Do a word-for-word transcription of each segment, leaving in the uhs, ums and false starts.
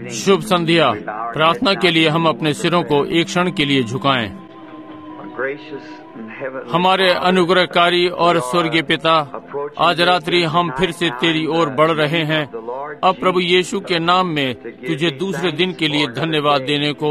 शुभ संध्या। प्रार्थना के लिए हम अपने सिरों को एक क्षण के लिए झुकाएं। हमारे अनुग्रहकारी और स्वर्गीय पिता, आज रात्रि हम फिर से तेरी ओर बढ़ रहे हैं। अब प्रभु यीशु के नाम में तुझे दूसरे दिन के लिए धन्यवाद देने को,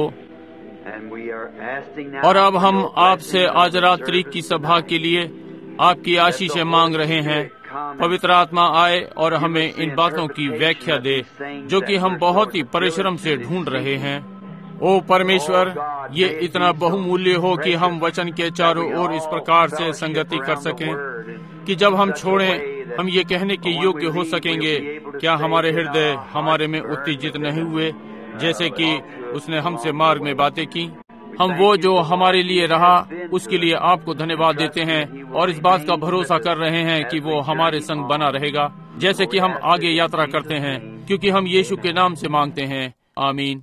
और अब हम आपसे आज रात्रि की सभा के लिए आपकी आशीष मांग रहे हैं। पवित्र आत्मा आए और हमें इन बातों की व्याख्या दे जो कि हम बहुत ही परिश्रम से ढूंढ रहे हैं। ओ परमेश्वर, ये इतना बहुमूल्य हो कि हम वचन के चारों ओर इस प्रकार से संगति कर सकें कि जब हम छोड़ें हम ये कहने के योग्य हो सकेंगे, क्या हमारे हृदय हमारे में उत्तेजित नहीं हुए जैसे कि उसने हमसे मार्ग में बातें की। हम वो जो हमारे लिए रहा उसके लिए आपको धन्यवाद देते हैं और इस बात का भरोसा कर रहे हैं कि वो हमारे संग बना रहेगा जैसे कि हम आगे यात्रा करते हैं, क्योंकि हम यीशु के नाम से मांगते हैं। आमीन।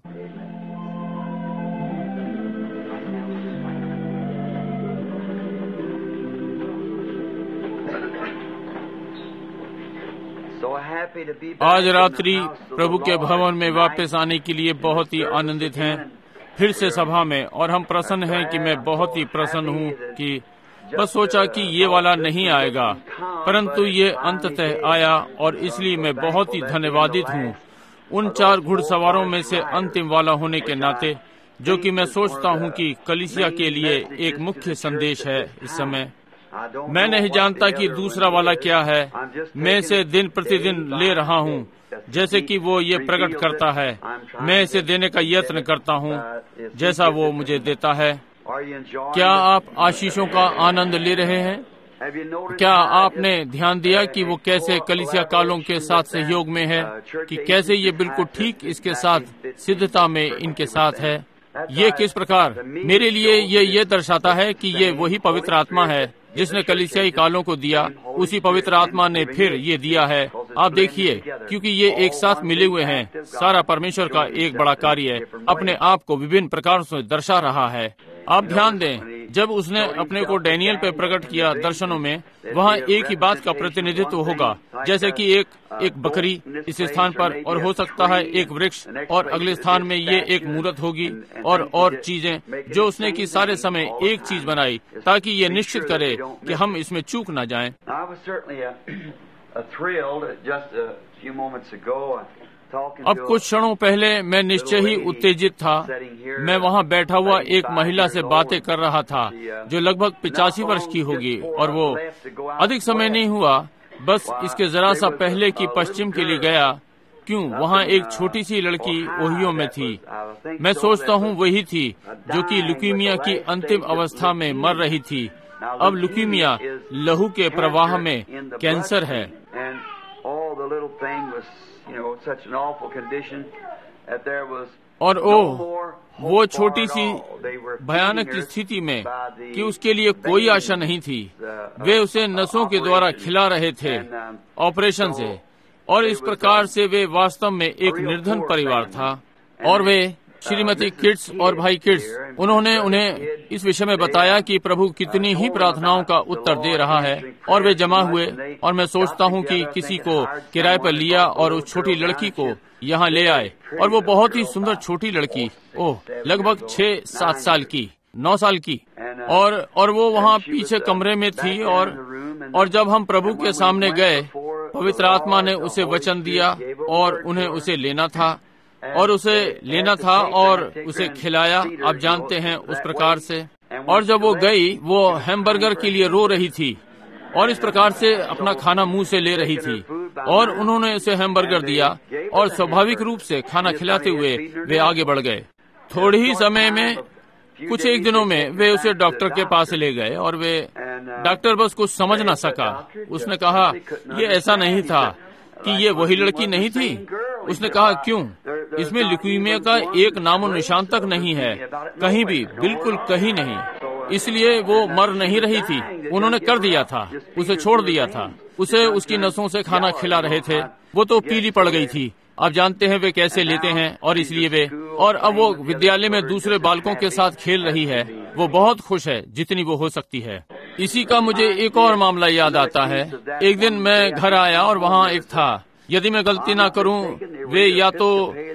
आज रात्रि प्रभु के भवन में वापस आने के लिए बहुत ही आनंदित हैं, फिर से सभा में, और हम प्रसन्न हैं कि मैं बहुत ही प्रसन्न हूँ कि बस सोचा कि ये वाला नहीं आएगा, परंतु ये अंततः आया और इसलिए मैं बहुत ही धन्यवादित हूँ उन चार घुड़सवारों में से अंतिम वाला होने के नाते, जो कि मैं सोचता हूँ कि कलीसिया के लिए एक मुख्य संदेश है। इस समय मैं नहीं जानता कि दूसरा वाला क्या है, मैं इसे दिन प्रतिदिन ले रहा हूँ जैसे कि वो ये प्रकट करता है। मैं इसे देने का यत्न करता हूँ जैसा वो मुझे देता है। क्या आप आशीषों का आनंद ले रहे हैं? क्या आपने ध्यान दिया कि वो कैसे कलीसिया कालों के साथ सहयोग में है, कि कैसे ये बिल्कुल ठीक इसके साथ सिद्धता में इनके साथ है? ये किस प्रकार मेरे लिए ये ये दर्शाता है कि ये वही पवित्र आत्मा है जिसने कलीसियाई कालों को दिया, उसी पवित्र आत्मा ने फिर ये दिया है। आप देखिए, क्योंकि ये एक साथ मिले हुए हैं, सारा परमेश्वर का एक बड़ा कार्य अपने आप को विभिन्न प्रकारों से दर्शा रहा है। आप ध्यान दें, जब उसने अपने को डैनियल पे प्रकट किया दर्शनों में, वहाँ एक ही बात का प्रतिनिधित्व होगा, जैसे कि एक एक बकरी इस स्थान पर, और हो सकता है एक वृक्ष, और अगले स्थान में ये एक मूरत होगी, और और चीजें जो उसने की सारे समय एक चीज बनाई ताकि ये निश्चित करे कि हम इसमें चूक न जाएं। अब कुछ क्षणों पहले मैं निश्चय ही उत्तेजित था। मैं वहाँ बैठा हुआ एक महिला से बातें कर रहा था जो लगभग पिचासी वर्ष की होगी, और वो अधिक समय नहीं हुआ, बस इसके जरा सा पहले की पश्चिम के लिए गया। क्यों? वहाँ एक छोटी सी लड़की ओहियो में थी। मैं सोचता हूँ वही थी जो कि ल्यूकीमिया की अंतिम अवस्था में मर रही थी। अब ल्यूकीमिया लहू के प्रवाह में कैंसर है, और ओह, वो छोटी सी भयानक स्थिति में कि उसके लिए कोई आशा नहीं थी। वे उसे नसों के द्वारा खिला रहे थे ऑपरेशन से, और इस प्रकार से वे वास्तव में एक निर्धन परिवार था। और वे श्रीमती किड्स और भाई किड्स, उन्होंने उन्हें इस विषय में बताया कि प्रभु कितनी ही प्रार्थनाओं का उत्तर दे रहा है, और वे जमा हुए, और मैं सोचता हूँ कि किसी को किराए पर लिया और उस छोटी लड़की को यहाँ ले आए। और वो बहुत ही सुंदर छोटी लड़की, ओह, लगभग छह सात साल की, नौ साल की, और और वो वहाँ पीछे कमरे में थी। और और जब हम प्रभु के सामने गए, पवित्र आत्मा ने उसे वचन दिया और उन्हें उसे लेना था, और उसे लेना था और उसे खिलाया, आप जानते हैं, उस प्रकार से। और जब वो गई, वो हैमबर्गर के लिए रो रही थी और इस प्रकार से अपना खाना मुंह से ले रही थी, और उन्होंने उसे हैमबर्गर दिया, और स्वाभाविक रूप से खाना खिलाते हुए वे आगे बढ़ गए। थोड़े ही समय में, कुछ एक दिनों में, वे उसे डॉक्टर के पास ले गए, और वे डॉक्टर बस कुछ समझ न सका। उसने कहा ये ऐसा नहीं था कि ये वही लड़की नहीं थी। उसने कहा क्यों? इसमें ल्यूकीमिया का एक नामो निशान तक नहीं है, कहीं भी, बिल्कुल कहीं नहीं। इसलिए वो मर नहीं रही थी, उन्होंने कर दिया था, उसे छोड़ दिया था। उसे उसकी नसों से खाना खिला रहे थे। वो तो पीली पड़ गई थी। आप जानते हैं वे कैसे लेते हैं, और इसलिए वे, और अब वो विद्यालय में दूसरे बालकों के साथ खेल रही है। वो बहुत खुश है जितनी वो हो सकती है। इसी का मुझे एक और मामला याद आता है। एक दिन मैं घर आया और वहाँ एक था, यदि मैं गलती ना करूं, वे या तो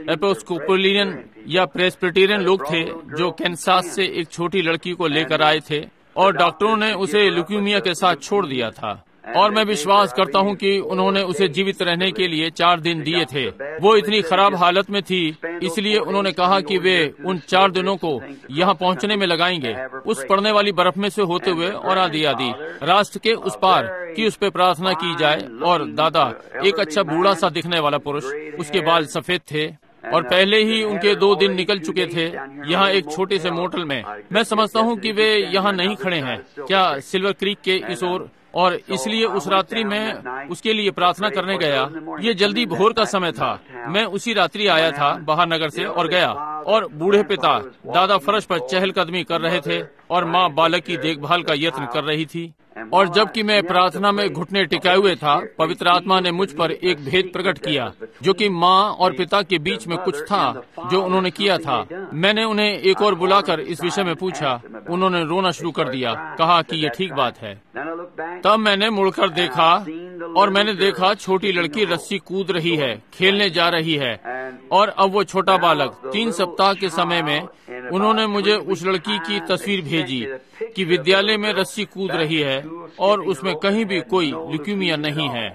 एपिस्कोपोलियन या प्रेस्बिटेरियन लोग थे जो कैंसास से एक छोटी लड़की को लेकर आए थे और डॉक्टरों ने उसे ल्यूकीमिया के साथ छोड़ दिया था। और मैं विश्वास करता हूं कि उन्होंने उसे जीवित रहने के लिए चार दिन दिए थे। वो इतनी खराब हालत में थी, इसलिए उन्होंने कहा कि वे उन चार दिनों को यहाँ पहुँचने में लगाएंगे, उस पड़ने वाली बर्फ में से होते हुए और आदि आदि राष्ट्र के उस पार कि उस पे प्रार्थना की जाए। और दादा, एक अच्छा बूढ़ा सा दिखने वाला पुरुष, उसके बाल सफेद थे और पहले ही उनके दो दिन निकल चुके थे यहाँ एक छोटे से मोटल में। मैं समझता हूँ कि वे यहाँ नहीं खड़े हैं, क्या सिल्वर क्रीक के इस ओर, और इसलिए उस रात्रि में उसके लिए प्रार्थना करने गया। ये जल्दी भोर का समय था। मैं उसी रात्रि आया था बाहर नगर से और गया, और बूढ़े पिता दादा फर्श पर चहलकदमी कर रहे थे और माँ बालक की देखभाल का यत्न कर रही थी। और जबकि मैं प्रार्थना में घुटने टिकाए हुए था, पवित्र आत्मा ने मुझ पर एक भेद प्रकट किया, जो कि माँ और पिता के बीच में कुछ था जो उन्होंने किया था। मैंने उन्हें एक और बुलाकर इस विषय में पूछा। उन्होंने रोना शुरू कर दिया, कहा कि ये ठीक बात है। तब मैंने मुड़कर देखा और मैंने देखा छोटी लड़की रस्सी कूद रही है, खेलने जा रही है। और अब वो छोटा बालक, तीन सप्ताह के समय में उन्होंने मुझे उस लड़की की तस्वीर भेजी कि विद्यालय में रस्सी कूद रही है और उसमें कहीं भी कोई ल्यूकीमिया नहीं है।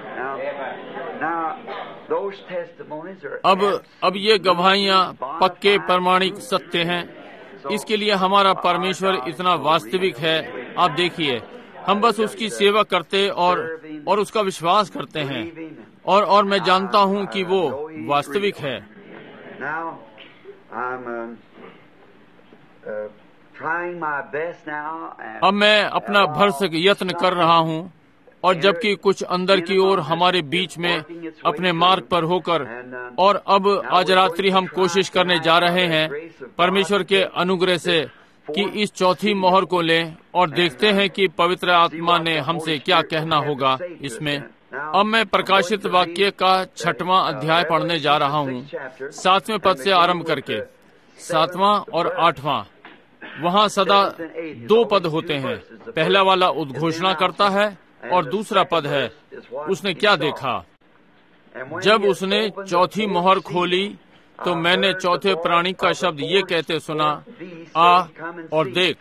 अब अब ये गवाहियाँ पक्के प्रमाणिक सत्य हैं। इसके लिए हमारा परमेश्वर इतना वास्तविक है। आप देखिए, हम बस उसकी सेवा करते और और उसका विश्वास करते हैं, और और मैं जानता हूँ कि वो वास्तविक है। अब मैं अपना भरसक यत्न कर रहा हूँ, और जबकि कुछ अंदर की ओर हमारे बीच में अपने मार्ग पर होकर, और अब आज रात्रि हम कोशिश करने जा रहे हैं परमेश्वर के अनुग्रह से कि इस चौथी मोहर को लें और देखते हैं कि पवित्र आत्मा ने हमसे क्या कहना होगा इसमें। अब मैं प्रकाशित वाक्य का छठवां अध्याय पढ़ने जा रहा हूँ, सातवें पद से आरंभ करके। सातवां और आठवां, वहाँ सदा दो पद होते हैं। पहला वाला उद्घोषणा करता है और दूसरा पद है उसने क्या देखा। जब उसने चौथी मोहर खोली तो मैंने चौथे प्राणी का शब्द ये कहते सुना, आ और देख।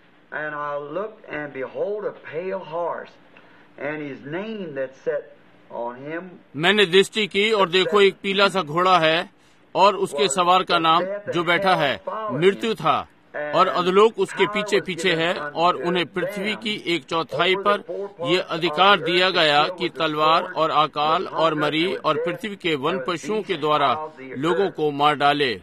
मैंने दृष्टि की और देखो एक पीला सा घोड़ा है और उसके सवार का नाम जो बैठा है मृत्यु था, और अधोलोक उसके पीछे पीछे है, और उन्हें पृथ्वी की एक चौथाई पर ये अधिकार दिया गया कि तलवार और अकाल और मरी और पृथ्वी के वन पशुओं के द्वारा लोगों को मार डाले।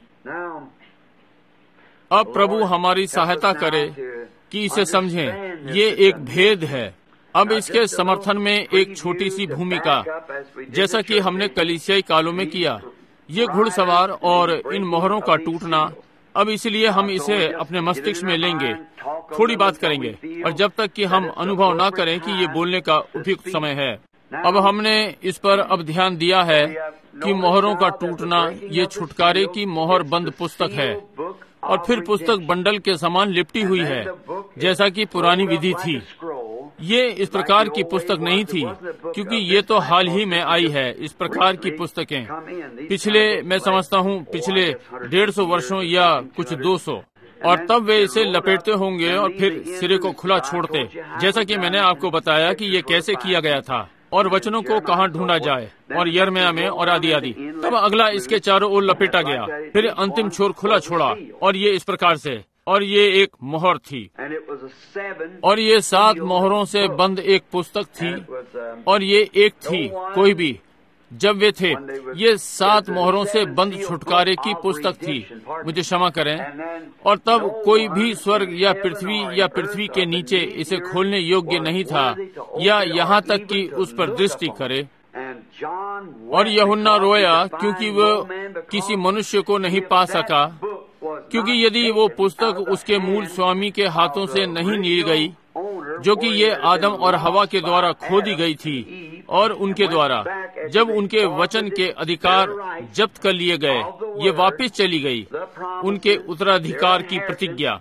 अब प्रभु हमारी सहायता करे कि इसे समझें। ये एक भेद है। अब इसके समर्थन में एक छोटी सी भूमिका, जैसा कि हमने कलीसियाई कालों में किया, ये घुड़सवार और इन मोहरों का टूटना। अब इसलिए हम इसे अपने मस्तिष्क में लेंगे, थोड़ी बात करेंगे, और जब तक कि हम अनुभव ना करें कि ये बोलने का उपयुक्त समय है। अब हमने इस पर अब ध्यान दिया है कि मोहरों का टूटना ये छुटकारे की मोहर बंद पुस्तक है, और फिर पुस्तक बंडल के समान लिपटी हुई है, जैसा कि पुरानी विधि थी। ये इस प्रकार की पुस्तक नहीं थी, क्योंकि ये तो हाल ही में आई है। इस प्रकार की पुस्तकें पिछले, मैं समझता हूँ पिछले डेढ़ सौ वर्षों या कुछ दो सौ, और तब वे इसे लपेटते होंगे और फिर सिरे को खुला छोड़ते, जैसा कि मैंने आपको बताया कि ये कैसे किया गया था, और वचनों को कहाँ ढूंढा जाए, और यिर्मयाह में और आदि आदि। तब अगला इसके चारों ओर लपेटा गया, फिर अंतिम छोर खुला छोड़ा, और ये इस प्रकार से, और ये एक मोहर थी, और ये सात मोहरों से बंद एक पुस्तक थी, और ये एक थी कोई भी। जब वे थे, ये सात मोहरों से बंद छुटकारे की पुस्तक थी, मुझे क्षमा करें। और तब कोई भी स्वर्ग या पृथ्वी या पृथ्वी के नीचे इसे खोलने योग्य नहीं था, या यहाँ तक कि उस पर दृष्टि करे। और यूहन्ना रोया क्योंकि वह किसी मनुष्य को नहीं पा सका, क्योंकि यदि वो पुस्तक उसके मूल स्वामी के हाथों से नहीं ली गई, जो कि ये आदम और हवा के द्वारा खोदी गई थी, और उनके द्वारा जब उनके वचन के अधिकार जब्त कर लिए गए, ये वापस चली गई उनके उत्तराधिकार की प्रतिज्ञा।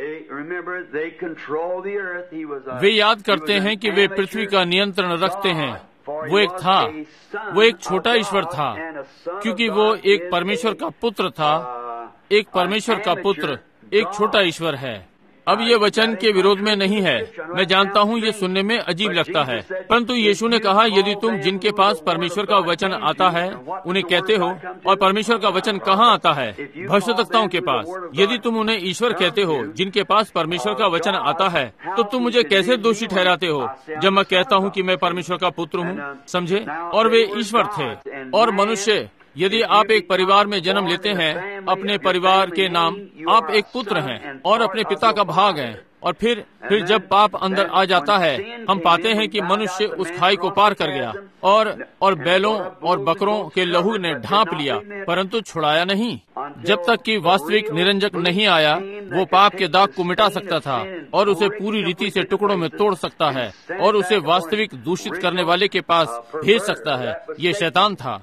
वे याद करते हैं कि वे पृथ्वी का नियंत्रण रखते हैं। वो एक था, वो एक छोटा ईश्वर था, क्योंकि वो एक परमेश्वर का पुत्र था, एक परमेश्वर का पुत्र, एक छोटा ईश्वर है। अब ये वचन के विरोध में नहीं है। मैं जानता हूँ ये सुनने में अजीब लगता है, परंतु यीशु ने कहा, यदि तुम जिनके पास परमेश्वर का वचन आता है उन्हें कहते हो, और परमेश्वर का वचन कहाँ आता है? भविष्यद्वक्ताओं के पास। यदि तुम उन्हें ईश्वर कहते हो जिनके पास परमेश्वर का वचन आता है, तो तुम मुझे कैसे दोषी ठहराते हो जब मैं कहता हूँ कि मैं परमेश्वर का पुत्र हूँ? समझे? और वे ईश्वर थे और मनुष्य। यदि आप एक परिवार में जन्म लेते हैं, अपने परिवार के नाम, आप एक पुत्र हैं और अपने पिता का भाग हैं। और फिर फिर जब पाप अंदर आ जाता है, हम पाते हैं कि मनुष्य उस खाई को पार कर गया और और बैलों और बकरों के लहू ने ढांप लिया, परंतु छुड़ाया नहीं। जब तक कि वास्तविक निरंजक नहीं आया, वो पाप के दाग को मिटा सकता था और उसे पूरी रीति से टुकड़ों में तोड़ सकता है और उसे वास्तविक दूषित करने वाले के पास भेज सकता है। ये शैतान था।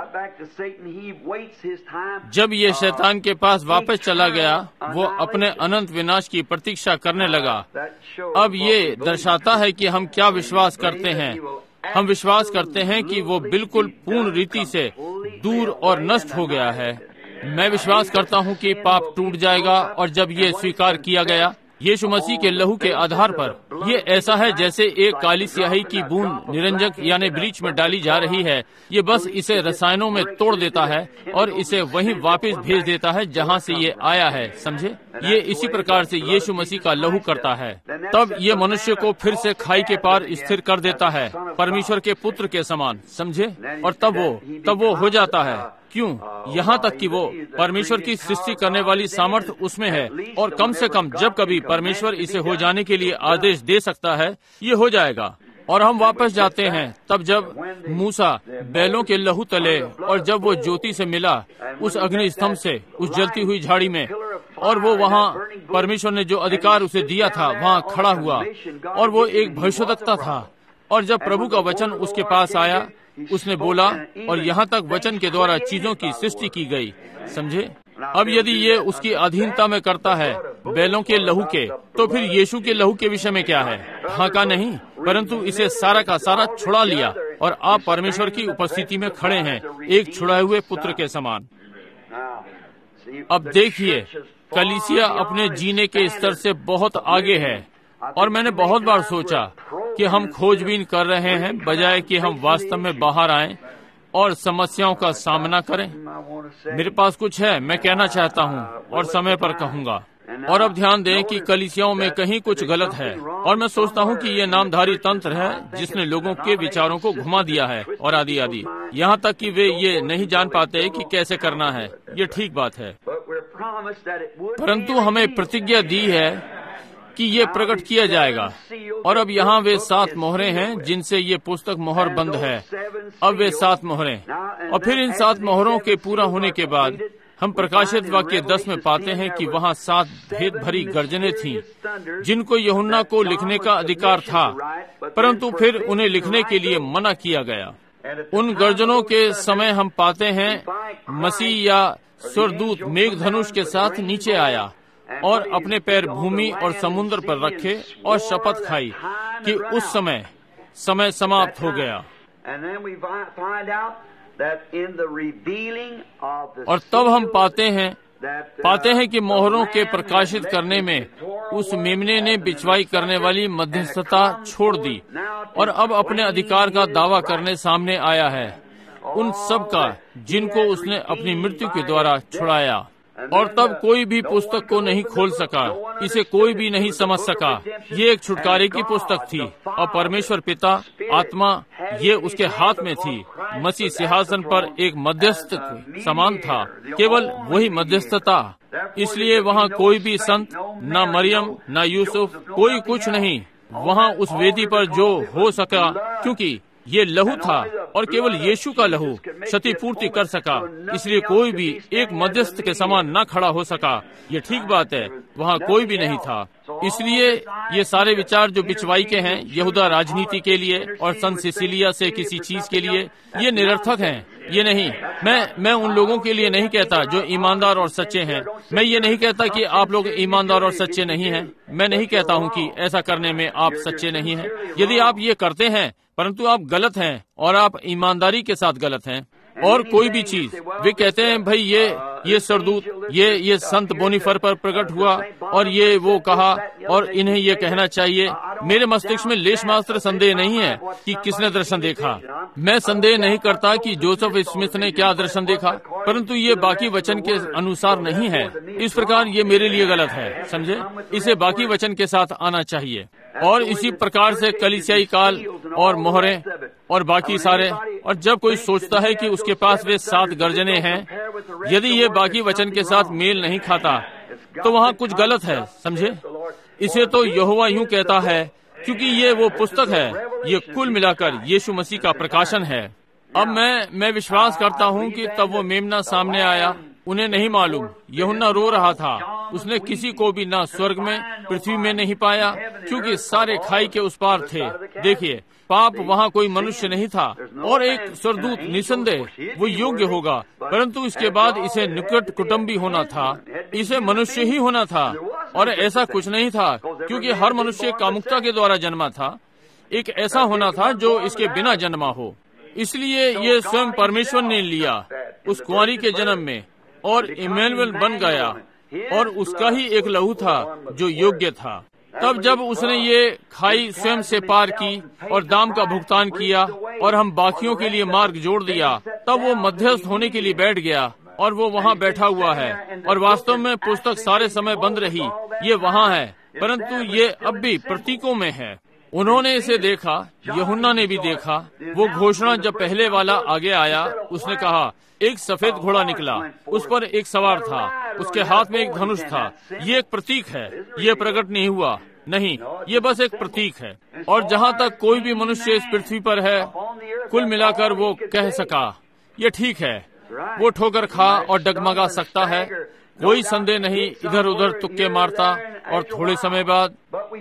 जब ये शैतान के पास वापस चला गया, वो अपने अनंत विनाश की प्रतीक्षा करने लगा। अब ये दर्शाता है कि हम क्या विश्वास करते हैं। हम विश्वास करते हैं कि वो बिल्कुल पूर्ण रीति से दूर और नष्ट हो गया है। मैं विश्वास करता हूँ कि पाप टूट जाएगा, और जब ये स्वीकार किया गया यीशु मसीह के लहू के आधार पर, ये ऐसा है जैसे एक काली स्याही की बूंद निरंजक यानी ब्लीच में डाली जा रही है। ये बस इसे रसायनों में तोड़ देता है और इसे वहीं वापस भेज देता है जहाँ से ये आया है। समझे? ये इसी प्रकार से यीशु मसीह का लहू करता है। तब ये मनुष्य को फिर से खाई के पार स्थिर कर देता है, परमेश्वर के पुत्र के समान। समझे? और तब वो तब वो हो जाता है। क्यों? यहाँ तक कि वो परमेश्वर की सृष्टि करने वाली सामर्थ्य उसमें है, और कम से कम जब कभी परमेश्वर इसे हो जाने के लिए आदेश दे सकता है, ये हो जाएगा। और हम वापस जाते हैं तब जब मूसा बैलों के लहू तले, और जब वो ज्योति से मिला उस अग्नि स्तंभ से, उस जलती हुई झाड़ी में, और वो वहाँ परमेश्वर ने जो अधिकार उसे दिया था वहाँ खड़ा हुआ, और वो एक भविष्यद्वक्ता था। और जब प्रभु का वचन उसके पास आया, उसने बोला, और यहाँ तक वचन के द्वारा चीजों की सृष्टि की गई। समझे? अब यदि ये उसकी अधीनता में करता है बैलों के लहू के, तो फिर यीशु के लहू के विषय में क्या है? ढाका नहीं, परंतु इसे सारा का सारा छुड़ा लिया, और आप परमेश्वर की उपस्थिति में खड़े हैं, एक छुड़ाए हुए पुत्र के समान। अब देखिए, कलीसिया अपने जीने के स्तर से बहुत आगे है, और मैंने बहुत बार सोचा कि हम खोजबीन कर रहे हैं बजाय कि हम वास्तव में बाहर आएं और समस्याओं का सामना करें। मेरे पास कुछ है, मैं कहना चाहता हूं, और समय पर कहूंगा। और अब ध्यान दें कि कलीसियाओं में कहीं कुछ गलत है, और मैं सोचता हूं कि ये नामधारी तंत्र है जिसने लोगों के विचारों को घुमा दिया है, और आदि आदि, यहाँ तक कि वे ये नहीं जान पाते कि कैसे करना है। ये ठीक बात है, परंतु हमें प्रतिज्ञा दी है कि ये प्रकट किया जाएगा। और अब यहाँ वे सात मोहरें हैं जिनसे ये पुस्तक मोहर बंद है। अब वे सात मोहरें, और फिर इन सात मोहरों के पूरा होने के बाद हम प्रकाशित वाक्य दस में पाते हैं कि वहाँ सात भेद भरी गर्जनें थीं, जिनको यूहन्ना को लिखने का अधिकार था, परंतु फिर उन्हें लिखने के लिए मना किया गया। उन गर्जनों के समय हम पाते हैं मसीह या स्वर्गदूत मेघधनुष के साथ नीचे आया और अपने पैर भूमि और समुद्र पर रखे और शपथ खाई कि उस समय समय समाप्त हो गया। और तब हम पाते हैं पाते हैं कि मोहरों के प्रकाशित करने में उस मेमने ने बिचवाई करने वाली मध्यस्थता छोड़ दी और अब अपने अधिकार का दावा करने सामने आया है, उन सब का जिनको उसने अपनी मृत्यु के द्वारा छुड़ाया। और तब कोई भी पुस्तक को नहीं खोल सका, इसे कोई भी नहीं समझ सका। ये एक छुटकारे की पुस्तक थी और परमेश्वर पिता आत्मा ये उसके हाथ में थी। मसीह सिंहासन पर एक मध्यस्थ समान था, केवल वही मध्यस्थता। इसलिए वहाँ कोई भी संत, न मरियम न यूसुफ, कोई कुछ नहीं वहाँ उस वेदी पर जो हो सका, क्योंकि ये लहू था और केवल यीशु का लहू क्षतिपूर्ति कर सका। इसलिए कोई भी एक मध्यस्थ के समान न खड़ा हो सका। ये ठीक बात है, वहाँ कोई भी नहीं था। इसलिए ये सारे विचार जो बिचवाई के हैं यहूदा राजनीति के लिए और सन सिसिलिया से किसी चीज के लिए, ये निरर्थक हैं। ये नहीं, मैं मैं उन लोगों के लिए नहीं कहता जो ईमानदार और सच्चे हैं। मैं ये नहीं कहता कि आप लोग ईमानदार और सच्चे नहीं हैं। मैं नहीं कहता हूँ कि ऐसा करने में आप सच्चे नहीं हैं। यदि आप ये करते हैं परंतु आप गलत हैं और आप ईमानदारी के साथ गलत हैं। और कोई भी चीज। वे कहते हैं भाई ये ये सरदूत, ये ये संत बोनीफर पर प्रकट हुआ और ये वो कहा और इन्हें ये कहना चाहिए। मेरे मस्तिष्क में लेश मात्र संदेह नहीं है कि किसने दर्शन देखा। मैं संदेह नहीं करता कि जोसेफ स्मिथ ने क्या दर्शन देखा, परंतु ये बाकी वचन के अनुसार नहीं है। इस प्रकार ये मेरे लिए गलत है, समझे। इसे बाकी वचन के साथ आना चाहिए। और इसी प्रकार से कलीसियाई काल और मोहरें और बाकी सारे। और जब कोई सोचता है कि उसके पास वे सात गर्जने हैं, यदि ये बाकी वचन के साथ मेल नहीं खाता तो वहाँ कुछ गलत है, समझे। इसे तो यहोवा यूं कहता है, क्योंकि ये वो पुस्तक है, ये कुल मिलाकर यीशु मसीह का प्रकाशन है। अब मैं मैं विश्वास करता हूँ कि तब वो मेमना सामने आया, उन्हें नहीं मालूम। यूहन्ना रो रहा था, उसने किसी को भी ना स्वर्ग में पृथ्वी में नहीं पाया, क्योंकि सारे खाई के उस पार थे। देखिए, पाप वहाँ कोई मनुष्य नहीं था। और एक स्वर्गदूत निसंदेह वो योग्य होगा, परंतु इसके बाद इसे निकट कुटुंबी होना था, इसे मनुष्य ही होना था। और ऐसा कुछ नहीं था, क्योंकि हर मनुष्य कामुकता के द्वारा जन्मा था। एक ऐसा होना था जो इसके बिना जन्मा हो। इसलिए ये स्वयं परमेश्वर ने लिया उस कुंवारी के जन्म में और इमैनुएल बन गया, और उसका ही एक लहू था जो योग्य था। तब जब उसने ये खाई स्वयं से पार की और दाम का भुगतान किया और हम बाकियों के लिए मार्ग जोड़ दिया, तब वो मध्यस्थ होने के लिए बैठ गया और वो वहाँ बैठा हुआ है। और वास्तव में पुस्तक सारे समय बंद रही, ये वहाँ है, परंतु ये अब भी प्रतीकों में है। उन्होंने इसे देखा, यूहन्ना ने भी देखा। वो घोषणा जब पहले वाला आगे आया, उसने कहा, एक सफेद घोड़ा निकला, उस पर एक सवार था, उसके हाथ में एक धनुष था। ये एक प्रतीक है, ये प्रकट नहीं हुआ, नहीं, ये बस एक प्रतीक है। और जहाँ तक कोई भी मनुष्य इस पृथ्वी पर है, कुल मिलाकर वो कह सका, ये ठीक है। वो ठोकर खा और डगमगा सकता है, कोई संदेह नहीं, इधर उधर तुक्के मारता। और थोड़े समय बाद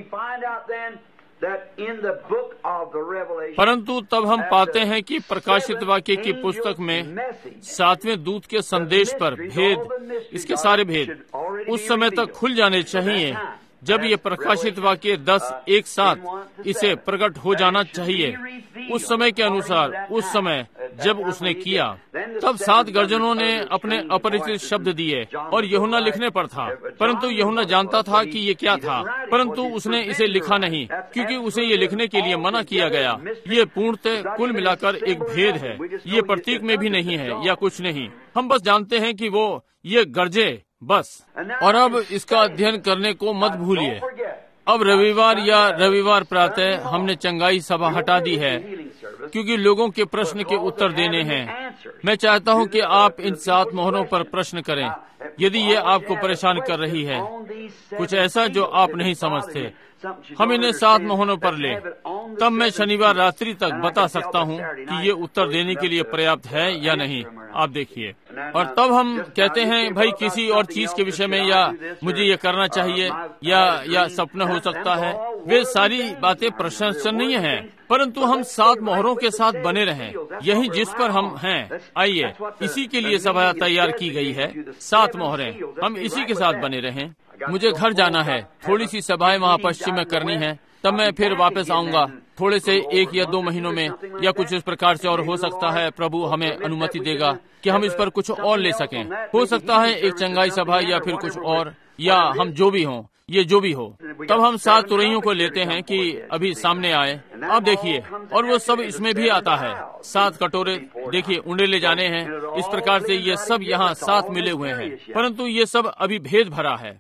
परंतु तब हम पाते हैं कि प्रकाशित वाक्य की पुस्तक में सातवें दूत के संदेश पर भेद, इसके सारे भेद उस समय तक खुल जाने चाहिए जब ये प्रकाशित वाक्य दस एक साथ इसे प्रकट हो जाना चाहिए, उस समय के अनुसार, उस समय जब उसने किया। तब सात गर्जनों ने अपने अपरिचित शब्द दिए और यूहन्ना लिखने पर था, परंतु यूहन्ना जानता था कि ये क्या था, परंतु उसने इसे लिखा नहीं, क्योंकि उसे ये लिखने के लिए मना किया गया। ये पूर्णतः कुल मिलाकर एक भेद है, ये प्रतीक में भी नहीं है या कुछ नहीं। हम बस जानते हैं कि वो ये गर्जे बस। और अब इसका अध्ययन करने को मत भूलिए। अब रविवार या रविवार प्रातः हमने चंगाई सभा हटा दी है, क्योंकि लोगों के प्रश्न के उत्तर देने हैं। मैं चाहता हूं कि आप इन सात मोहरों पर प्रश्न करें, यदि ये आपको परेशान कर रही है, कुछ ऐसा जो आप नहीं समझते। हम इन्हें सात मोहरों पर ले, तब मैं शनिवार रात्रि तक बता सकता हूं कि ये उत्तर देने के लिए पर्याप्त है या नहीं। आप देखिए, और तब हम कहते हैं भाई किसी और चीज के विषय में, या मुझे ये करना चाहिए, या या सपना हो सकता है। वे सारी बातें प्रशंसनीय हैं, परंतु हम सात मोहरों के साथ बने रहें, यही जिस पर हम हैं। आइए, इसी के लिए सभा तैयार की गई है, सात मोहरें, हम इसी के साथ बने रहें। मुझे घर जाना है, थोड़ी सी सभाएं वहाँ पश्चिम में करनी है, तब मैं फिर वापस आऊंगा थोड़े से एक या दो महीनों में, या कुछ इस प्रकार से। और हो सकता है प्रभु हमें अनुमति देगा कि हम इस पर कुछ और ले सकें। हो सकता है एक चंगाई सभा या फिर कुछ और, या हम जो भी हों, ये जो भी हो। तब हम सात तुरैयों को लेते हैं कि अभी सामने आए। आप देखिए, और वो सब इसमें भी आता है। सात कटोरे देखिए, उंडे ले जाने हैं, इस प्रकार से ये सब यहाँ साथ मिले हुए हैं, परंतु ये सब अभी भेद भरा है।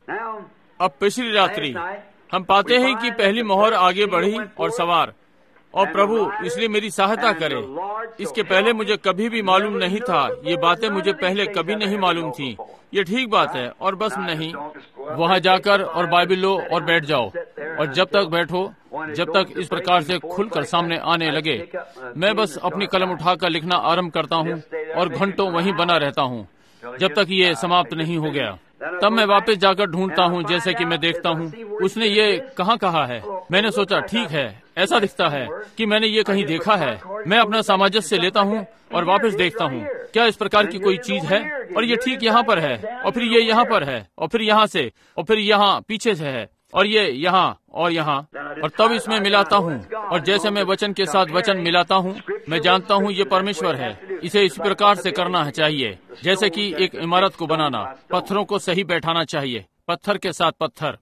अब पिछली रात्रि हम पाते हैं कि पहली मोहर आगे बढ़ी और सवार, और प्रभु इसलिए मेरी सहायता करे। इसके पहले मुझे कभी भी मालूम नहीं था, ये बातें मुझे पहले कभी नहीं मालूम थी। ये ठीक बात है, और बस नहीं, वहाँ जाकर और बाइबल लो और बैठ जाओ, और जब तक बैठो, जब तक इस प्रकार से खुलकर सामने आने लगे, मैं बस अपनी कलम उठाकर लिखना आरंभ करता हूँ और घंटों वहीं बना रहता हूँ जब तक ये समाप्त नहीं हो गया। तब मैं वापस जाकर ढूंढता हूँ, जैसे कि मैं देखता हूँ उसने ये कहाँ कहा है। मैंने सोचा ठीक है, ऐसा दिखता है कि मैंने ये कहीं देखा है। मैं अपना सामंजस्य लेता हूँ और वापस देखता हूँ, क्या इस प्रकार की कोई चीज है, और ये ठीक यहाँ पर है, और फिर ये यहाँ पर है, और फिर यहाँ से, और फिर यहाँ पीछे से है, और ये यहाँ और यहाँ, और तब इसमें मिलाता हूँ। और जैसे मैं वचन के साथ वचन मिलाता हूँ, मैं जानता हूँ ये परमेश्वर है। इसे इस प्रकार से करना चाहिए जैसे कि एक इमारत को बनाना, पत्थरों को सही बैठाना चाहिए, पत्थर के साथ पत्थर।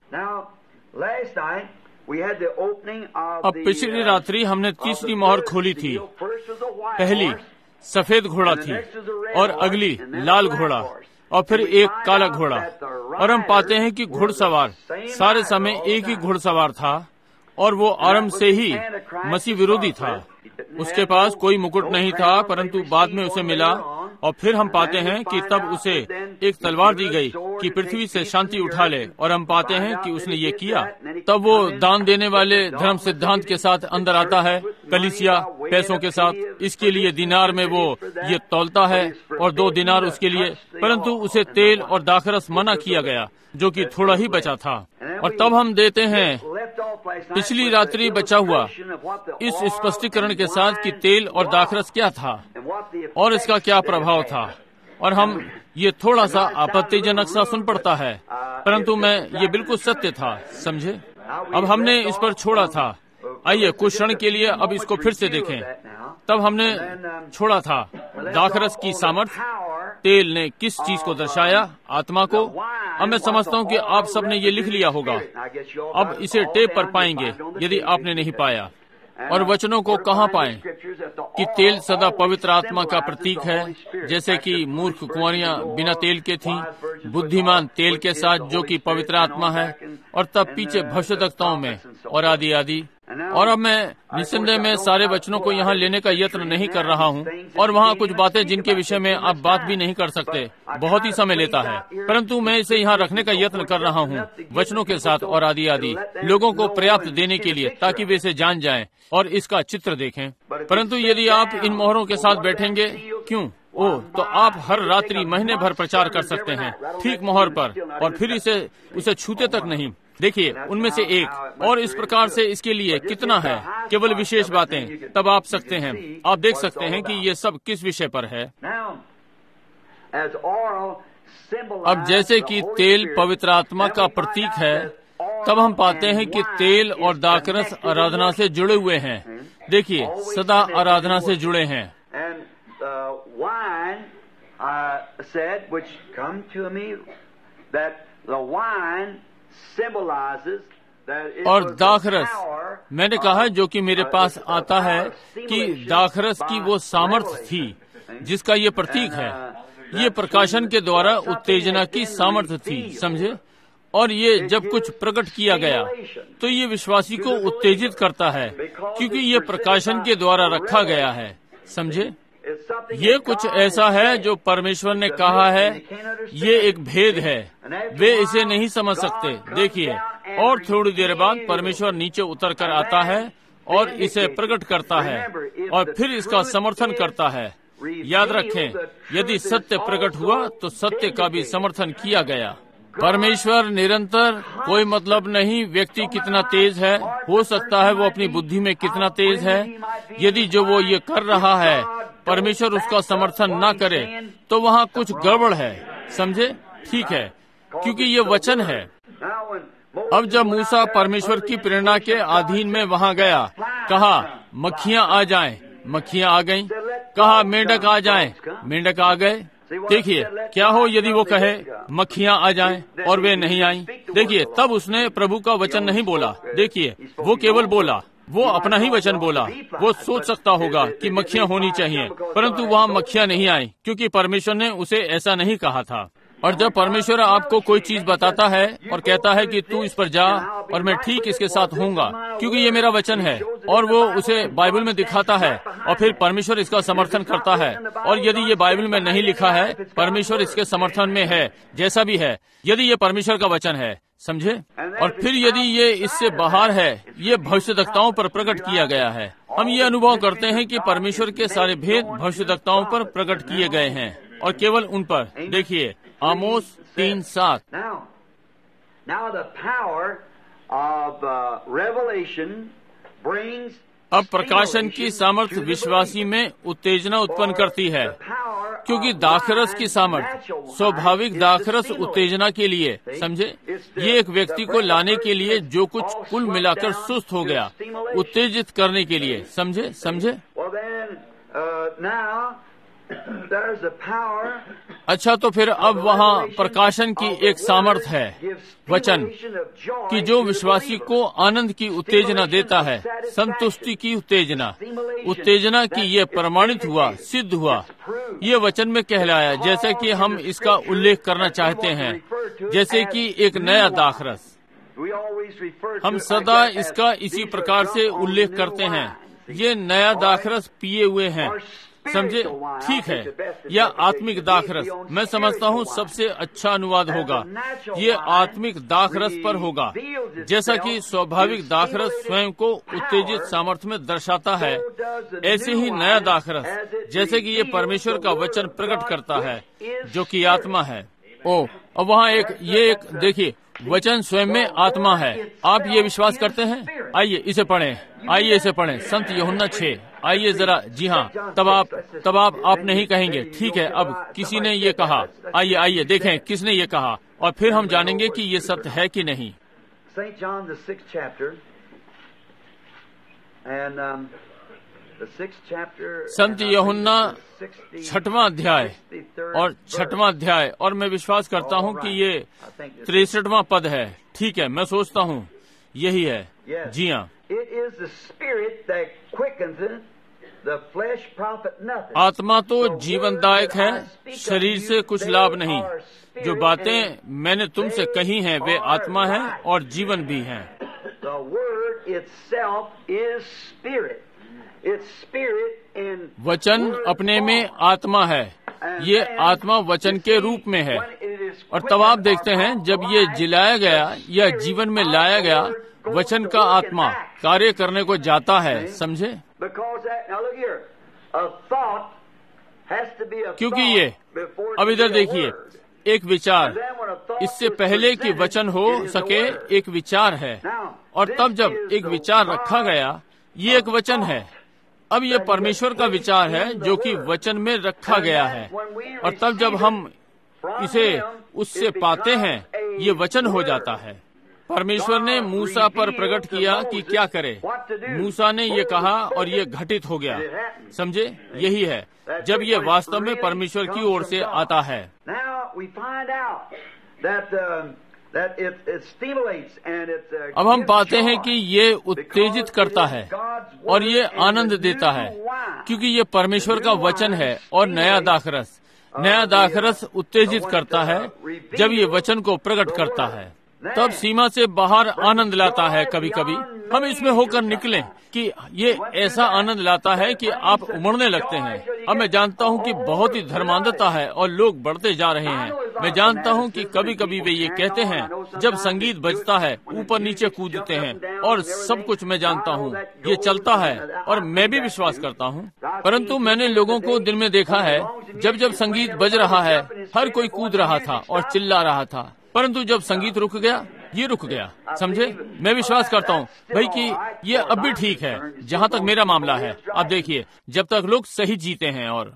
अब पिछली रात्रि हमने तीसरी मोहर खोली थी। पहली सफेद घोड़ा थी और अगली लाल घोड़ा और फिर एक काला घोड़ा। और हम पाते हैं कि घुड़सवार सारे समय एक ही घुड़सवार था और वो आरंभ से ही मसीह विरोधी था। उसके पास कोई मुकुट नहीं था, परंतु बाद में उसे मिला। और फिर हम पाते हैं कि तब उसे एक तलवार दी गई कि पृथ्वी से शांति उठा ले, और हम पाते हैं कि उसने ये किया। तब वो दान देने वाले धर्म सिद्धांत के साथ अंदर आता है, कलीसिया पैसों के साथ। इसके लिए दिनार में वो ये तौलता है और दो दिनार उसके लिए, परंतु उसे तेल और दाखरस मना किया गया जो कि थोड़ा ही बचा था। और तब हम देते हैं पिछली रात्रि बचा हुआ इस स्पष्टीकरण के साथ कि तेल और दाखरस क्या था और इसका क्या प्रभाव था। और हम ये थोड़ा सा आपत्तिजनक सा सुन पड़ता है, परंतु मैं ये बिल्कुल सत्य था, समझे। अब हमने इस पर छोड़ा था। आइए कुछ क्षण के लिए अब इसको फिर से देखें। तब हमने छोड़ा था दाखरस की सामर्थ्य, तेल ने किस चीज को दर्शाया, आत्मा को। अब मैं समझता हूँ कि आप सबने ये लिख लिया होगा। अब इसे टेप पर पाएंगे यदि आपने नहीं पाया। और वचनों को कहाँ पाएं कि तेल सदा पवित्र आत्मा का प्रतीक है, जैसे कि मूर्ख कुंवारियां बिना तेल के थीं, बुद्धिमान तेल के साथ जो कि पवित्र आत्मा है, और तब पीछे भविष्यद्वक्ताओं में और आदि आदि। और अब मैं निस्संदेह में सारे वचनों को यहाँ लेने का यत्न नहीं कर रहा हूँ, और वहाँ कुछ बातें जिनके विषय में आप बात भी नहीं कर सकते, बहुत ही समय लेता है, परंतु मैं इसे यहाँ रखने का यत्न कर रहा हूँ वचनों के साथ और आदि आदि, लोगों को पर्याप्त देने के लिए, ताकि वे इसे जान जाएं और इसका चित्र देखें। परंतु यदि आप इन मोहरों के साथ बैठेंगे, क्यों? ओह, तो आप हर रात्रि महीने भर प्रचार कर सकते हैं ठीक मोहर पर, और फिर इसे उसे छूते तक नहीं। देखिए उनमें से एक, और इस प्रकार से इसके लिए कितना है, केवल विशेष बातें, तब आप सकते हैं, आप देख सकते हैं कि ये सब किस विषय पर है। अब जैसे कि तेल पवित्र आत्मा का प्रतीक है, तब हम पाते हैं कि तेल और दाखरस आराधना से जुड़े हुए हैं। देखिए सदा आराधना से जुड़े हैं। और दाखरस, मैंने कहा जो कि मेरे पास आता है कि दाखरस की वो सामर्थ्य थी जिसका ये प्रतीक है। ये प्रकाशन के द्वारा उत्तेजना की सामर्थ्य थी, समझे। और ये जब कुछ प्रकट किया गया तो ये विश्वासी को उत्तेजित करता है, क्योंकि ये प्रकाशन के द्वारा रखा गया है, समझे। ये कुछ ऐसा है जो परमेश्वर ने कहा है, ये एक भेद है, वे इसे नहीं समझ सकते। देखिए, और थोड़ी देर बाद परमेश्वर नीचे उतर कर आता है और इसे प्रकट करता है और फिर इसका समर्थन करता है। याद रखें, यदि सत्य प्रकट हुआ तो सत्य का भी समर्थन किया गया। परमेश्वर निरंतर, कोई मतलब नहीं व्यक्ति कितना तेज है, हो सकता है वो अपनी बुद्धि में कितना तेज है, यदि जो वो ये कर रहा है परमेश्वर उसका समर्थन ना करे तो वहाँ कुछ गड़बड़ है, समझे। ठीक है, क्योंकि ये वचन है। अब जब मूसा परमेश्वर की प्रेरणा के अधीन में वहाँ गया, कहा मक्खियाँ आ जाएं, मक्खियाँ आ गईं, कहा मेंढक आ जाएं, मेंढक आ गए। देखिए क्या हो यदि वो कहे मक्खियाँ आ जाएं और वे नहीं आईं। देखिए तब उसने प्रभु का वचन नहीं बोला। देखिए वो केवल बोला, वो अपना ही वचन बोला। वो सोच सकता होगा कि मक्खियाँ होनी चाहिए, परंतु वहाँ मक्खियाँ नहीं आई, क्योंकि परमेश्वर ने उसे ऐसा नहीं कहा था। और जब परमेश्वर आपको कोई चीज बताता है और कहता है कि तू इस पर जा और मैं ठीक इसके साथ होऊंगा, क्योंकि ये मेरा वचन है, और वो उसे बाइबल में दिखाता है और फिर परमेश्वर इसका समर्थन करता है। और यदि ये बाइबल में नहीं लिखा है, परमेश्वर इसके समर्थन में है, जैसा भी है, यदि ये परमेश्वर का वचन है, समझे। और फिर यदि ये इससे बाहर है, ये भविष्यद्वक्ताओं पर प्रकट किया गया है। हम ये अनुभव करते हैं कि परमेश्वर के सारे भेद भविष्यद्वक्ताओं पर प्रकट किए गए हैं और केवल उन पर। देखिए आमोस तीन सात। अब प्रकाशन की सामर्थ्य विश्वासी में उत्तेजना उत्पन्न करती है, क्योंकि दाखरस की सामर्थ्य स्वाभाविक दाखरस उत्तेजना के लिए, समझे, ये एक व्यक्ति को लाने के लिए जो कुछ कुल मिलाकर सुस्त हो गया, उत्तेजित करने के लिए, समझे समझे। अच्छा, तो फिर अब वहाँ प्रकाशन की एक सामर्थ्य है वचन कि जो विश्वासी को आनंद की उत्तेजना देता है, संतुष्टि की उत्तेजना, उत्तेजना की ये प्रमाणित हुआ, सिद्ध हुआ, ये वचन में कहलाया। जैसे कि हम इसका उल्लेख करना चाहते हैं, जैसे कि एक नया दाखरस, हम सदा इसका इसी प्रकार से उल्लेख करते हैं, ये नया दाखरस पिए हुए हैं, समझे? ठीक है, या आत्मिक दाखरस, मैं समझता हूँ सबसे अच्छा अनुवाद होगा, ये आत्मिक दाखरस पर होगा। जैसा कि स्वाभाविक दाखरस स्वयं को उत्तेजित सामर्थ्य में दर्शाता है, ऐसे ही नया दाखरस, जैसे कि ये परमेश्वर का वचन प्रकट करता है, जो कि आत्मा है। ओ, अब वहाँ एक ये एक देखिए, वचन स्वयं में आत्मा है। आप ये विश्वास करते हैं? आइए इसे पढ़ें, आइए इसे पढ़ें, संत यूहन्ना छह। आइए जरा, जी हाँ, तब आप तब आप आप नहीं कहेंगे, ठीक है, अब किसी ने ये कहा। आइए आइए देखें किसने ये कहा, और फिर हम जानेंगे कि ये सत्य है कि नहीं। संत यूहन्ना छठवां अध्याय और छठवां अध्याय, और मैं विश्वास करता हूँ कि ये तिरसठवां पद है। ठीक है, मैं सोचता हूँ यही है। जी हाँ, आत्मा तो जीवनदायक है, शरीर से कुछ लाभ नहीं। जो बातें मैंने तुमसे कही हैं वे आत्मा हैं और जीवन भी हैं। वचन अपने में आत्मा है, ये आत्मा वचन के रूप में है। और तब आप देखते हैं जब ये जिलाया गया या जीवन में लाया गया, वचन का आत्मा कार्य करने को जाता है, समझे? क्योंकि ये, अब इधर देखिए, एक विचार, इससे पहले कि वचन हो सके एक विचार है, और तब जब एक विचार रखा गया, ये एक वचन है। अब ये परमेश्वर का विचार है जो कि वचन में रखा गया है, और तब जब हम इसे उससे पाते हैं, ये वचन हो जाता है। परमेश्वर ने मूसा पर प्रकट किया कि क्या करे। मूसा ने ये कहा और ये घटित हो गया, समझे? यही है जब ये वास्तव में परमेश्वर की ओर से आता है। अब हम पाते हैं कि ये उत्तेजित करता है और ये आनंद देता है, क्योंकि ये परमेश्वर का वचन है। और नया दाखरस, नया दाखरस उत्तेजित करता है जब ये वचन को प्रकट करता है, तब सीमा से बाहर आनंद लाता है। कभी कभी हम इसमें होकर निकलें कि ये ऐसा आनंद लाता है कि आप उमड़ने लगते हैं। अब मैं जानता हूँ कि बहुत ही धर्मांधता है और लोग बढ़ते जा रहे हैं। मैं जानता हूँ कि कभी कभी वे ये कहते हैं, जब संगीत बजता है ऊपर नीचे कूदते हैं और सब कुछ। मैं जानता हूँ ये चलता है और मैं भी विश्वास करता हूँ, परंतु मैंने लोगों को दिन में देखा है, जब जब संगीत बज रहा है हर कोई कूद रहा था और चिल्ला रहा था, परंतु जब संगीत रुक गया, ये रुक गया, समझे? मैं विश्वास करता हूँ भाई कि ये अब भी ठीक है जहाँ तक मेरा मामला है। अब देखिए, जब तक लोग सही जीते हैं। और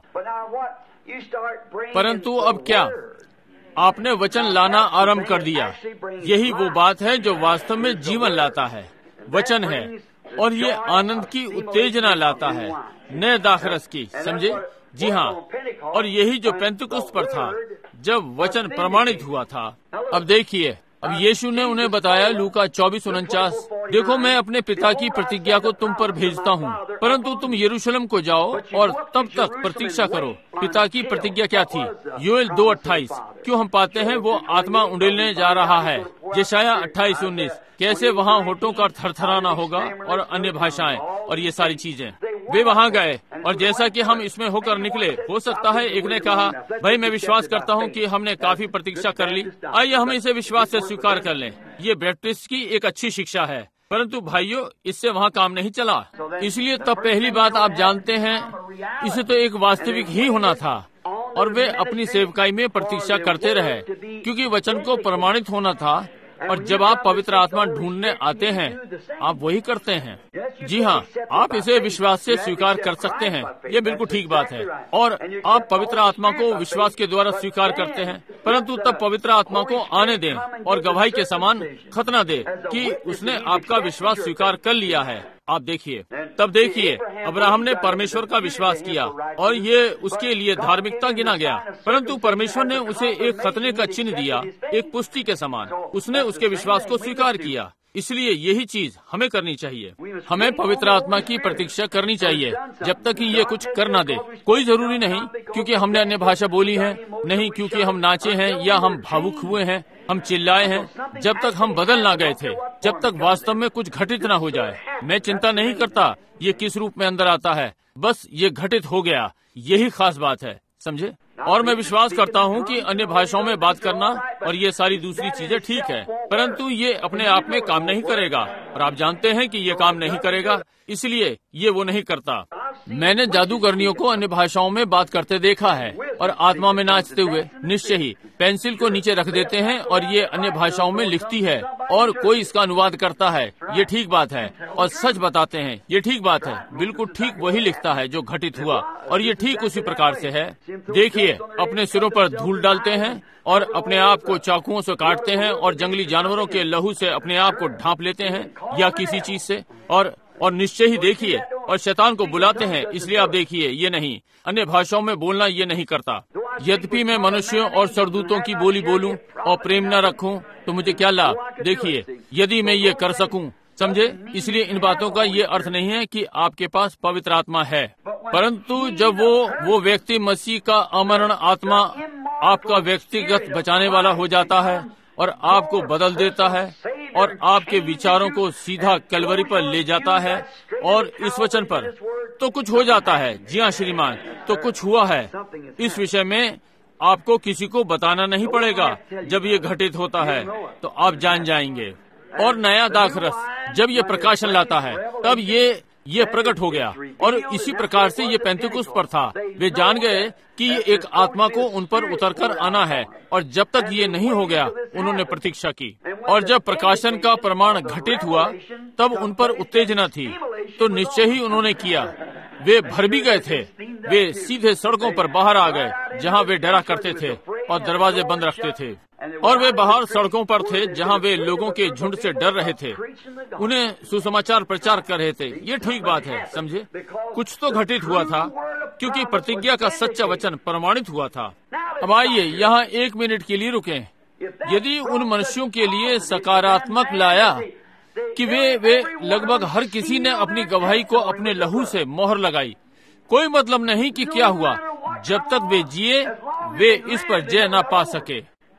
परंतु अब क्या, आपने वचन लाना आरंभ कर दिया। यही वो बात है जो वास्तव में जीवन लाता है, वचन है, और ये आनंद की उत्तेजना लाता है, नए दाखरस की, समझे? जी हाँ, और यही जो पेंतुकुस्त पर था जब वचन प्रमाणित हुआ था। अब देखिए, अब यीशु ने उन्हें बताया, लूका चौबीस उनचास, देखो मैं अपने पिता की प्रतिज्ञा को तुम पर भेजता हूँ, परंतु तुम यरूशलेम को जाओ और तब तक प्रतीक्षा करो। पिता की प्रतिज्ञा क्या थी? योएल दो अट्ठाईस। क्यों हम पाते हैं वो आत्मा उंडेलने जा रहा है। यशाया अट्ठाईस उन्नीस, कैसे वहाँ होठों का थरथराना होगा और अन्य भाषाएं और ये सारी चीजें। वे वहाँ गए और जैसा कि हम इसमें होकर निकले, हो सकता है एक ने कहा, भाई मैं विश्वास करता हूँ कि हमने काफी प्रतीक्षा कर ली, आइए हम इसे विश्वास से स्वीकार कर लें। ये बैप्टिस्ट की एक अच्छी शिक्षा है, परंतु भाइयों इससे वहाँ काम नहीं चला। इसलिए तब पहली बात आप जानते हैं, इसे तो एक वास्तविक ही होना था, और वे अपनी सेवकाई में प्रतीक्षा करते रहे, क्योंकि वचन को प्रमाणित होना था। और जब आप पवित्र आत्मा ढूंढने आते हैं, आप वही करते हैं। जी हाँ, आप इसे विश्वास से स्वीकार कर सकते हैं, ये बिल्कुल ठीक बात है। और आप पवित्र आत्मा को विश्वास के द्वारा स्वीकार करते हैं, परंतु तब पवित्र आत्मा को आने दें और गवाही के समान खतना दे कि उसने आपका विश्वास स्वीकार कर लिया है। आप देखिए, तब देखिए अब्राहम ने परमेश्वर का विश्वास किया और ये उसके लिए धार्मिकता गिना गया, परंतु परमेश्वर ने उसे एक खतने का चिन्ह दिया, एक पुष्टि के समान। उसने उसके विश्वास को स्वीकार किया। इसलिए यही चीज हमें करनी चाहिए। हमें पवित्र आत्मा की प्रतीक्षा करनी चाहिए जब तक कि ये कुछ कर ना दे। कोई जरूरी नहीं क्योंकि हमने अन्य भाषा बोली है, नहीं क्योंकि हम नाचे हैं या हम भावुक हुए हैं, हम चिल्लाए हैं, जब तक हम बदल ना गए थे, जब तक वास्तव में कुछ घटित ना हो जाए। मैं चिंता नहीं करता ये किस रूप में अंदर आता है, बस ये घटित हो गया, यही खास बात है, समझे। और मैं विश्वास करता हूँ कि अन्य भाषाओं में बात करना और ये सारी दूसरी चीजें ठीक है, परंतु ये अपने आप में काम नहीं करेगा और आप जानते हैं कि ये काम नहीं करेगा, इसलिए ये वो नहीं करता। मैंने जादूगरनियों को अन्य भाषाओं में बात करते देखा है और आत्मा में नाचते हुए निश्चय ही पेंसिल को नीचे रख देते हैं और ये अन्य भाषाओं में लिखती है और कोई इसका अनुवाद करता है। ये ठीक बात है और सच बताते हैं, ये ठीक बात है, बिल्कुल ठीक वही लिखता है जो घटित हुआ और ये ठीक उसी प्रकार से है। देखिए, अपने सिरों पर धूल डालते हैं और अपने आप को चाकुओं से काटते हैं और जंगली जानवरों के लहू से अपने आप को ढांप लेते हैं या किसी चीज से, और और निश्चय ही देखिए और शैतान को बुलाते हैं। इसलिए आप देखिए, ये नहीं, अन्य भाषाओं में बोलना ये नहीं करता। यद्यपि मैं मनुष्यों और सरदूतों की बोली बोलूं और प्रेम न रखूं तो मुझे क्या लाभ। देखिए, यदि मैं ये कर सकूं, समझे। इसलिए इन बातों का ये अर्थ नहीं है कि आपके पास पवित्र आत्मा है, परंतु जब वो वो व्यक्ति मसीह का अमरण आत्मा आपका व्यक्तिगत बचाने वाला हो जाता है और आपको बदल देता है और आपके विचारों को सीधा कैलवरी पर ले जाता है और इस वचन पर, तो कुछ हो जाता है। जी हाँ श्रीमान, तो कुछ हुआ है। इस विषय में आपको किसी को बताना नहीं पड़ेगा। जब ये घटित होता है तो आप जान जाएंगे। और नया दाखरस जब ये प्रकाशन लाता है तब ये ये प्रकट हो गया और इसी प्रकार से ये पेंतिकुस्त पर था। वे जान गए कि ये एक आत्मा को उन पर उतरकर आना है और जब तक ये नहीं हो गया उन्होंने प्रतीक्षा की। और जब प्रकाशन का प्रमाण घटित हुआ तब उन पर उत्तेजना थी, तो निश्चय ही उन्होंने किया। वे भर भी गए थे। वे सीधे सड़कों पर बाहर आ गए जहाँ वे डरा करते थे और दरवाजे बंद रखते थे, और वे बाहर सड़कों पर थे जहाँ वे लोगों के झुंड से डर रहे थे, उन्हें सुसमाचार प्रचार कर रहे थे। ये ठीक बात है, समझे। कुछ तो घटित हुआ था क्योंकि प्रतिज्ञा का सच्चा वचन प्रमाणित हुआ था। अब आइए यहाँ एक मिनट के लिए रुकें। यदि उन मनुष्यों के लिए सकारात्मक लाया कि वे वे लगभग हर किसी ने अपनी गवाही को अपने लहू से मोहर लगाई, कोई मतलब नहीं कि क्या हुआ, जब तक वे जिए वे इस पर जय न पा सके।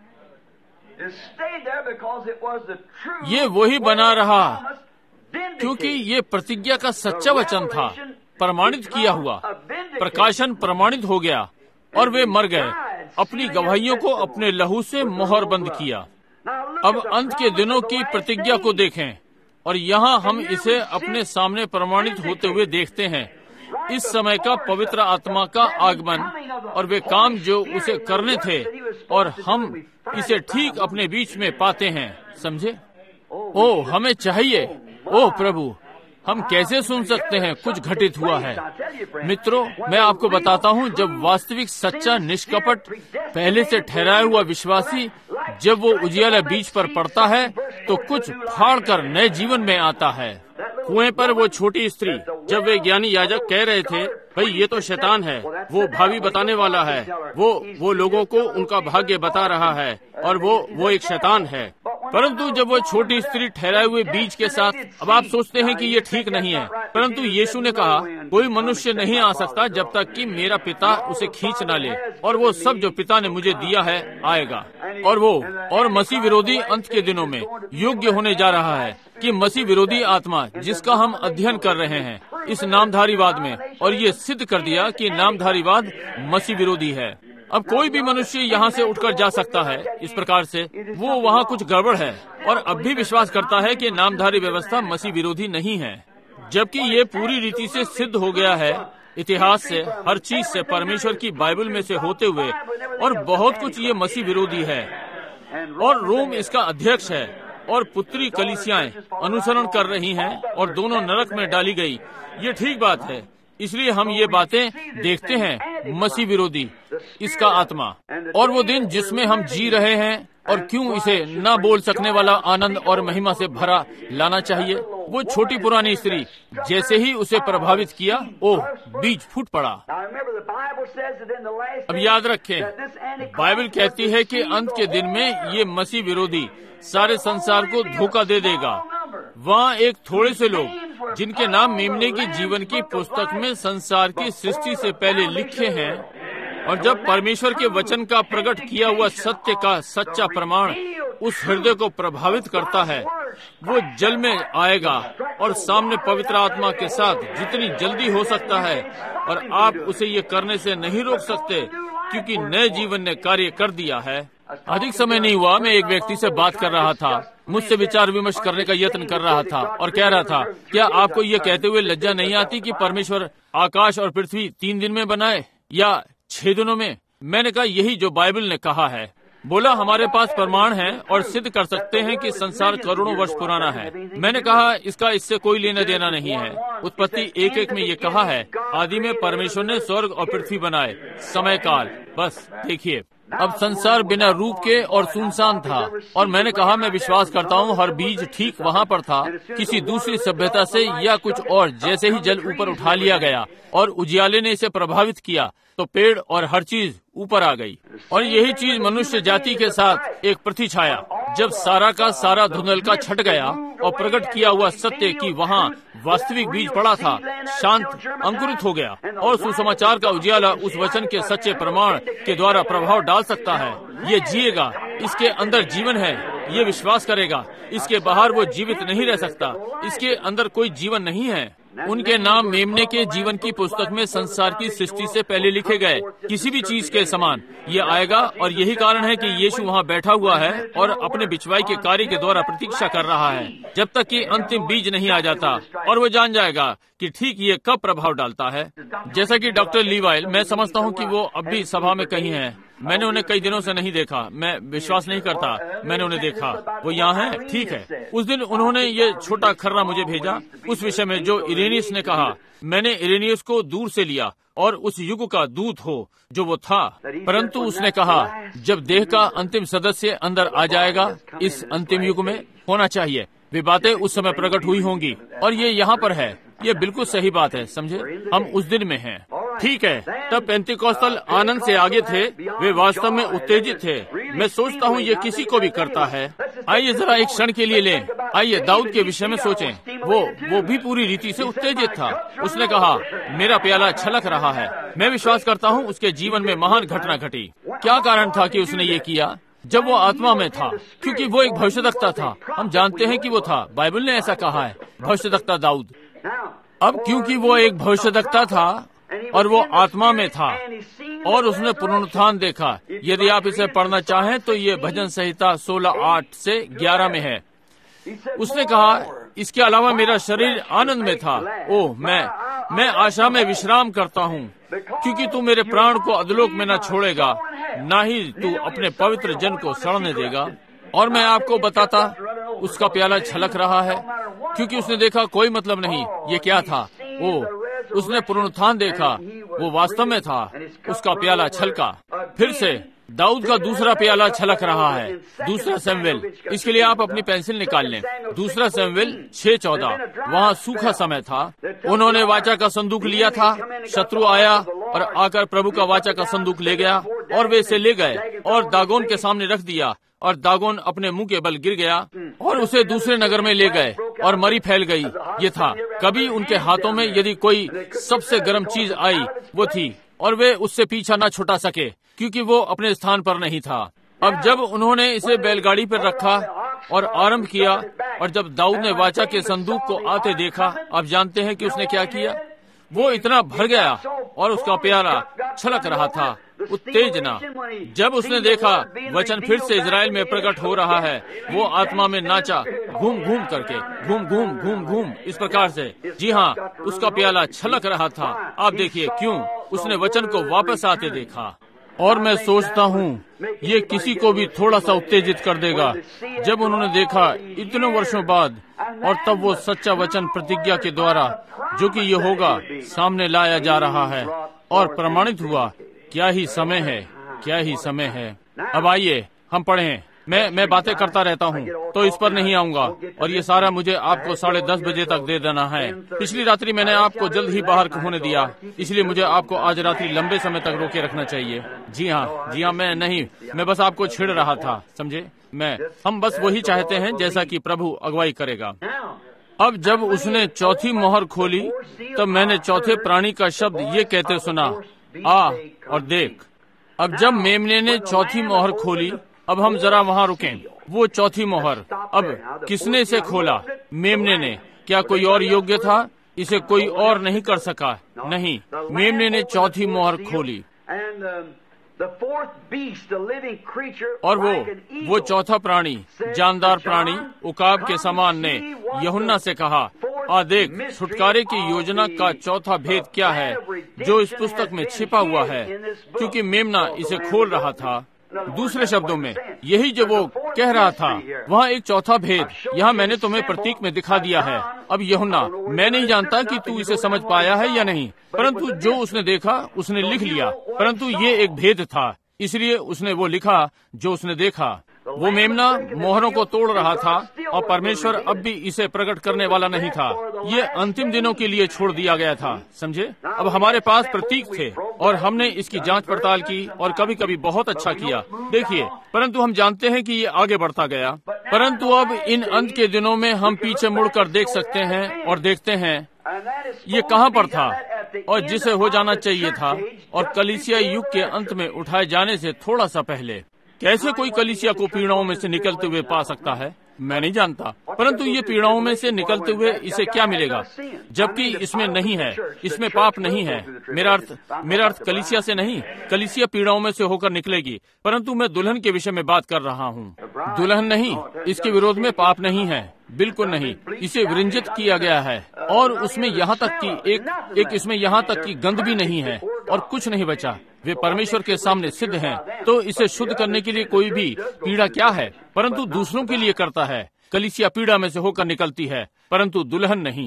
ये वही बना रहा क्योंकि ये प्रतिज्ञा का सच्चा वचन था, प्रमाणित किया हुआ। प्रकाशन प्रमाणित हो गया और वे मर गए, अपनी गवाहियों को अपने लहू से मोहर बंद किया। अब अंत के दिनों की प्रतिज्ञा को देखें और यहाँ हम इसे अपने सामने प्रमाणित होते हुए देखते हैं। इस समय का पवित्र आत्मा का आगमन और वे काम जो उसे करने थे, और हम इसे ठीक अपने बीच में पाते हैं, समझे। ओ हमें चाहिए, ओ प्रभु, हम कैसे सुन सकते हैं कुछ घटित हुआ है। मित्रों, मैं आपको बताता हूँ, जब वास्तविक सच्चा निष्कपट पहले से ठहराया हुआ विश्वासी जब वो उजियाला बीज पर पड़ता है तो कुछ फाड़ कर नए जीवन में आता है। कुएं पर वो छोटी स्त्री, जब वे ज्ञानी याजक कह रहे थे भाई ये तो शैतान है, वो भावी बताने वाला है, वो वो लोगों को उनका भाग्य बता रहा है और वो वो एक शैतान है, परंतु जब वो छोटी स्त्री ठहराए हुए बीज के साथ, अब आप सोचते हैं कि ये ठीक नहीं है, परंतु यीशु ने कहा कोई मनुष्य नहीं आ सकता जब तक कि मेरा पिता उसे खींच न ले, और वो सब जो पिता ने मुझे दिया है आएगा। और वो और मसीह विरोधी अंत के दिनों में योग्य होने जा रहा है कि मसीह विरोधी आत्मा जिसका हम अध्ययन कर रहे हैं इस नामधारीवाद में, और ये सिद्ध कर दिया कि नामधारीवाद मसीह विरोधी है। अब कोई भी मनुष्य यहाँ से उठकर जा सकता है इस प्रकार से, वो वहाँ कुछ गड़बड़ है और अब भी विश्वास करता है कि नामधारी व्यवस्था मसीह विरोधी नहीं है, जबकि ये पूरी रीति से सिद्ध हो गया है इतिहास से, हर चीज से, परमेश्वर की बाइबल में से होते हुए, और बहुत कुछ ये मसीह विरोधी है। और रोम इसका अध्यक्ष है और पुत्री कलीसियाएं अनुसरण कर रही हैं और दोनों नरक में डाली गई। ये ठीक बात है। इसलिए हम ये बातें देखते हैं, मसीह विरोधी, इसका आत्मा, और वो दिन जिसमें हम जी रहे हैं और क्यों इसे न बोल सकने वाला आनंद और महिमा से भरा लाना चाहिए? वो छोटी पुरानी स्त्री जैसे ही उसे प्रभावित किया, ओह, बीज फूट पड़ा। अब याद रखें, बाइबल कहती है कि अंत के दिन में ये मसीह विरोधी सारे संसार को धोखा दे देगा। वहाँ एक थोड़े से लोग जिनके नाम मेमने की जीवन की पुस्तक में संसार की सृष्टि से पहले लिखे हैं, और जब परमेश्वर के वचन का प्रकट किया हुआ सत्य का सच्चा प्रमाण उस हृदय को प्रभावित करता है, वो जल में आएगा और सामने पवित्र आत्मा के साथ जितनी जल्दी हो सकता है, और आप उसे ये करने से नहीं रोक सकते क्योंकि नए जीवन ने कार्य कर दिया है। अधिक समय नहीं हुआ, मैं एक व्यक्ति से बात कर रहा था, मुझसे विचार विमर्श करने का यत्न कर रहा था और कह रहा था, क्या आपको ये कहते हुए लज्जा नहीं आती कि परमेश्वर आकाश और पृथ्वी तीन दिन में बनाए या छह दिनों में? मैंने कहा, यही जो बाइबल ने कहा है। बोला, हमारे पास प्रमाण है और सिद्ध कर सकते हैं कि संसार करोड़ों वर्ष पुराना है। मैंने कहा, इसका इससे कोई लेना देना नहीं है। उत्पत्ति एक एक में ये कहा है, आदि में परमेश्वर ने स्वर्ग और पृथ्वी बनाए, समय काल। बस देखिए, अब संसार बिना रूप के और सुनसान था, और मैंने कहा, मैं विश्वास करता हूँ हर बीज ठीक वहाँ पर था, किसी दूसरी सभ्यता से या कुछ और। जैसे ही जल ऊपर उठा लिया गया और उजियाले ने इसे प्रभावित किया, तो पेड़ और हर चीज ऊपर आ गई। और यही चीज मनुष्य जाति के साथ एक प्रति छाया, जब सारा का सारा धुंधलका छट गया और प्रकट किया हुआ सत्य कि वहाँ वास्तविक बीज पड़ा था, शांत अंकुरित हो गया, और सुसमाचार का उजियाला उस वचन के सच्चे प्रमाण के द्वारा प्रभाव डाल सकता है। ये जिएगा, इसके अंदर जीवन है, ये विश्वास करेगा, इसके बाहर वो जीवित नहीं रह सकता, इसके अंदर कोई जीवन नहीं है। उनके नाम मेमने के जीवन की पुस्तक में संसार की सृष्टि से पहले लिखे गए, किसी भी चीज के समान ये आएगा। और यही कारण है कि यीशु वहाँ बैठा हुआ है और अपने बिचवाई के कार्य के द्वारा प्रतीक्षा कर रहा है, जब तक कि अंतिम बीज नहीं आ जाता, और वो जान जाएगा कि ठीक ये कब प्रभाव डालता है। जैसा कि डॉक्टर लीवाइल, मैं समझता हूँ कि वो अब भी सभा में कहीं हैं। मैंने उन्हें कई दिनों से नहीं देखा, मैं विश्वास नहीं करता मैंने उन्हें देखा। वो यहाँ हैं? ठीक है। उस दिन उन्होंने ये छोटा खर्रा मुझे भेजा उस विषय में जो इरेनियस ने कहा। मैंने इरेनियस को दूर से लिया और उस युग का दूत हो जो वो था, परंतु उसने कहा, जब देह का अंतिम सदस्य अंदर आ जाएगा, इस अंतिम युग में होना चाहिए, वे बातें उस समय प्रकट हुई होंगी। और ये यहाँ पर है, ये बिल्कुल सही बात है, समझे? हम उस दिन में हैं। ठीक है, तब पेंतिकोस्तल आनंद से आगे थे, वे वास्तव में उत्तेजित थे। मैं सोचता हूँ ये किसी को भी करता है। आइए जरा एक क्षण के लिए लें, आइए दाऊद के विषय में सोचें। वो वो भी पूरी रीति से उत्तेजित था। उसने कहा, मेरा प्याला छलक रहा है। मैं विश्वास करता हूँ उसके जीवन में महान घटना घटी। क्या कारण था कि उसने ये किया? जब वो आत्मा में था, क्योंकि वो एक भविष्यद्वक्ता था। हम जानते हैं कि वो था, बाइबल ने ऐसा कहा है, भविष्यद्वक्ता दाऊद। अब क्योंकि वो एक भविष्यद्वक्ता था और वो आत्मा में था और उसने पुनरुत्थान देखा। यदि आप इसे पढ़ना चाहें तो ये भजन संहिता सोलह आठ से ग्यारह में है। उसने कहा, इसके अलावा मेरा शरीर आनंद में था। ओह, मैं मैं आशा में विश्राम करता हूँ, क्योंकि तू मेरे प्राण को अधोलोक में न छोड़ेगा, न ही तू अपने पवित्र जन को सड़ने देगा। और मैं आपको बताता, उसका प्याला छलक रहा है, क्योंकि उसने देखा कोई मतलब नहीं ये क्या था। ओ, उसने पुनरुत्थान देखा, वो वास्तव में था, उसका प्याला छलका। फिर से दाऊद का दूसरा प्याला छलक रहा है। दूसरा सैमुएल, इसके लिए आप अपनी पेंसिल निकाल लें। दूसरा सैमुएल छह चौदह, वहाँ सूखा समय था। उन्होंने वाचा का संदूक लिया था, शत्रु आया और आकर प्रभु का वाचा का संदूक ले गया, और वे इसे ले गए और दागोन के सामने रख दिया, और दागोन अपने मुंह के बल गिर गया और उसे दूसरे नगर में ले गए और मरी फैल गई। ये था, कभी उनके हाथों में यदि कोई सबसे गर्म चीज आई वो थी, और वे उससे पीछा न छुटा सके, क्योंकि वो अपने स्थान पर नहीं था। अब जब उन्होंने इसे बैलगाड़ी पर रखा और आरंभ किया, और जब दाऊद ने वाचा के संदूक को आते देखा, आप जानते हैं कि उसने क्या किया? वो इतना भर गया और उसका प्याला छलक रहा था, उत्तेजना। जब उसने देखा वचन फिर से इजराइल में प्रकट हो रहा है, वो आत्मा में नाचा, घूम घूम करके, घूम घूम घूम घूम इस प्रकार से। जी हाँ, उसका प्याला छलक रहा था। आप देखिए क्यों, उसने वचन को वापस आते देखा। और मैं सोचता हूँ ये किसी को भी थोड़ा सा उत्तेजित कर देगा, जब उन्होंने देखा इतने वर्षों बाद, और तब वो सच्चा वचन प्रतिज्ञा के द्वारा जो कि ये होगा सामने लाया जा रहा है और प्रमाणित हुआ। क्या ही समय है, क्या ही समय है। अब आइए हम पढ़ें मैं मैं बातें करता रहता हूँ, तो इस पर नहीं आऊंगा, और ये सारा मुझे आपको साढ़े दस बजे तक दे देना है। पिछली रात्रि मैंने आपको जल्द ही बाहर होने दिया, इसलिए मुझे आपको आज रात्रि लंबे समय तक रोके रखना चाहिए। जी हाँ, जी हाँ, मैं नहीं, मैं बस आपको छेड़ रहा था, समझे। मैं हम बस वही चाहते हैं जैसा कि प्रभु अगुवाई करेगा। अब जब उसने चौथी मोहर खोली, तब मैंने चौथे प्राणी का शब्द ये कहते सुना, आ और देख। अब जब मेमने ने चौथी मोहर खोली, अब हम जरा वहाँ रुकें। वो चौथी मोहर, अब किसने इसे खोला? मेमने ने। क्या कोई और योग्य था? इसे कोई और नहीं कर सका। नहीं, मेमने ने चौथी मोहर खोली। और वो वो चौथा प्राणी, जानदार प्राणी, उकाब के समान ने यूहन्ना से कहा, आ देख, छुटकारे की योजना का चौथा भेद क्या है जो इस पुस्तक में छिपा हुआ है, क्योंकि मेमना इसे खोल रहा था। दूसरे शब्दों में यही जो वो कह रहा था, वहाँ एक चौथा भेद यहाँ मैंने तुम्हें प्रतीक में दिखा दिया है। अब यूहन्ना, मैं नहीं जानता कि तू इसे समझ पाया है या नहीं, परंतु जो उसने देखा उसने लिख लिया। परंतु ये एक भेद था, इसलिए उसने वो लिखा जो उसने देखा। वो मेमना मोहरों को तोड़ रहा था, और परमेश्वर अब भी इसे प्रकट करने वाला नहीं था। ये अंतिम दिनों के लिए छोड़ दिया गया था, समझे। अब हमारे पास प्रतीक थे, और हमने इसकी जांच पड़ताल की, और कभी कभी बहुत अच्छा किया, देखिए। परंतु हम जानते हैं कि ये आगे बढ़ता गया। परंतु अब इन अंत के दिनों में हम पीछे मुड़कर देख सकते हैं और देखते हैं ये कहाँ पर था, और जिसे हो जाना चाहिए था, और कलीसिया युग के अंत में उठाए जाने से थोड़ा सा पहले। कैसे कोई कलीसिया को पीड़ाओं में से निकलते हुए पा सकता है, मैं नहीं जानता। परंतु ये पीड़ाओं में से निकलते हुए इसे क्या मिलेगा, जबकि इसमें नहीं है, इसमें पाप नहीं है। मेरा अर्थ मेरा अर्थ कलीसिया से नहीं, कलीसिया पीड़ाओं में से होकर निकलेगी। परंतु मैं दुल्हन के विषय में बात कर रहा हूँ। दुल्हन नहीं, इसके विरोध में पाप नहीं है, बिल्कुल नहीं। इसे विरंजित किया गया है, और उसमें यहाँ तक की एक एक इसमें यहाँ तक की गंध भी नहीं है, और कुछ नहीं बचा। वे परमेश्वर के सामने सिद्ध हैं। तो इसे शुद्ध करने के लिए कोई भी पीड़ा क्या है, परंतु दूसरों के लिए करता है। कलीसिया पीड़ा में से होकर निकलती है, परंतु दुल्हन नहीं।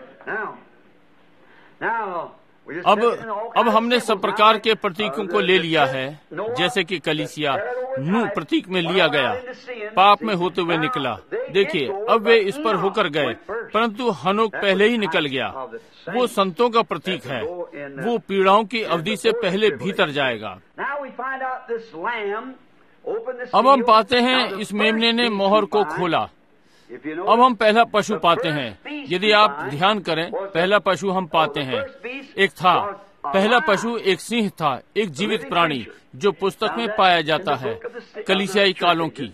अब अब हमने सब प्रकार के प्रतीकों को ले लिया है, जैसे कि कलीसिया नूह प्रतीक में लिया गया, पाप में होते हुए निकला। देखिए, अब वे इस पर होकर गए, परंतु हनोक पहले ही निकल गया। वो संतों का प्रतीक है, वो पीड़ाओं की अवधि से पहले भीतर जाएगा। अब हम पाते हैं इस मेमने ने मोहर को खोला। अब हम पहला पशु पाते हैं। यदि आप ध्यान करें, पहला पशु हम पाते हैं एक था, पहला पशु एक सिंह था, एक जीवित प्राणी जो पुस्तक में पाया जाता है कलीसियाई कालों की।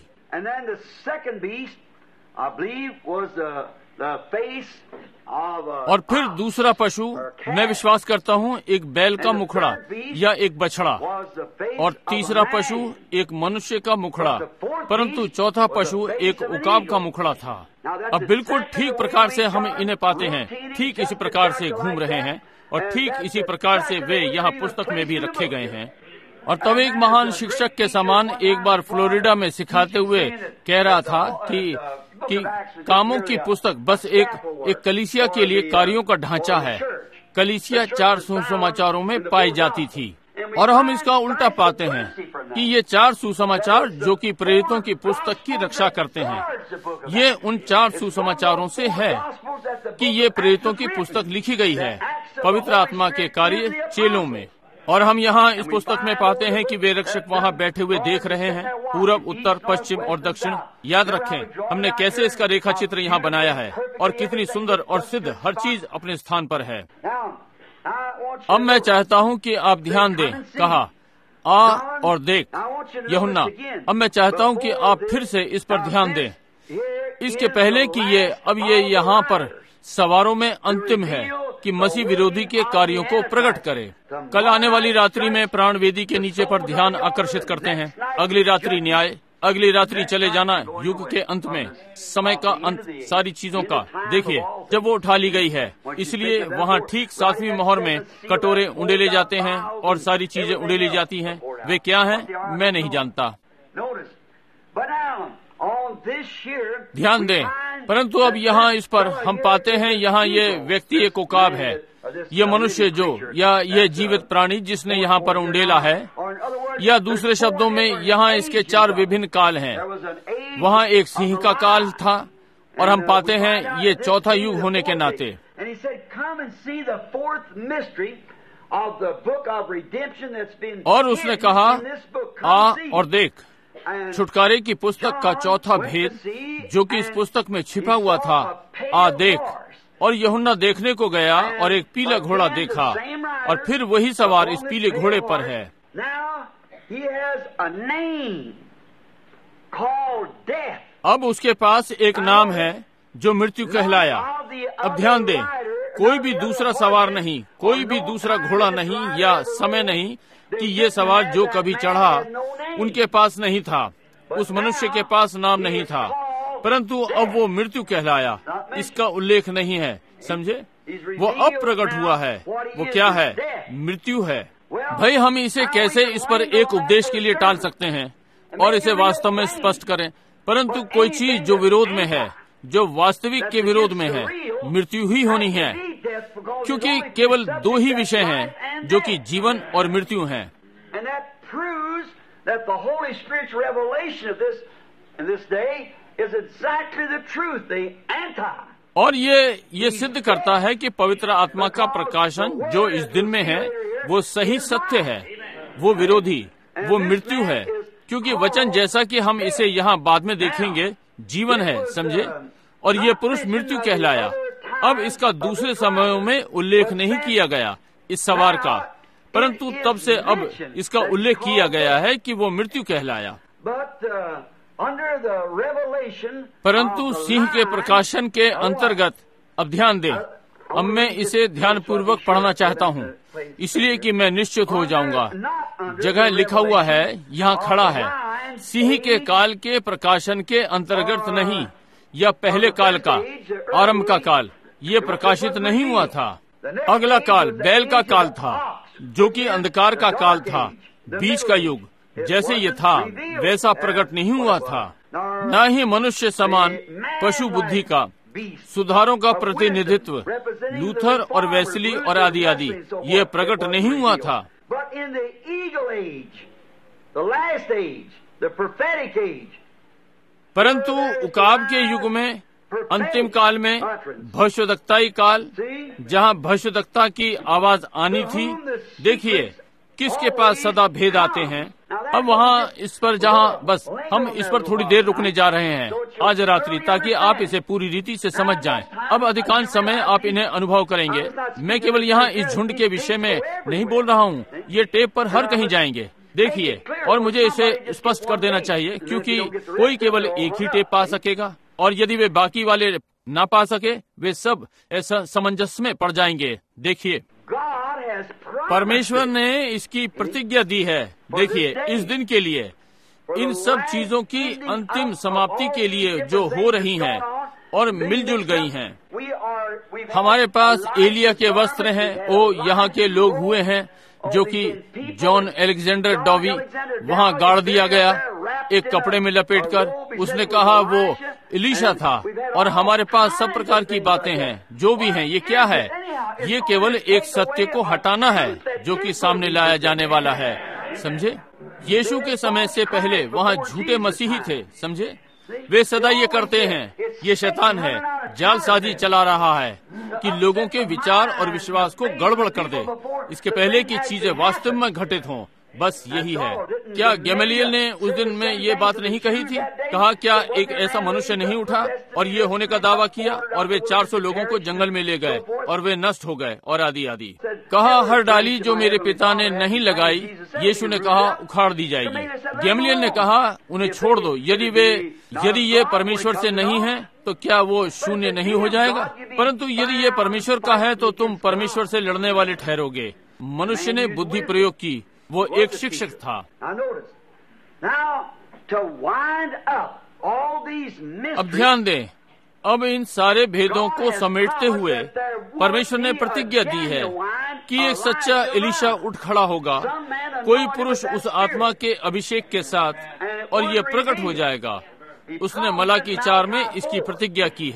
और फिर दूसरा पशु, मैं विश्वास करता हूँ, एक बैल का मुखड़ा या एक बछड़ा। और तीसरा पशु एक मनुष्य का मुखड़ा, परंतु चौथा पशु एक उकाब का मुखड़ा था। अब बिल्कुल ठीक प्रकार से हम इन्हें पाते हैं, ठीक इसी प्रकार से घूम रहे हैं, और ठीक इसी प्रकार से वे यहाँ पुस्तक में भी रखे गए हैं। और तब एक महान शिक्षक के समान एक बार फ्लोरिडा में सिखाते हुए कह रहा था कि कि कामों की पुस्तक बस एक एक कलीसिया के लिए कार्यों का ढांचा है। कलीसिया चार सुसमाचारों में पाई जाती थी, और हम इसका उल्टा पाते हैं कि ये चार सुसमाचार जो कि प्रेरितों की पुस्तक की रक्षा करते हैं, ये उन चार सुसमाचारों से है कि ये प्रेरितों की पुस्तक लिखी गई है पवित्र आत्मा के कार्य चेलों में। और हम यहाँ इस पुस्तक में पाते हैं कि वे रक्षक वहाँ बैठे हुए देख रहे हैं, पूरब, उत्तर, पश्चिम और दक्षिण। याद रखें हमने कैसे इसका रेखा चित्र यहाँ बनाया है, और कितनी सुंदर और सिद्ध हर चीज अपने स्थान पर है। अब मैं चाहता हूँ कि आप ध्यान दें, कहा आ और देख यूहन्ना। अब मैं चाहता हूँ कि आप फिर से इस पर ध्यान दें, इसके पहले कि ये अब ये यहाँ पर सवारों में अंतिम है कि मसीह विरोधी के कार्यों को प्रकट करे। कल आने वाली रात्रि में प्राण वेदी के नीचे पर ध्यान आकर्षित करते हैं। अगली रात्रि न्याय, अगली रात्रि चले जाना, युग के अंत में, समय का अंत, सारी चीजों का। देखिए, जब वो उठा ली गई है, इसलिए वहाँ ठीक सातवीं मोहर में कटोरे उंडेले जाते हैं और सारी चीजें उंडेली जाती हैं। वे क्या हैं मैं नहीं जानता, ध्यान दें। परंतु अब यहाँ इस पर हम पाते हैं, यहाँ ये व्यक्ति एक उकाब है, ये मनुष्य जो या ये जीवित प्राणी जिसने यहाँ पर उंडेला है, या दूसरे शब्दों में यहाँ इसके चार विभिन्न काल हैं। वहाँ एक सिंह का काल था और हम पाते हैं ये चौथा युग होने के नाते। और उसने कहा, आ और देख छुटकारे की पुस्तक का चौथा भेद जो कि इस पुस्तक में छिपा हुआ था, आ देख। और यूहन्ना देखने को गया और एक पीला घोड़ा देखा, और फिर वही सवार इस पीले घोड़े पर है। अब उसके पास एक नाम है जो मृत्यु कहलाया। अब ध्यान दें, कोई भी दूसरा सवार नहीं, कोई भी दूसरा घोड़ा नहीं या समय नहीं कि ये सवार जो कभी चढ़ा उनके पास नहीं था, उस मनुष्य के पास नाम नहीं था, परंतु अब वो मृत्यु कहलाया। इसका उल्लेख नहीं है, समझे? वो अब प्रकट हुआ है। वो क्या है? मृत्यु है। भाई, हम इसे कैसे इस पर एक उपदेश के लिए टाल सकते हैं और इसे वास्तव में स्पष्ट करें? परंतु कोई चीज जो विरोध में है, जो वास्तविक के विरोध में है, मृत्यु ही होनी है, क्योंकि केवल दो ही विषय हैं जो कि जीवन और मृत्यु हैं। और ये ये सिद्ध करता है कि पवित्र आत्मा का प्रकाशन जो इस दिन में है वो सही सत्य है, वो विरोधी, वो मृत्यु है, क्योंकि वचन जैसा कि हम इसे यहाँ बाद में देखेंगे जीवन है, समझे? और ये पुरुष मृत्यु कहलाया। अब इसका दूसरे समयों में उल्लेख नहीं किया गया इस सवार का, परंतु तब से अब इसका उल्लेख किया गया है कि वो मृत्यु कहलाया। परंतु सिंह के प्रकाशन के अंतर्गत, अब ध्यान दें, अब मैं इसे ध्यान पूर्वक पढ़ना चाहता हूँ इसलिए कि मैं निश्चित हो जाऊंगा। जगह लिखा हुआ है, यहाँ खड़ा है, सिंह के काल के प्रकाशन के अंतर्गत नहीं, या पहले काल का, आरंभ का काल, ये प्रकाशित नहीं हुआ था। अगला काल बैल का काल था, जो कि अंधकार का काल था, बीच का युग। जैसे ये था वैसा प्रकट नहीं हुआ था, न ही मनुष्य समान पशु बुद्धि का, सुधारों का प्रतिनिधित्व, लूथर और वेस्ली और आदि आदि, ये प्रकट नहीं हुआ था। परंतु उकाब के युग में, अंतिम काल में, भविष्यद्वक्ताई काल, जहाँ भविष्यद्वक्ता की आवाज आनी थी, देखिए किसके पास सदा भेद आते हैं। अब वहाँ इस पर जहाँ बस हम इस पर थोड़ी देर रुकने जा रहे हैं आज रात्रि, ताकि आप इसे पूरी रीति से समझ जाएं। अब अधिकांश समय आप इन्हें अनुभव करेंगे। मैं केवल यहाँ इस झुंड के विषय में नहीं बोल रहा हूँ, ये टेप पर हर कहीं जाएंगे, देखिए। और मुझे इसे स्पष्ट कर देना चाहिए, क्योंकि कोई केवल एक ही टेप पा सकेगा, और यदि वे बाकी वाले ना पा सके, वे सब ऐसा सामंजस्य में पड़ जाएंगे। देखिए, परमेश्वर ने इसकी प्रतिज्ञा दी है। देखिए, इस दिन के लिए, इन सब चीजों की अंतिम समाप्ति के लिए जो हो रही हैं और मिलजुल गई हैं। हमारे पास एलिया के वस्त्र हैं, वो यहाँ के लोग हुए हैं, जो कि जॉन एलेक्जेंडर डॉवी वहाँ गाड़ दिया गया एक कपड़े में लपेटकर। उसने कहा वो इलीशा था। और हमारे पास सब प्रकार की बातें हैं, जो भी हैं। ये क्या है? ये केवल एक सत्य को हटाना है जो कि सामने लाया जाने वाला है, समझे? यीशु के समय से पहले वहाँ झूठे मसीही थे, समझे? वे सदा ये करते हैं, ये शैतान है, जालसाजी चला रहा है कि लोगों के विचार और विश्वास को गड़बड़ कर दे, इसके पहले की चीजें वास्तव में घटित हों। बस यही है। क्या गैमलियल ने उस दिन में ये बात नहीं कही थी? कहा, क्या एक ऐसा मनुष्य नहीं उठा और ये होने का दावा किया, और वे चार सौ लोगों को जंगल में ले गए और वे नष्ट हो गए, और आदि आदि। कहा, हर डाली जो मेरे पिता ने नहीं लगाई, यीशु ने कहा, उखाड़ दी जाएगी। गैमलियल ने कहा, उन्हें छोड़ दो। यदि वे यदि ये परमेश्वर से नहीं है तो क्या वो शून्य नहीं हो जाएगा? परंतु यदि ये परमेश्वर का है तो तुम परमेश्वर से लड़ने वाले ठहरोगे। मनुष्य ने बुद्धि प्रयोग की, वो एक शिक्षक था। अब ध्यान दें, अब इन सारे भेदों को समेटते हुए परमेश्वर ने प्रतिज्ञा दी है कि एक सच्चा एलीशा उठ खड़ा होगा, कोई पुरुष उस आत्मा के अभिषेक के साथ, और ये प्रकट हो जाएगा। उसने मलाकी चार में इसकी प्रतिज्ञा की है।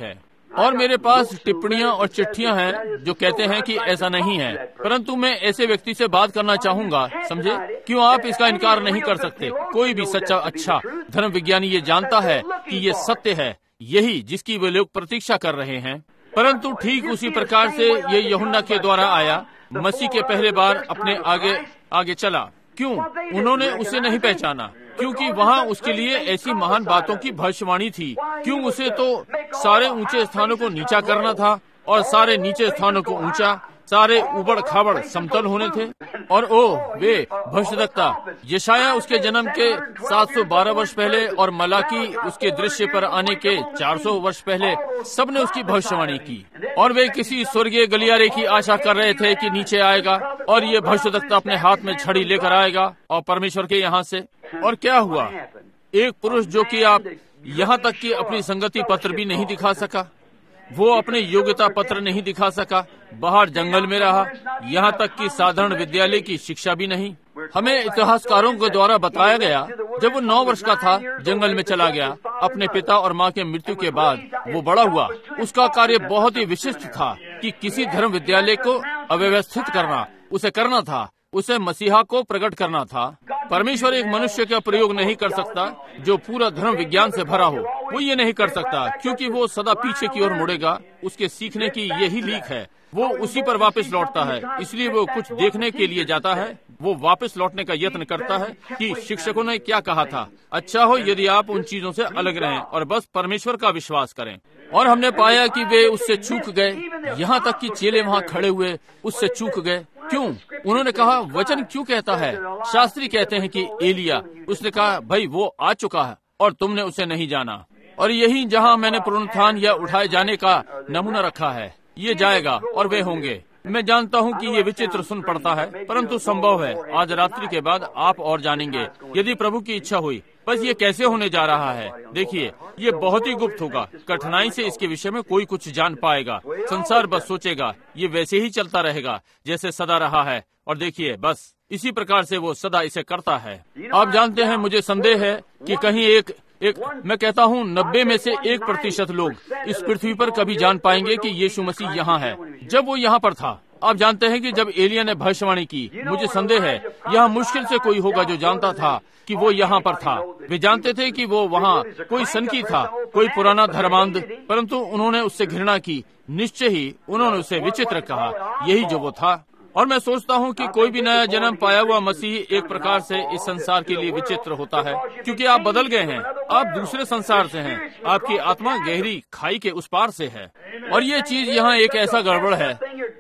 और मेरे पास टिप्पणियां और चिट्ठियां हैं जो कहते हैं कि ऐसा नहीं है, परंतु मैं ऐसे व्यक्ति से बात करना चाहूंगा, समझे, क्यों आप इसका इनकार नहीं कर सकते। कोई भी सच्चा अच्छा धर्म विज्ञानी ये जानता है कि ये सत्य है, यही जिसकी वे लोग प्रतीक्षा कर रहे हैं। परंतु ठीक उसी प्रकार से ये यूहन्ना के द्वारा आया, मसीह के पहले बार अपने आगे आगे चला। क्यों उन्होंने उसे नहीं पहचाना? क्योंकि वहाँ उसके लिए ऐसी महान बातों की भविष्यवाणी थी। क्यों उसे तो सारे ऊंचे स्थानों को नीचा करना था और सारे नीचे स्थानों को ऊंचा, सारे उबड़ खाबड़ समतल होने थे। और ओ वे भविष्यद्वक्ता, यशाया उसके जन्म के सात सौ बारह वर्ष पहले और मलाकी उसके दृश्य पर आने के चार सौ वर्ष पहले सबने उसकी भविष्यवाणी की। और वे किसी स्वर्गीय गलियारे की आशा कर रहे थे कि नीचे आएगा और ये भविष्यद्वक्ता अपने हाथ में छड़ी लेकर आएगा और परमेश्वर के यहाँ से। और क्या हुआ? एक पुरुष जो कि आप यहाँ तक कि अपनी संगति पत्र भी नहीं दिखा सका, वो अपने योग्यता पत्र नहीं दिखा सका, बाहर जंगल में रहा, यहाँ तक कि साधारण विद्यालय की शिक्षा भी नहीं। हमें इतिहासकारों के द्वारा बताया गया जब वो नौ वर्ष का था जंगल में चला गया अपने पिता और माँ के मृत्यु के बाद। वो बड़ा हुआ, उसका कार्य बहुत ही विशिष्ट था कि किसी धर्म विद्यालय को अव्यवस्थित करना, उसे करना था, उसे मसीहा को प्रकट करना था। परमेश्वर एक मनुष्य का प्रयोग नहीं कर सकता जो पूरा धर्म विज्ञान से भरा हो। वो ये नहीं कर सकता क्योंकि वो सदा पीछे की ओर मुड़ेगा। उसके सीखने की यही लीक है, वो उसी पर वापस लौटता है। इसलिए वो कुछ देखने के लिए जाता है, वो वापस लौटने का यत्न करता है कि शिक्षकों ने क्या कहा था। अच्छा हो यदि आप उन चीजों से अलग रहें और बस परमेश्वर का विश्वास करें। और हमने पाया कि वे उससे चूक गए, यहाँ तक कि चेले वहाँ खड़े हुए उससे चूक गए। क्यों? उन्होंने कहा वचन क्यों कहता है? शास्त्री कहते हैं कि एलिया। उसने कहा भाई वो आ चुका है और तुमने उसे नहीं जाना। और यही जहाँ मैंने पुनरुत्थान या उठाए जाने का नमूना रखा है, ये जाएगा और वे होंगे। मैं जानता हूँ कि ये विचित्र सुन पड़ता है, परंतु संभव है आज रात्रि के बाद आप और जानेंगे यदि प्रभु की इच्छा हुई। बस ये कैसे होने जा रहा है, देखिए ये बहुत ही गुप्त होगा। कठिनाई से इसके विषय में कोई कुछ जान पाएगा। संसार बस सोचेगा ये वैसे ही चलता रहेगा जैसे सदा रहा है। और देखिए बस इसी प्रकार से वो सदा इसे करता है। आप जानते हैं मुझे संदेह है कि कहीं एक एक मैं कहता हूँ नब्बे में से एक प्रतिशत लोग इस पृथ्वी पर कभी जान पाएंगे कि यीशु मसीह यहाँ है जब वो यहाँ पर था। आप जानते हैं कि जब एलिया ने भविष्यवाणी की, मुझे संदेह है यहाँ मुश्किल से कोई होगा जो जानता था कि वो यहाँ पर था। वे जानते थे कि वो वहाँ कोई सनकी था, कोई पुराना धर्मांध, परंतु उन्होंने उससे घृणा की। निश्चय ही उन्होंने उसे विचित्र कहा, यही जो वो था। और मैं सोचता हूँ कि कोई भी नया जन्म पाया हुआ मसीह एक प्रकार से इस संसार के लिए विचित्र होता है, क्योंकि आप बदल गए हैं, आप दूसरे संसार से हैं, आपकी आत्मा गहरी खाई के उस पार से है। और ये चीज यहाँ एक ऐसा गड़बड़ है,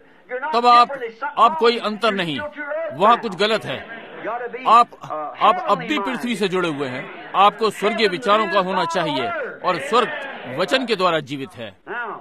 तब आप आप कोई अंतर नहीं, वहाँ कुछ गलत है। आप आप अब भी पृथ्वी से जुड़े हुए हैं। आपको स्वर्गीय विचारों का होना चाहिए और स्वर्ग वचन के द्वारा जीवित है।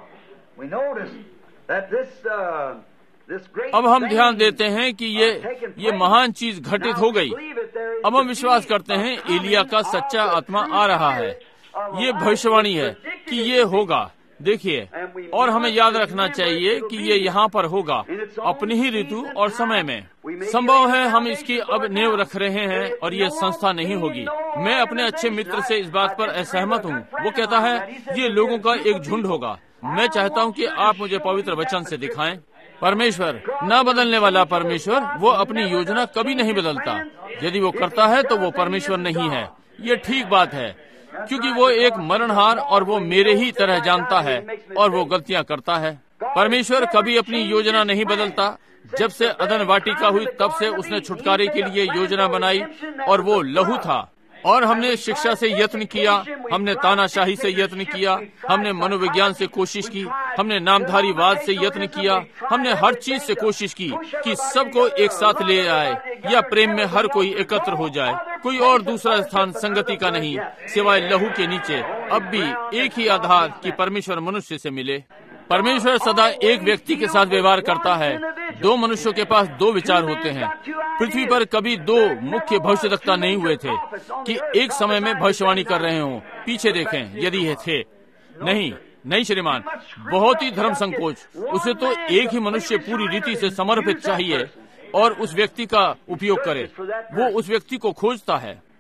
अब हम ध्यान देते हैं कि ये ये महान चीज घटित हो गई। अब हम विश्वास करते हैं एलिया का सच्चा आत्मा आ रहा है। ये भविष्यवाणी है कि ये होगा। देखिए, और हमें याद रखना चाहिए कि ये यहाँ पर होगा अपनी ही ऋतु और समय में। संभव है हम इसकी अब नींव रख रहे हैं और ये संस्था नहीं होगी। मैं अपने अच्छे मित्र से इस बात पर असहमत हूँ। वो कहता है ये लोगों का एक झुंड होगा। मैं चाहता हूँ कि आप मुझे पवित्र वचन से दिखाएं। परमेश्वर न बदलने वाला परमेश्वर, वो अपनी योजना कभी नहीं बदलता। यदि वो करता है तो वो परमेश्वर नहीं है। ये ठीक बात है, क्योंकि वो एक मरणहार और वो मेरे ही तरह जानता है और वो गलतियां करता है। परमेश्वर कभी अपनी योजना नहीं बदलता। जब से अदन वाटिका हुई तब से उसने छुटकारे के लिए योजना बनाई और वो लहू था। और हमने शिक्षा से यत्न किया, हमने तानाशाही से यत्न किया, हमने मनोविज्ञान से कोशिश की, हमने नामधारीवाद से यत्न किया, हमने हर चीज से कोशिश की कि सबको एक साथ ले आए या प्रेम में हर कोई एकत्र हो जाए। कोई और दूसरा स्थान संगति का नहीं सिवाय लहू के नीचे। अब भी एक ही आधार कि परमेश्वर मनुष्य से मिले। परमेश्वर सदा एक व्यक्ति के साथ व्यवहार करता है। दो मनुष्यों के पास दो विचार होते हैं। पृथ्वी पर कभी दो मुख्य भविष्यद्वक्ता नहीं हुए थे कि एक समय में भविष्यवाणी कर रहे हों। पीछे देखें यदि ये थे। नहीं नहीं श्रीमान, बहुत ही धर्म संकोच। उसे तो एक ही मनुष्य पूरी रीति से समर्पित चाहिए और उस व्यक्ति का उपयोग करे। वो उस व्यक्ति को खोजता है।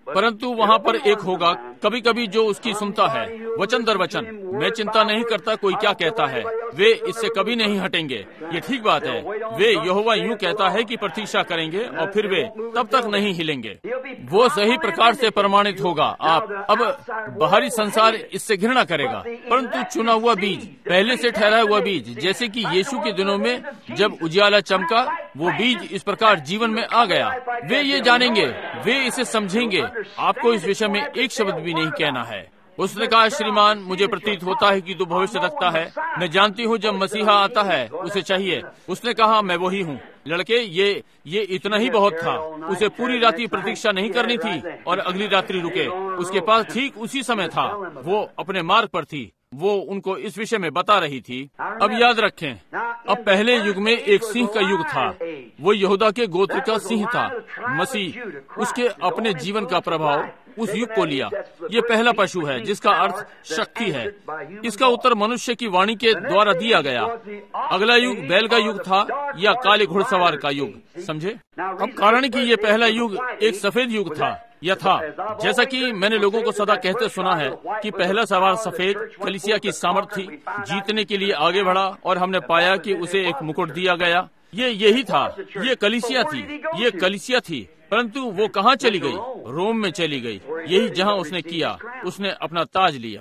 परंतु वहाँ पर एक होगा कभी कभी जो उसकी सुनता है वचन दर वचन। मैं चिंता नहीं करता कोई क्या कहता है, वे इससे कभी नहीं हटेंगे। ये ठीक बात है। वे यहोवा यूं कहता है कि प्रतीक्षा करेंगे और फिर वे तब तक नहीं हिलेंगे। वो सही प्रकार से प्रमाणित होगा। आप अब बाहरी संसार इससे घृणा करेगा, परंतु चुना हुआ बीज, पहले से ठहरा हुआ बीज, जैसे कि यीशु के दिनों में जब उजियाला चमका, वो बीज इस प्रकार जीवन में आ गया। वे ये जानेंगे, वे इसे समझेंगे। आपको इस विषय में एक शब्द भी नहीं कहना है। उसने कहा, श्रीमान मुझे प्रतीत होता है कि तू भविष्य रखता है। मैं जानती हूँ जब मसीहा आता है उसे चाहिए। उसने कहा, मैं वही हूँ। लड़के, ये ये इतना ही बहुत था। उसे पूरी रात्रि प्रतीक्षा नहीं करनी थी और अगली रात्रि रुके। उसके पास ठीक उसी समय था। वो अपने मार्ग पर थी। वो उनको इस विषय में बता रही थी। अब याद रखें, अब पहले युग में एक सिंह का युग था। वो यहूदा के गोत्र का सिंह था। मसीह उसके अपने जीवन का प्रभाव उस युग को लिया। ये पहला पशु है जिसका अर्थ शक्ति है। इसका उत्तर मनुष्य की वाणी के द्वारा दिया गया। अगला युग बैल का युग था या काले घुड़सवार का युग। समझे? अब कारण कि ये पहला युग एक सफेद युग था या था, जैसा कि मैंने लोगों को सदा कहते सुना है कि पहला सवार सफेद कलीसिया की सामर्थ्य थी, जीतने के लिए आगे बढ़ा और हमने पाया कि उसे एक मुकुट दिया गया। ये यही था। ये कलीसिया थी। ये कलीसिया थी। परंतु वो कहाँ चली गई? रोम में चली गई। यही जहाँ उसने किया, उसने अपना ताज लिया।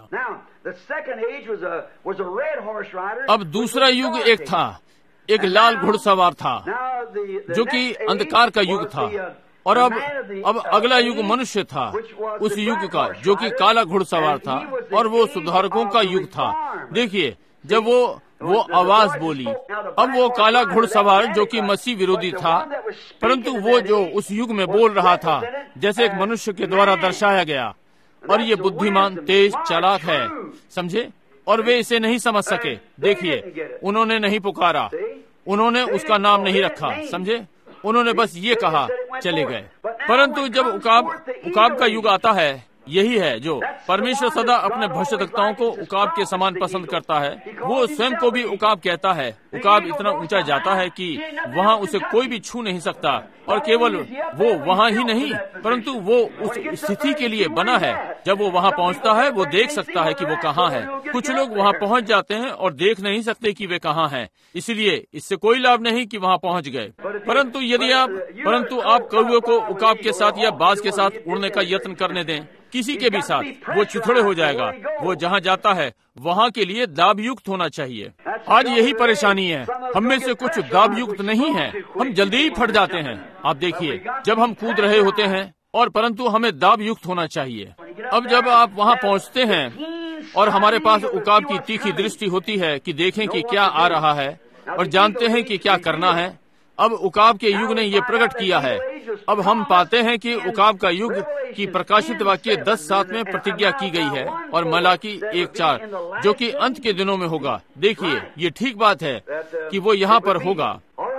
अब दूसरा युग एक था, एक लाल घुड़सवार था जो कि अंधकार का युग था। और अब अब अगला युग मनुष्य था, उस युग का जो कि काला घुड़सवार था, और वो सुधारकों का युग था। देखिए, जब वो वो आवाज बोली, अब वो काला घुड़सवार जो कि मसीह विरोधी था, परंतु वो जो उस युग में बोल रहा था जैसे एक मनुष्य के द्वारा दर्शाया गया। और ये बुद्धिमान, तेज, चालाक है। समझे? और वे इसे नहीं समझ सके। देखिए, उन्होंने नहीं पुकारा, उन्होंने उसका नाम नहीं रखा। समझे? उन्होंने बस ये कहा, चले गए। परंतु जब उकाब उकाब का युग आता है, यही है जो परमेश्वर सदा अपने भविष्यद्वक्ताओं को उकाब के समान पसंद करता है। वो स्वयं को भी उकाब कहता है। उकाब इतना ऊंचा जाता है कि वहाँ उसे कोई भी छू नहीं सकता। और केवल वो वहाँ ही नहीं, परंतु वो उस स्थिति के लिए बना है। जब वो वहाँ पहुँचता है, वो देख सकता है कि वो कहाँ है। कुछ लोग वहाँ पहुँच जाते हैं और देख नहीं सकते कि वे कहाँ हैं। इसलिए इससे कोई लाभ नहीं कि वहाँ पहुँच गए। परंतु यदि आप परंतु आप कौवे को उकाब के साथ या बाज के साथ उड़ने का यत्न करने दें, किसी के भी साथ, वो चिथड़े हो जाएगा। वो जहाँ जाता है वहाँ के लिए दाब युक्त होना चाहिए। आज यही परेशानी है। हम में से कुछ दाब युक्त नहीं है। हम जल्दी ही फट जाते हैं। आप देखिए, जब हम कूद रहे होते हैं, और परंतु हमें दाब युक्त होना चाहिए। अब जब आप वहाँ पहुँचते हैं और हमारे पास उकाब की तीखी दृष्टि होती है कि देखें कि क्या आ रहा है और जानते हैं कि क्या करना है। अब उकाब के युग ने ये प्रकट किया है। अब हम पाते हैं कि उकाब का युग की प्रकाशित वाक्य दस सात में प्रतिज्ञा की गई है, और मलाकी एक चार जो कि अंत के दिनों में होगा। देखिए, ये ठीक बात है कि वो यहाँ पर होगा।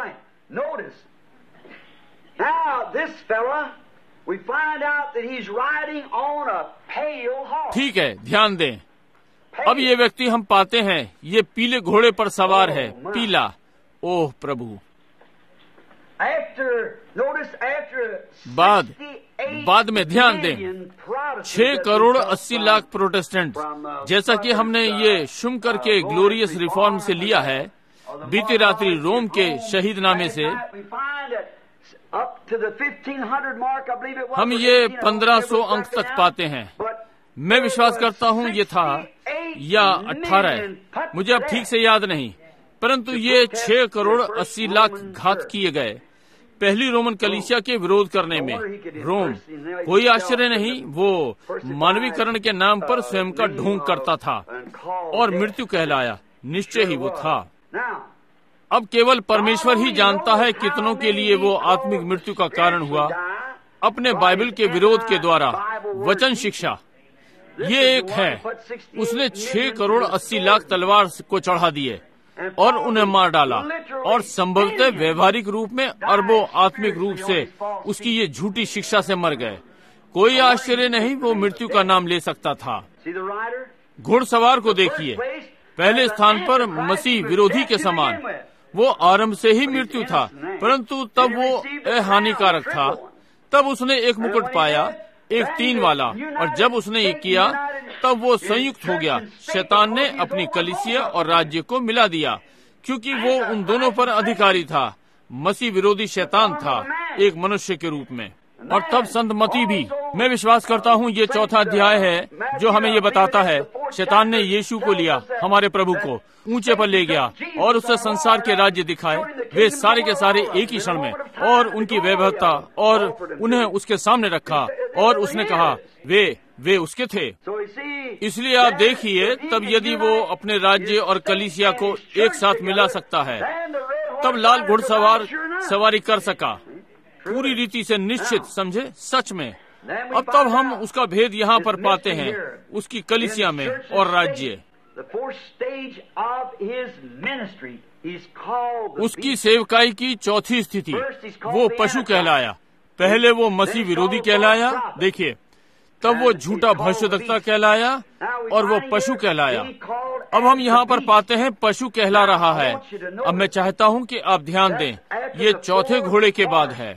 ठीक है, ध्यान दें। अब ये व्यक्ति हम पाते हैं, ये पीले घोड़े पर सवार है। पीला, ओह प्रभु। बाद बाद में ध्यान दें, छह करोड़ अस्सी लाख प्रोटेस्टेंट, जैसा कि हमने ये शुमकर के ग्लोरियस रिफॉर्म से लिया है, बीती रात्रि रोम के शहीद नामे से, हम ये पंद्रह सौ अंक तक पाते हैं। मैं विश्वास करता हूँ ये था या अठारह, मुझे अब ठीक से याद नहीं, परंतु ये छह करोड़ अस्सी लाख घात किए गए पहली रोमन कलीसिया के विरोध करने में। रोम, कोई आश्चर्य नहीं, वो मानवीकरण के नाम पर स्वयं का ढोंग करता था और मृत्यु कहलाया। निश्चय ही वो था। अब केवल परमेश्वर ही जानता है कितनों के लिए वो आत्मिक मृत्यु का कारण हुआ, अपने बाइबल के विरोध के द्वारा। वचन शिक्षा ये एक है। उसने छह करोड़ अस्सी लाख तलवार को चढ़ा दिए और उन्हें मार डाला, और संभवतः व्यवहारिक रूप में अरबों आत्मिक रूप से उसकी ये झूठी शिक्षा से मर गए। कोई आश्चर्य नहीं वो मृत्यु का नाम ले सकता था। घुड़सवार को देखिए, पहले स्थान पर मसीह विरोधी के समान। वो आरंभ से ही मृत्यु था, परंतु तब वो अहानिकारक था। तब उसने एक मुकुट पाया एक तीन वाला। और जब उसने ये किया तब वो संयुक्त हो गया। शैतान ने अपनी कलीसिया और राज्य को मिला दिया, क्योंकि वो उन दोनों पर अधिकारी था। मसीह विरोधी शैतान था एक मनुष्य के रूप में। और तब संत मती भी, मैं विश्वास करता हूँ ये चौथा अध्याय है जो हमें ये बताता है शैतान ने यीशु को लिया, हमारे प्रभु को ऊंचे पर ले गया और उसे संसार के राज्य दिखाए, वे सारे के सारे एक ही क्षण में, और उनकी वैभवता, और उन्हें उसके सामने रखा और उसने कहा वे वे उसके थे। इसलिए आप देखिए, तब यदि वो अपने राज्य और कलीसिया को एक साथ मिला सकता है, तब लाल घुड़सवार सवारी कर सका पूरी रीति से निश्चित, समझे, सच में। अब तब हम उसका भेद यहाँ पर पाते हैं, उसकी कलीसिया में और राज्य। उसकी सेवकाई की चौथी स्थिति, वो पशु कहलाया। पहले वो मसीह विरोधी कहलाया, देखिए, तब वो झूठा भविष्यद्वक्ता कहलाया और वो पशु कहलाया। अब हम यहाँ पर पाते हैं पशु कहला रहा है। अब मैं चाहता हूँ कि आप ध्यान दें, ये चौथे घोड़े के बाद है।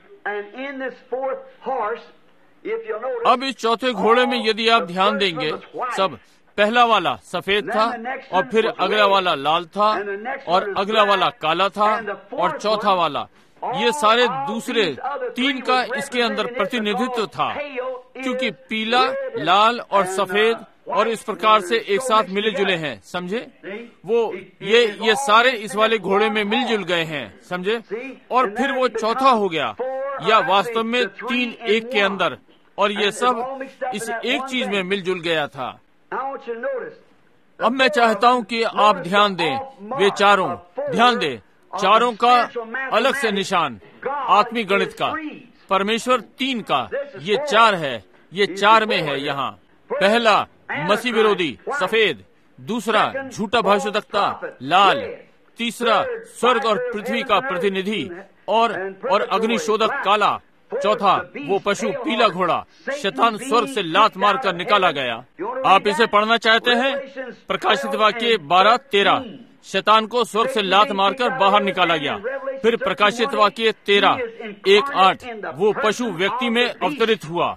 अब इस चौथे घोड़े में यदि आप ध्यान देंगे, सब पहला वाला सफेद था, और फिर अगला वाला लाल था, और अगला वाला काला था, और चौथा वाला, ये सारे दूसरे तीन का इसके अंदर प्रतिनिधित्व था, क्योंकि पीला, लाल और सफेद और इस प्रकार से एक साथ मिले जुले हैं, समझे। वो ये ये सारे इस वाले घोड़े में मिलजुल गए हैं, समझे। और फिर वो चौथा हो गया, या वास्तव में तीन एक के अंदर, और ये सब इस एक चीज में मिलजुल गया था। अब मैं चाहता हूँ कि आप ध्यान दें, वे चारों, ध्यान दें, चारों का अलग से निशान, आत्मिक गणित का, परमेश्वर तीन का, ये चार है, ये चार में है यहाँ। पहला मसीह विरोधी सफेद, दूसरा झूठा भविष्यद्वक्ता लाल, तीसरा स्वर्ग और पृथ्वी का प्रतिनिधि और और अग्निशोधक काला, चौथा वो पशु पीला घोड़ा। शैतान स्वर्ग से लात मार कर निकाला गया। आप इसे पढ़ना चाहते हैं? प्रकाशित वाक्य बारह तेरह, शैतान को स्वर्ग से लात मारकर बाहर निकाला गया। फिर प्रकाशित वाक्य तेरह एक आठ, वो पशु व्यक्ति में अवतरित हुआ।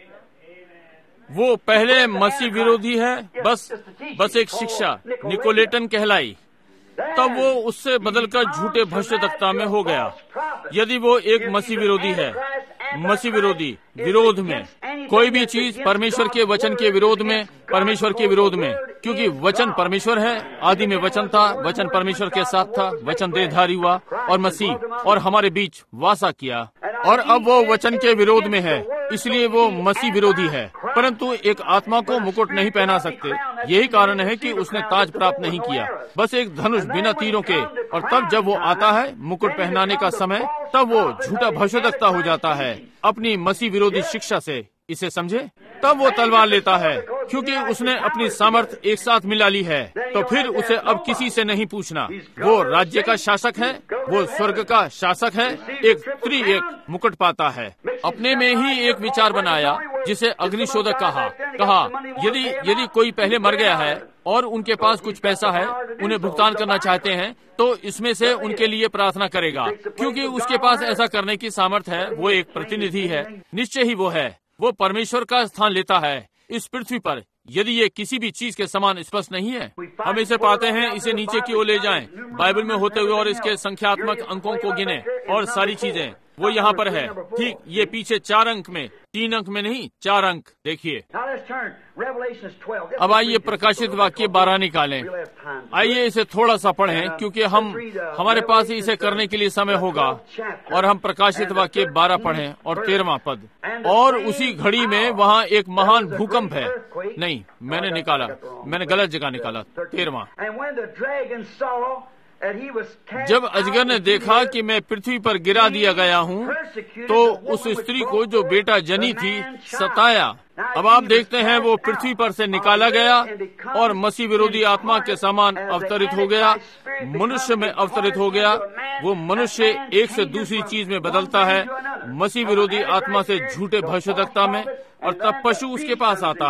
वो पहले मसीह विरोधी है, बस बस एक शिक्षा निकोलेटन कहलाई, तब वो उससे बदलकर झूठे भविष्यद्वक्ता में हो गया। यदि वो एक मसीह विरोधी है, मसीह विरोधी विरोध में, कोई भी चीज परमेश्वर के वचन के विरोध में, परमेश्वर के विरोध में, क्योंकि वचन परमेश्वर है, आदि में वचन था, वचन परमेश्वर के साथ था, वचन देहधारी हुआ और मसीह और हमारे बीच वासा किया, और अब वो वचन के विरोध में है, इसलिए वो मसीह विरोधी है। परंतु एक आत्मा को मुकुट नहीं पहना सकते, यही कारण है कि उसने ताज प्राप्त नहीं किया, बस एक धनुष बिना तीरों के। और तब जब वो आता है मुकुट पहनाने का समय, तब वो झूठा भविष्यद्वक्ता हो जाता है अपनी मसीह विरोधी शिक्षा से, इसे समझे। तब वो तलवार लेता है, क्योंकि उसने अपनी सामर्थ एक साथ मिला ली है, तो फिर उसे अब किसी से नहीं पूछना। वो राज्य का शासक है, वो स्वर्ग का शासक है, एक त्रि एक मुकुट पाता है। अपने में ही एक विचार बनाया जिसे अग्निशोधक कहा कहा यदि यदि कोई पहले मर गया है और उनके पास कुछ पैसा है, उन्हें भुगतान करना चाहते हैं, तो इसमें से उनके लिए प्रार्थना करेगा, क्योंकि उसके पास ऐसा करने की सामर्थ है। वो एक प्रतिनिधि है, निश्चय ही वो है, वो परमेश्वर का स्थान लेता है इस पृथ्वी पर। यदि ये किसी भी चीज के समान स्पष्ट नहीं है, हम इसे पाते हैं, इसे नीचे की ओर ले जाएं, बाइबल में होते हुए, और इसके संख्यात्मक अंकों को गिने और सारी चीजें, वो यहाँ पर है। ठीक, ये पीछे चार अंक में, तीन अंक में नहीं, चार अंक देखिए। अब आइए प्रकाशित वाक्य बारह निकालें। आइए इसे थोड़ा सा पढ़ें, क्योंकि हम हमारे पास इसे करने के लिए समय होगा, और हम प्रकाशित वाक्य बारह पढ़ें और तेरहवां पद। और उसी घड़ी में वहाँ एक महान भूकंप है, नहीं मैंने निकाला, मैंने गलत जगह निकाला, तेरहवां। जब अजगर ने देखा कि मैं पृथ्वी पर गिरा दिया गया हूँ, तो उस स्त्री को जो बेटा जनी थी सताया। अब आप देखते हैं वो पृथ्वी पर से निकाला गया और मसीह विरोधी आत्मा के समान अवतरित हो गया, मनुष्य में अवतरित हो गया। वो मनुष्य एक से दूसरी चीज में बदलता है, मसीह विरोधी आत्मा से झूठे भविष्यद्वक्ता में, और तब पशु उसके पास आता है।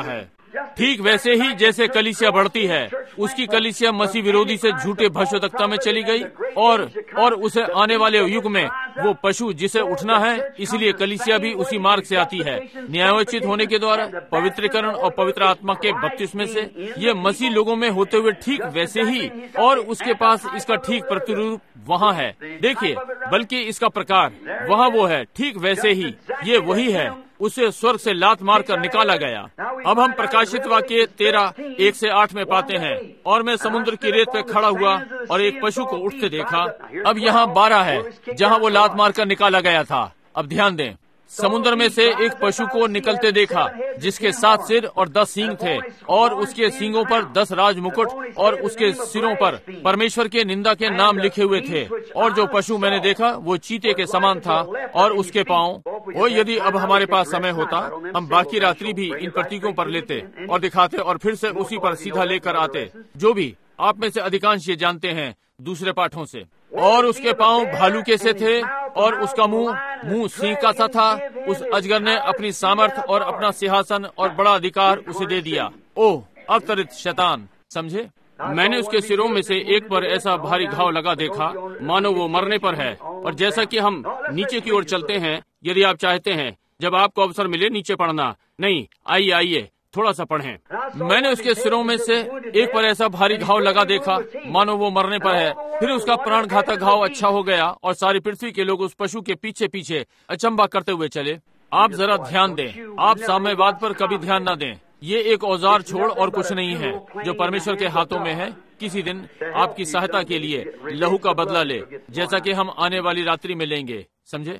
ठीक वैसे ही जैसे कलीसिया बढ़ती है, उसकी कलीसिया मसीह विरोधी से झूठे भविष्यवक्ता में चली गई और और उसे आने वाले युग में वो पशु जिसे उठना है, इसलिए कलीसिया भी उसी मार्ग से आती है, न्यायोचित होने के द्वारा, पवित्रीकरण और पवित्र आत्मा के बपतिस्मे से। ये मसीह लोगों में होते हुए ठीक वैसे ही, और उसके पास इसका ठीक प्रतिरूप वहाँ है। देखिए, बल्कि इसका प्रकार वहाँ वो है, ठीक वैसे ही ये वही है, उसे स्वर्ग से लात मार कर निकाला गया। अब हम प्रकाशित वाक्य तेरह एक से आठ में पाते हैं, और मैं समुद्र की रेत पे खड़ा हुआ और एक पशु को उठते देखा। अब यहाँ बारह है जहाँ वो लात मार कर निकाला गया था। अब ध्यान दें, समुद्र में से एक पशु को निकलते देखा जिसके सात सिर और दस सींग थे, और उसके सींगों पर दस राज मुकुट, और उसके सिरों पर परमेश्वर के निंदा के नाम लिखे हुए थे। और जो पशु मैंने देखा वो चीते के समान था, और उसके पांव, वो यदि अब हमारे पास समय होता हम बाकी रात्रि भी इन प्रतीकों पर लेते और दिखाते और फिर से उसी पर सीधा लेकर आते, जो भी आप में से अधिकांश ये जानते हैं दूसरे पाठों से। और उसके पांव भालू के से थे, और उसका मुंह मुंह सिंह का सा था। उस अजगर ने अपनी सामर्थ और अपना सिंहासन और बड़ा अधिकार उसे दे दिया। ओह अवतरित शैतान, समझे? मैंने उसके सिरों में से एक पर ऐसा भारी घाव लगा देखा मानो वो मरने पर है। और जैसा कि हम नीचे की ओर चलते हैं, यदि आप चाहते हैं जब आपको अवसर मिले नीचे पढ़ना, नहीं आइए आइए थोड़ा सा पढ़ें। मैंने उसके सिरों में से एक पर ऐसा भारी घाव लगा देखा मानो वो मरने पर है। फिर उसका प्राण घातक घाव अच्छा हो गया, और सारी पृथ्वी के लोग उस पशु के पीछे पीछे अचंबा करते हुए चले। आप जरा ध्यान दें, आप साम्यवाद पर कभी ध्यान न दें। ये एक औजार छोड़ और कुछ नहीं है जो परमेश्वर के हाथों में है। किसी दिन आपकी सहायता के लिए लहू का बदला ले, जैसा कि हम आने वाली रात्रि में लेंगे, समझे?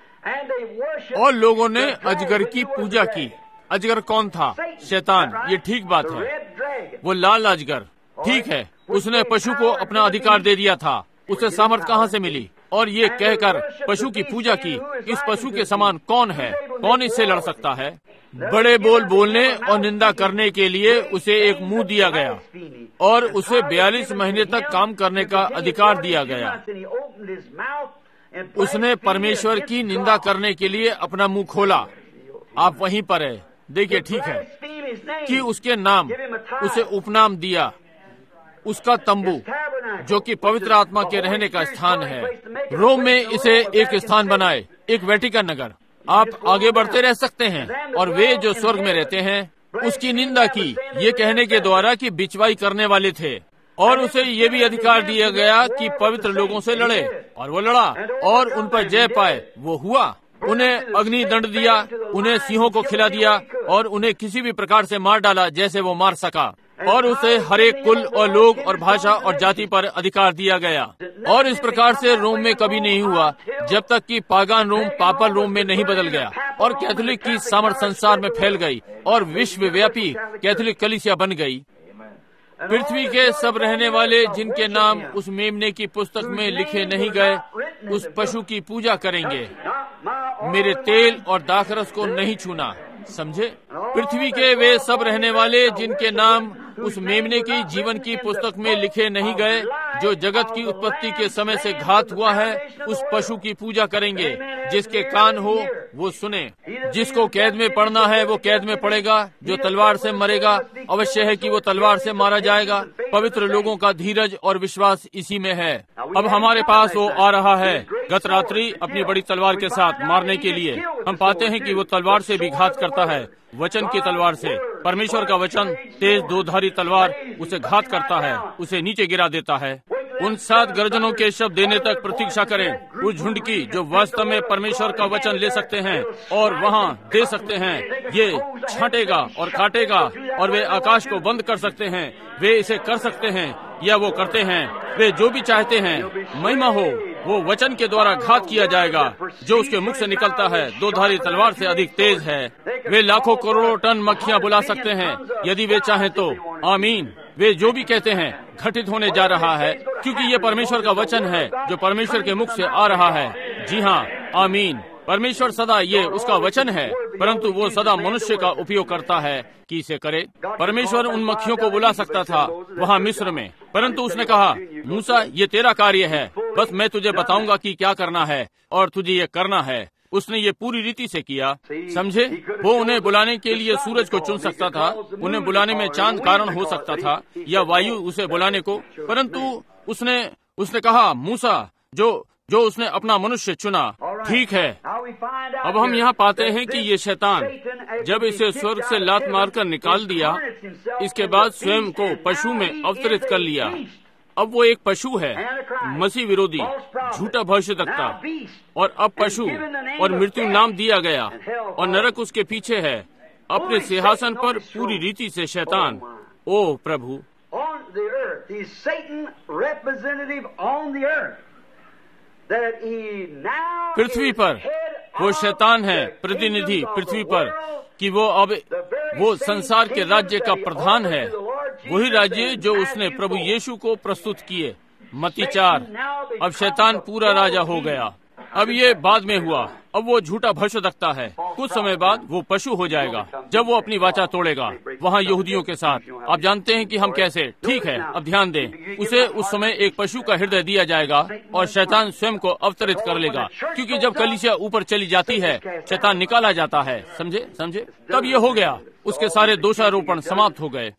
और लोगों ने अजगर की पूजा की। अजगर कौन था? शैतान। ये ठीक बात है, वो लाल अजगर, ठीक है। उसने पशु को अपना अधिकार दे दिया था। उसे सामर्थ कहाँ से मिली? और ये कहकर पशु की पूजा की। इस पशु के समान कौन है? कौन इससे लड़ सकता है? बड़े बोल बोलने और निंदा करने के लिए उसे एक मुंह दिया गया, और उसे बयालीस महीने तक काम करने का अधिकार दिया गया। उसने परमेश्वर की निंदा करने के लिए अपना मुंह खोला। आप वहीं पर है, देखिए, ठीक है कि उसके नाम, उसे उपनाम दिया, उसका तंबू जो कि पवित्र आत्मा के रहने का स्थान है। रोम में इसे एक स्थान बनाए, एक वेटिकन नगर। आप आगे बढ़ते रह सकते हैं। और वे जो स्वर्ग में रहते हैं उसकी निंदा की, ये कहने के द्वारा कि बिचवाई करने वाले थे। और उसे ये भी अधिकार दिया गया कि पवित्र लोगों से लड़े, और वो लड़ा और उन पर जय पाए। वो हुआ। उन्हें अग्नि दंड दिया, उन्हें सिंहों को खिला दिया, और उन्हें किसी भी प्रकार से मार डाला जैसे वो मार सका। और उसे हर एक कुल और लोग और भाषा और जाति पर अधिकार दिया गया। और इस प्रकार से रोम में कभी नहीं हुआ जब तक कि पागान रोम पापल रोम में नहीं बदल गया, और कैथोलिक की सामर्थ संसार में फैल गई, और विश्वव्यापी कैथोलिक कलीसिया बन गई। पृथ्वी के सब रहने वाले जिनके नाम उस मेमने की पुस्तक में लिखे नहीं गए, उस पशु की पूजा करेंगे। मेरे तेल और दाखरस को नहीं छूना, समझे? पृथ्वी के वे सब रहने वाले जिनके नाम उस मेमने की जीवन की पुस्तक में लिखे नहीं गए, जो जगत की उत्पत्ति के समय से घात हुआ है, उस पशु की पूजा करेंगे। जिसके कान हो वो सुने। जिसको कैद में पड़ना है वो कैद में पड़ेगा। जो तलवार से मरेगा अवश्य है कि वो तलवार से मारा जाएगा। पवित्र लोगों का धीरज और विश्वास इसी में है। अब हमारे पास वो आ रहा है गत रात्रि अपनी बड़ी तलवार के साथ मारने के लिए। हम पाते हैं कि वो तलवार से भी घात करता है, वचन की तलवार से। परमेश्वर का वचन तेज दोधारी तलवार उसे घात करता है, उसे नीचे गिरा देता है। उन सात गर्जनों के शब्द देने तक प्रतीक्षा करें। उस झुंड की जो वास्तव में परमेश्वर का वचन ले सकते हैं और वहाँ दे सकते हैं, ये छांटेगा और काटेगा, और वे आकाश को बंद कर सकते हैं। वे इसे कर सकते हैं या वो करते हैं। वे जो भी चाहते हैं, महिमा हो, वो वचन के द्वारा घात किया जाएगा। जो उसके मुख से निकलता है दो धारी तलवार से अधिक तेज है। वे लाखों करोड़ों टन मक्खियाँ बुला सकते हैं यदि वे चाहें तो। आमीन। वे जो भी कहते हैं घटित होने जा रहा है, क्योंकि ये परमेश्वर का वचन है जो परमेश्वर के मुख से आ रहा है। जी हाँ, आमीन। परमेश्वर सदा ये उसका वचन है, परंतु वो सदा मनुष्य का उपयोग करता है कि इसे करे। परमेश्वर उन मक्खियों को बुला सकता था वहाँ मिस्र में, परंतु उसने कहा, मूसा ये तेरा कार्य है, बस मैं तुझे बताऊंगा कि क्या करना है और तुझे ये करना है। उसने ये पूरी रीति से किया। समझे, वो उन्हें बुलाने के लिए सूरज को चुन सकता था, उन्हें बुलाने में चांद कारण हो सकता था, या वायु उसे बुलाने को, परंतु उसने उसने कहा मूसा, जो जो उसने अपना मनुष्य चुना। ठीक है, अब हम यहाँ पाते हैं कि ये शैतान जब इसे स्वर्ग से लात मारकर निकाल दिया, इसके बाद स्वयं को पशु में अवतरित कर लिया। अब वो एक पशु है, मसीह विरोधी, झूठा भविष्यवक्ता, और अब पशु और मृत्यु नाम दिया गया, और नरक उसके पीछे है, अपने सिंहासन पर पूरी रीति से शैतान। ओ प्रभु, पृथ्वी पर वो शैतान है, प्रतिनिधि पृथ्वी पर, कि वो अब वो संसार के राज्य का प्रधान है, वही राज्य जो उसने प्रभु यीशु को प्रस्तुत किए। मत्ती चार। अब शैतान पूरा राजा हो गया। अब ये बाद में हुआ, अब वो झूठा भविष्यवक्ता है। कुछ समय बाद वो पशु हो जाएगा, जब वो अपनी वाचा तोड़ेगा वहाँ यहूदियों के साथ। आप जानते हैं कि हम कैसे। ठीक है, अब ध्यान दें, उसे उस समय एक पशु का हृदय दिया जाएगा और शैतान स्वयं को अवतरित कर लेगा, क्योंकि जब कलीसिया ऊपर चली जाती है शैतान निकाला जाता है। समझे समझे तब ये हो गया, उसके सारे दोषारोपण समाप्त हो गए।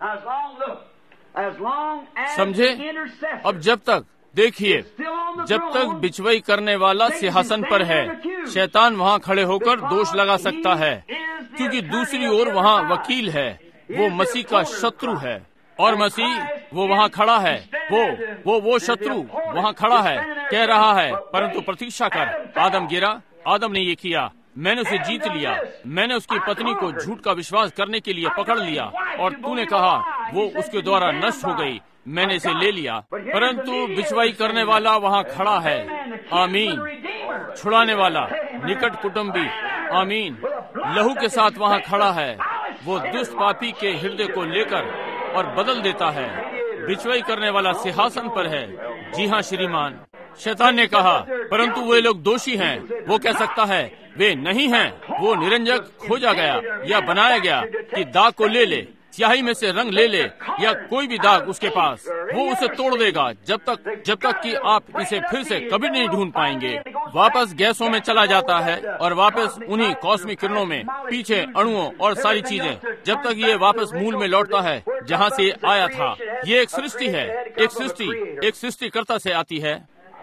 समझे, अब जब तक देखिए, जब तक बिचवई करने वाला सिंहासन पर है, शैतान वहाँ खड़े होकर दोष लगा सकता है, क्योंकि दूसरी ओर वहाँ वकील है, वो मसीह का शत्रु है, और मसीह वो वहाँ खड़ा है, वो वो वो शत्रु वहाँ खड़ा है, कह रहा है परंतु प्रतीक्षा कर। आदम गिरा, आदम ने ये किया, मैंने उसे जीत लिया, मैंने उसकी पत्नी को झूठ का विश्वास करने के लिए पकड़ लिया, और तूने कहा वो उसके द्वारा नष्ट हो गई, मैंने इसे ले लिया। परंतु बिचवाई करने वाला वहाँ खड़ा है, आमीन, छुड़ाने वाला, निकट कुटुंबी, आमीन, लहू के साथ वहाँ खड़ा है, वो दुष्ट पापी के हृदय को लेकर और बदल देता है। बिचवाई करने वाला सिंहासन पर है। जी हाँ श्रीमान, शैतान ने कहा परंतु वे लोग दोषी हैं। वो कह सकता है वे नहीं हैं, वो निरंजक खोजा गया या बनाया गया कि दाग को ले ले, स्याही में से रंग ले ले, या कोई भी दाग उसके पास, वो उसे तोड़ देगा जब तक जब तक कि आप इसे फिर से कभी नहीं ढूंढ पाएंगे। वापस गैसों में चला जाता है और वापस उन्हीं कॉस्मिक किरणों में, पीछे अणुओं और सारी चीजें, जब तक ये वापस मूल में लौटता है जहाँ से आया था। ये एक सृष्टि है, एक सृष्टि एक सृष्टिकर्ता से आती है,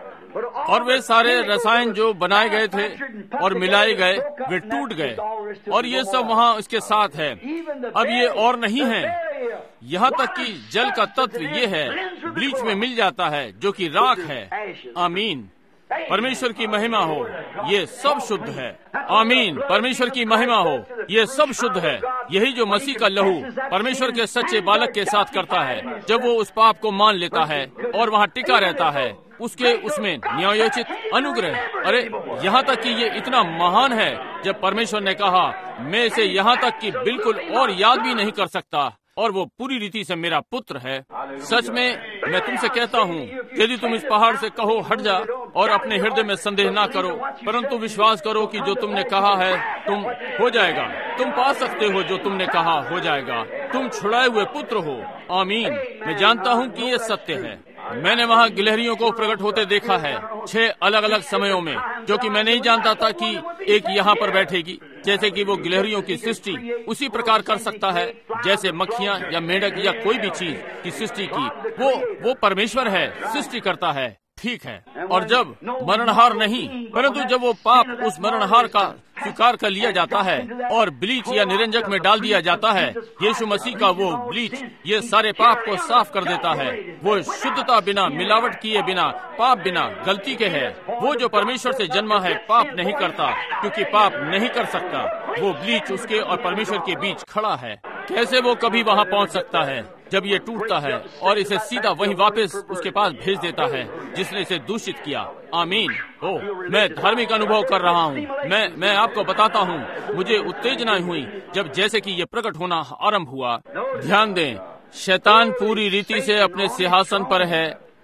और वे सारे रसायन जो बनाए गए थे और मिलाए गए वे टूट गए, और ये सब वहाँ इसके साथ है। अब ये और नहीं है, यहाँ तक कि जल का तत्व ये है, ब्लीच में मिल जाता है जो कि राख है। आमीन, परमेश्वर की महिमा हो, ये सब शुद्ध है। आमीन, परमेश्वर की महिमा हो, ये सब शुद्ध है। यही जो मसीह का लहू परमेश्वर के सच्चे बालक के साथ करता है, जब वो उस पाप को मान लेता है और वहाँ टिका रहता है, उसके उसमें न्यायोचित अनुग्रह। अरे यहाँ तक कि ये इतना महान है, जब परमेश्वर ने कहा मैं इसे यहाँ तक कि बिल्कुल और याद भी नहीं कर सकता, और वो पूरी रीति से मेरा पुत्र है। सच में मैं तुमसे कहता हूँ, यदि तुम इस पहाड़ से कहो हट जा, और अपने हृदय में संदेह ना करो, परंतु विश्वास करो कि जो तुमने कहा है तुम हो जाएगा, तुम पा सकते हो जो तुमने कहा हो जाएगा, तुम छुड़ाए हुए पुत्र हो। आमीन, मैं जानता हूँ कि ये सत्य है। मैंने वहाँ गिलहरियों को प्रकट होते देखा है, छह अलग अलग समयों में, जो कि मैं नहीं जानता था कि एक यहाँ पर बैठेगी, जैसे कि वो गिलहरियों की सृष्टि उसी प्रकार कर सकता है जैसे मक्खियाँ या मेंढक या कोई भी चीज की सृष्टि की। वो वो परमेश्वर है, सृष्टि करता है, ठीक है। और जब मरणहार नहीं, परंतु जब वो पाप उस मरणहार का स्वीकार कर लिया जाता है और ब्लीच या निरंजक में डाल दिया जाता है, यीशु मसीह का वो ब्लीच ये सारे पाप को साफ कर देता है। वो शुद्धता बिना मिलावट किए बिना, पाप बिना गलती के है। वो जो परमेश्वर से जन्मा है पाप नहीं करता, क्योंकि पाप नहीं कर सकता। वो ब्लीच उसके और परमेश्वर के बीच खड़ा है। कैसे वो कभी वहाँ पहुँच सकता है जब ये टूटता है और इसे सीधा वहीं वापस उसके पास भेज देता है जिसने इसे दूषित किया। आमीन। ओ, मैं धार्मिक अनुभव कर रहा हूँ। मैं मैं आपको बताता हूँ, मुझे उत्तेजना हुई जब जैसे कि ये प्रकट होना आरंभ हुआ। ध्यान दें, शैतान पूरी रीति से अपने सिंहासन पर है।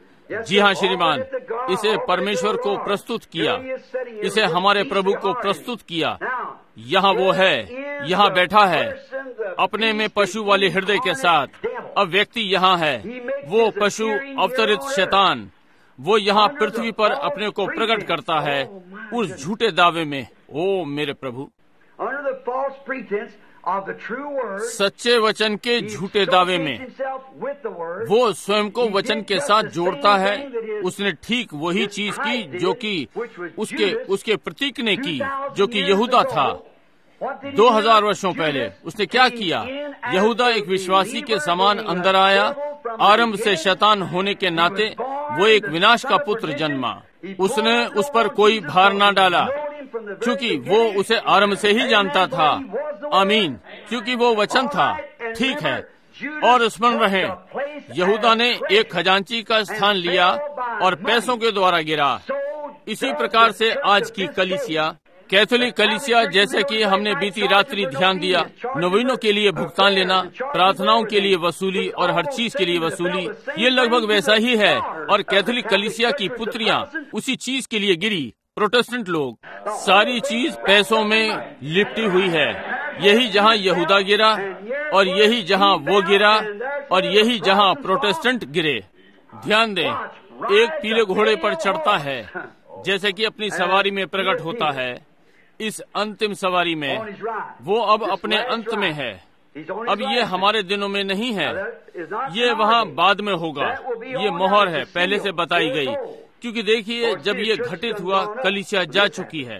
जी हाँ श्रीमान, इसे परमेश्वर को प्रस्तुत किया, इसे हमारे प्रभु को प्रस्तुत किया। यहाँ वो है, यहाँ बैठा है अपने में पशु वाले हृदय के साथ। अब व्यक्ति यहाँ है, वो पशु अवतरित शैतान, वो यहाँ पृथ्वी पर अपने को प्रकट करता है उस झूठे दावे में। ओ मेरे प्रभु, सच्चे वचन के झूठे दावे में वो स्वयं को वचन के साथ जोड़ता है। उसने ठीक वही चीज की जो कि उसके उसके प्रतीक ने की, जो कि यहूदा था। दो हजार वर्षों पहले उसने क्या किया? यहूदा एक विश्वासी के समान अंदर आया। आरंभ से शैतान होने के नाते वो एक विनाश का पुत्र जन्मा। उसने उस पर कोई भार ना डाला, क्योंकि वो उसे आरंभ से ही जानता था। आमीन, क्योंकि वो वचन था। ठीक है, और स्मरण रहे, यहूदा ने एक खजांची का स्थान लिया और पैसों के द्वारा गिरा। इसी प्रकार से आज की कलीसिया, कैथोलिक कलीसिया, जैसे कि हमने बीती रात्रि ध्यान दिया, नवीनों के लिए भुगतान लेना, प्रार्थनाओं के लिए वसूली और हर चीज के लिए वसूली, ये लगभग वैसा ही है। और कैथोलिक कलीसिया की पुत्रियां उसी चीज के लिए गिरी। प्रोटेस्टेंट लोग, सारी चीज पैसों में लिपटी हुई है। यही जहाँ यहूदा गिरा और यही जहाँ वो गिरा और यही जहाँ प्रोटेस्टेंट गिरे। ध्यान दें, एक पीले घोड़े पर चढ़ता है, जैसे कि अपनी सवारी में प्रकट होता है। इस अंतिम सवारी में वो अब अपने अंत में है। अब ये हमारे दिनों में नहीं है, ये वहाँ बाद में होगा। ये मोहर है, पहले से बताई गई, क्योंकि देखिए जब ये घटित हुआ कलीसिया जा चुकी है।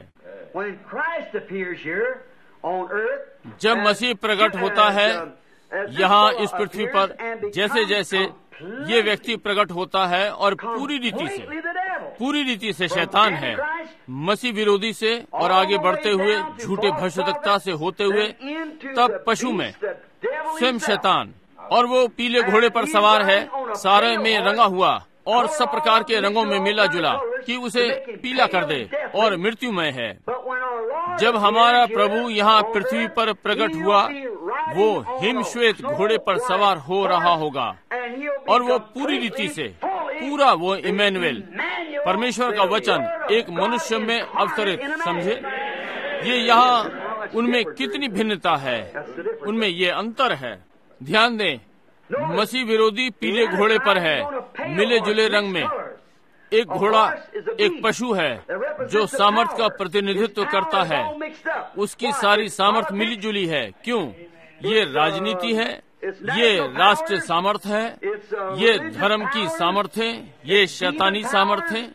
जब मसीह प्रकट होता है यहाँ इस पृथ्वी पर, जैसे जैसे ये व्यक्ति प्रकट होता है और पूरी रीति से पूरी रीति से शैतान है, मसीह विरोधी से और आगे बढ़ते हुए झूठे भविष्यवक्ता से होते हुए तब पशु में स्वयं शैतान, और वो पीले घोड़े पर सवार है, सारे में रंगा हुआ और सब प्रकार के रंगों में मिला जुला कि उसे पीला कर दे और मृत्युमय है। जब हमारा प्रभु यहाँ पृथ्वी पर प्रकट हुआ, वो हिमश्वेत घोड़े पर सवार हो रहा होगा और वो पूरी रीति से पूरा वो इमैनुएल, परमेश्वर का वचन एक मनुष्य में अवतरित, समझे? ये यहाँ उनमें कितनी भिन्नता है, उनमें ये अंतर है। ध्यान दें, मसीह विरोधी पीले घोड़े पर है, मिले जुले रंग में। एक घोड़ा एक पशु है जो सामर्थ का प्रतिनिधित्व करता है। उसकी सारी सामर्थ मिली जुली है। क्यों? ये राजनीति है, ये राष्ट्र सामर्थ है, ये धर्म की सामर्थ है, ये शैतानी सामर्थ है,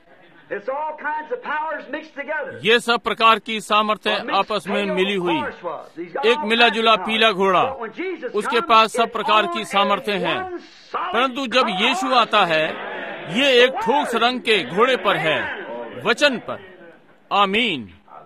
ये सब प्रकार की सामर्थ्य आपस में मिली हुई। एक मिला जुला पीला घोड़ा, उसके पास सब प्रकार की सामर्थ्य हैं। परंतु जब यीशु आता है, ये एक ठोस रंग के घोड़े पर है, वचन पर। आमीन।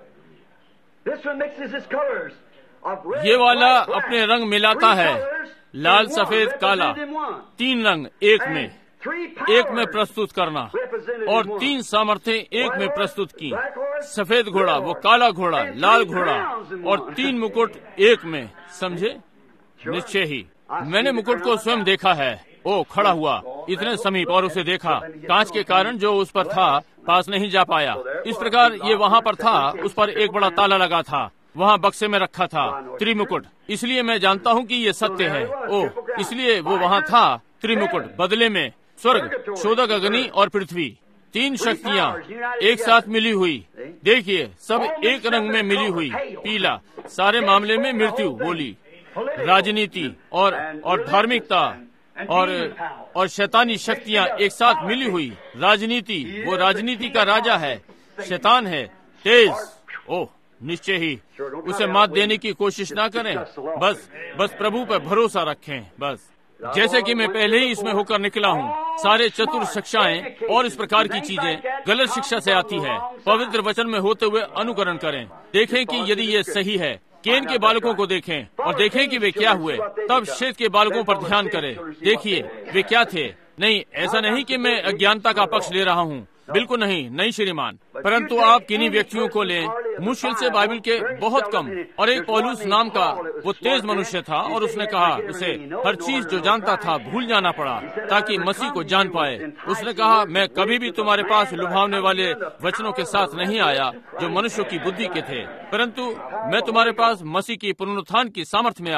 ये वाला अपने रंग मिलाता है, लाल सफेद काला, तीन रंग एक में एक में प्रस्तुत करना, और तीन सामर्थ्य एक में प्रस्तुत की। सफेद घोड़ा, वो काला घोड़ा, लाल घोड़ा और तीन मुकुट एक में, समझे? निश्चय ही मैंने मुकुट को स्वयं देखा है। ओ खड़ा हुआ इतने समीप, और उसे देखा। कांच के कारण जो उस पर था पास नहीं जा पाया। इस प्रकार ये वहाँ पर था, उस पर एक बड़ा ताला लगा था, वहाँ बक्से में रखा था त्रिमुकुट। इसलिए मैं जानता हूँ कि ये सत्य है। ओ इसलिए वो वहाँ था, त्रिमुकुट, बदले में स्वर्ग, शोधक, अग्नि और पृथ्वी, तीन शक्तियाँ एक साथ मिली हुई। देखिए सब एक रंग में मिली हुई, पीला। सारे मामले में मृत्यु बोली, राजनीति और और धार्मिकता और और शैतानी शक्तियाँ एक साथ मिली हुई। राजनीति, वो राजनीति का राजा है, शैतान है, तेज। ओह निश्चय ही उसे मात देने की कोशिश ना करें, बस बस प्रभु पर भरोसा रखें। बस जैसे कि मैं पहले ही इसमें होकर निकला हूँ, सारे चतुर शिक्षाएं और इस प्रकार की चीजें गलत शिक्षा से आती है। पवित्र वचन में होते हुए अनुकरण करें, देखें कि यदि ये सही है। केन के बालकों को देखें और देखें कि वे क्या हुए, तब शेत के बालकों पर ध्यान करें, देखिए वे क्या थे। नहीं, ऐसा नहीं कि मैं अज्ञानता का पक्ष ले रहा हूँ, बिल्कुल नहीं, नहीं श्रीमान। परंतु आप किन्हीं व्यक्तियों को लें, मुश्किल से बाइबल के बहुत कम, और एक पौलुस नाम का वो तेज मनुष्य था, और उसने कहा उसे हर चीज जो जानता था भूल जाना पड़ा ताकि मसीह को जान पाए। उसने कहा, मैं कभी भी तुम्हारे पास लुभावने वाले वचनों के साथ नहीं आया जो मनुष्यों की बुद्धि के थे, परंतु मैं तुम्हारे पास मसीह की पुनरुत्थान की सामर्थ्य में आया।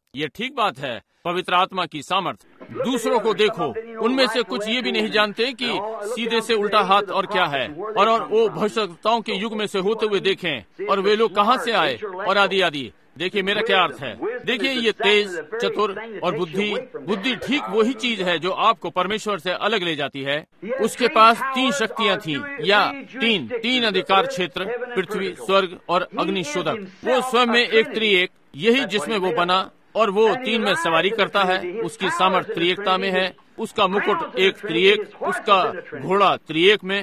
ये ठीक बात है, पवित्र आत्मा की सामर्थ। दूसरों को देखो, उनमें से कुछ ये भी नहीं जानते कि सीधे से उल्टा हाथ और क्या है, और और वो भविष्यवक्ताओं के युग में से होते हुए देखें, और वे लोग कहाँ से आए, और आदि आदि। देखिए मेरा क्या अर्थ है। देखिए ये तेज, चतुर और बुद्धि बुद्धि ठीक वही चीज है जो आपको परमेश्वर से अलग ले जाती है। उसके पास तीन शक्तियां थी, या तीन तीन अधिकार क्षेत्र, पृथ्वी, स्वर्ग और अग्निशोधक। वो स्वयं में एक त्रिएक, यही जिसमें वो बना, और वो तीन में सवारी करता है। उसकी सामर्थ त्रिएकता में है। उसका मुकुट एक त्रिएक, उसका घोड़ा त्रिएक में।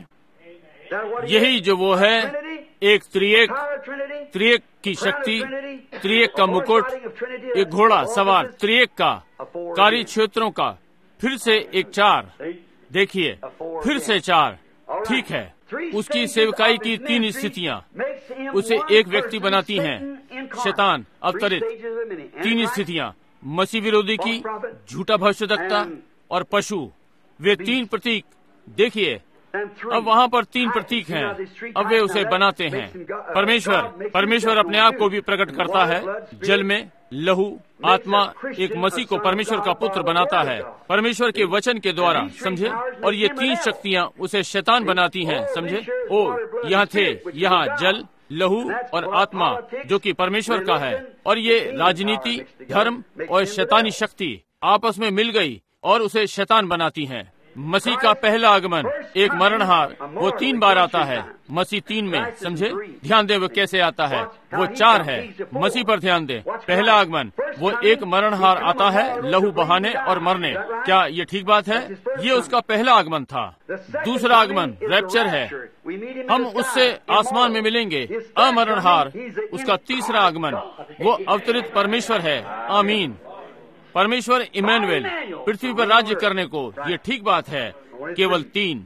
यही जो वो है, एक त्रिएक, त्रिएक की शक्ति, त्रिएक का मुकुट, एक घोड़ा सवार, त्रिएक का, कार्य क्षेत्रों का, फिर से एक चार। देखिए फिर से चार, ठीक है। उसकी सेवकाई की तीन स्थितियां उसे एक व्यक्ति बनाती हैं। शैतान, अवतरित, तीन स्थितियां, मसीह विरोधी की, झूठा भविष्यवक्ता और पशु, वे तीन प्रतीक। देखिए अब वहाँ पर तीन प्रतीक हैं। अब वे उसे बनाते हैं। परमेश्वर परमेश्वर अपने आप को भी प्रकट करता है जल में, लहू, आत्मा। एक मसीह को परमेश्वर का पुत्र बनाता है परमेश्वर के वचन के द्वारा, समझे। और ये तीन शक्तियाँ उसे शैतान बनाती हैं, समझे। ओ यहाँ थे, यहाँ जल, लहू और आत्मा जो कि परमेश्वर का है। और ये राजनीति, धर्म और शैतानी शक्ति आपस में मिल गई और उसे शैतान बनाती हैं। मसीह का पहला आगमन एक मरणहार, वो तीन बार आता है। मसीह तीन में, समझे। ध्यान दे वो कैसे आता है, वो चार है। मसीह पर ध्यान दे। पहला आगमन वो एक मरणहार आता है, लहू बहाने और मरने। क्या ये ठीक बात है? ये उसका पहला आगमन था। दूसरा आगमन रैप्चर है, हम उससे आसमान में मिलेंगे, अमरणहार। उसका तीसरा आगमन वो अवतरित परमेश्वर है। आमीन। परमेश्वर इमैनुएल पृथ्वी पर राज्य करने को, ये ठीक बात है। केवल तीन।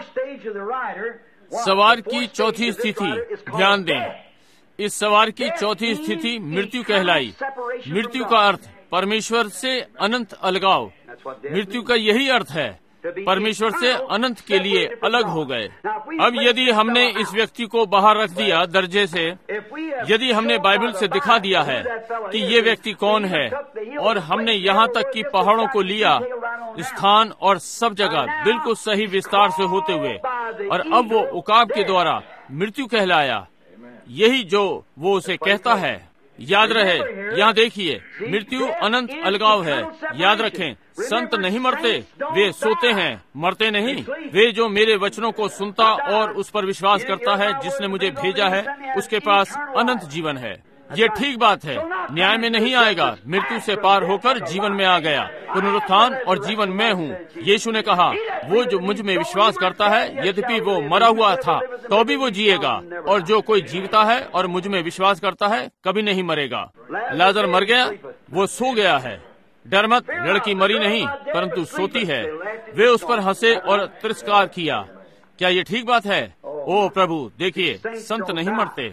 सवार की चौथी स्थिति, ध्यान दें, इस सवार की चौथी स्थिति मृत्यु कहलाई। मृत्यु का अर्थ परमेश्वर से अनंत अलगाव। मृत्यु का यही अर्थ है, परमेश्वर से अनंत के लिए अलग हो गए। अब यदि हमने इस व्यक्ति को बाहर रख दिया दर्जे से, यदि हमने बाइबल से दिखा दिया है कि ये व्यक्ति कौन है, और हमने यहाँ तक कि पहाड़ों को लिया, स्थान और सब जगह बिल्कुल सही विस्तार से होते हुए, और अब वो उकाब के द्वारा मृत्यु कहलाया, यही जो वो उसे कहता है। याद रहे, यहाँ देखिए, मृत्यु अनंत अलगाव है। याद रखें, संत नहीं मरते, वे सोते हैं, मरते नहीं। वे जो मेरे वचनों को सुनता और उस पर विश्वास करता है जिसने मुझे भेजा है, उसके पास अनंत जीवन है। ये ठीक बात है। न्याय में नहीं आएगा, मृत्यु से पार होकर जीवन में आ गया। पुनरुत्थान और जीवन मैं हूँ। यीशु ने कहा, वो जो मुझ में विश्वास करता है, यद्यपि वो मरा हुआ था तो भी वो जिएगा, और जो कोई जीवता है और मुझ में विश्वास करता है कभी नहीं मरेगा। लाजर मर गया, वो सो गया है। डर मत, लड़की मरी नहीं परंतु सोती है। वे उस पर हंसे और तिरस्कार किया। क्या ये ठीक बात है? ओ प्रभु, देखिए, संत नहीं मरते।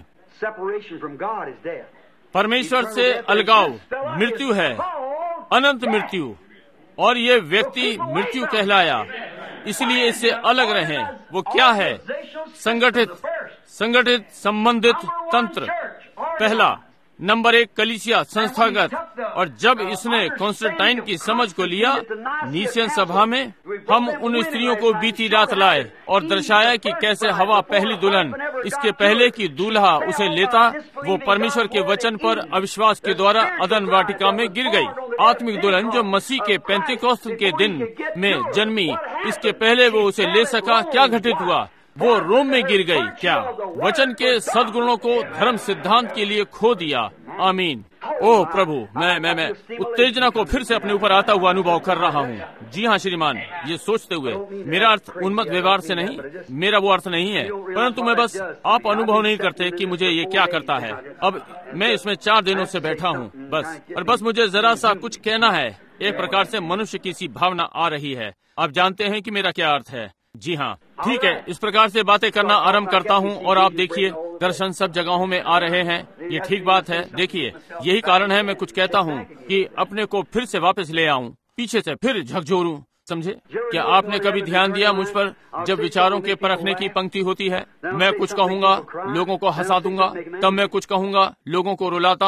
परमेश्वर से अलगाव मृत्यु है, अनंत मृत्यु। और ये व्यक्ति मृत्यु कहलाया, इसलिए इससे अलग रहें। वो क्या है? संगठित संगठित संबंधित तंत्र। पहला नंबर एक, कलीसिया, संस्थागत। और जब इसने कॉन्स्टेंटाइन की समझ को लिया नीसियन सभा में, हम उन स्त्रियों को बीती रात लाए और दर्शाया कि कैसे हवा पहली दुल्हन, इसके पहले की दूल्हा उसे लेता, वो परमेश्वर के वचन पर अविश्वास के द्वारा अदन वाटिका में गिर गई। आत्मिक दुल्हन जो मसीह के पेंतिकोस्त के दिन में जन्मी, इसके पहले वो उसे ले सका। क्या घटित हुआ? वो रोम में गिर गई। क्या? वचन के सद्गुणों को धर्म सिद्धांत के लिए खो दिया। आमीन। ओह प्रभु, मैं मैं मैं उत्तेजना को फिर से अपने ऊपर आता हुआ अनुभव कर रहा हूँ। जी हाँ श्रीमान, ये सोचते हुए, मेरा अर्थ उन्मत्त व्यवहार से नहीं, मेरा वो अर्थ नहीं है, परंतु मैं बस, आप अनुभव नहीं करते कि मुझे ये क्या करता है। अब मैं इसमें चार दिनों से बैठा हूँ बस, और बस मुझे जरा सा कुछ कहना है। एक प्रकार से मनुष्य की सी भावना आ रही है। आप जानते हैं कि मेरा क्या अर्थ है। जी हाँ, ठीक है। इस प्रकार से बातें करना आरंभ करता हूँ, और आप देखिए, दर्शन सब जगहों में आ रहे हैं। ये ठीक बात है। देखिए, यही कारण है मैं कुछ कहता हूँ कि अपने को फिर से वापस ले आऊं, पीछे से फिर झकझोरूं। समझे? क्या आपने कभी ध्यान दिया मुझ पर, जब विचारों के परखने की पंक्ति होती है, मैं कुछ कहूँगा, लोगों को हंसा दूंगा, तब मैं कुछ कहूँगा, लोगों को रुलाता हूँ,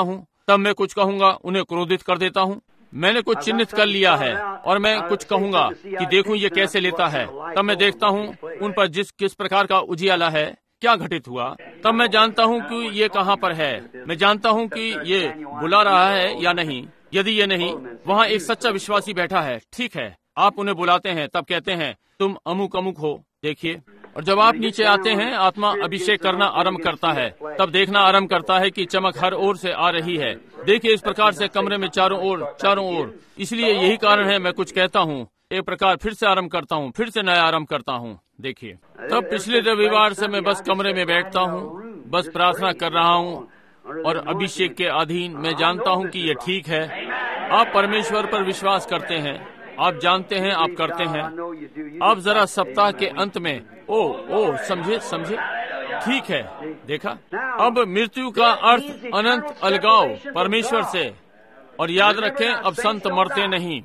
तब मैं कुछ कहूँगा, उन्हें क्रोधित कर देता हूँ। मैंने कुछ चिन्हित कर लिया है और मैं कुछ कहूँगा कि देखूं ये कैसे लेता है। तब मैं देखता हूँ उन पर जिस किस प्रकार का उजियाला है, क्या घटित हुआ। तब मैं जानता हूँ कि ये कहाँ पर है। मैं जानता हूँ कि ये बुला रहा है या नहीं। यदि ये नहीं, वहाँ एक सच्चा विश्वासी बैठा है। ठीक है, आप उन्हें बुलाते हैं, तब कहते हैं तुम अमुक अमुक हो, देखिए। और जब आप नीचे आते हैं, आत्मा अभिषेक करना आरंभ करता है। तब देखना आरंभ करता है कि चमक हर ओर से आ रही है। देखिए, इस प्रकार से कमरे में चारों ओर चारों ओर। इसलिए यही कारण है मैं कुछ कहता हूँ, एक प्रकार फिर से आरंभ करता हूँ, फिर से नया आरंभ करता हूँ। देखिए, तब पिछले रविवार से मैं बस कमरे में बैठता हूँ, बस प्रार्थना कर रहा हूँ और अभिषेक के अधीन। मैं जानता हूँ कि ये ठीक है। आप परमेश्वर पर विश्वास करते हैं, आप जानते हैं, आप करते हैं। आप जरा सप्ताह के अंत में ओ ओ समझे समझे ठीक है, देखा। अब मृत्यु का अर्थ अनंत अलगाव परमेश्वर से। और याद रखें, अब संत मरते नहीं।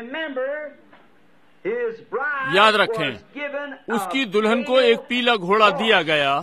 याद रखें, उसकी दुल्हन को एक पीला घोड़ा दिया गया।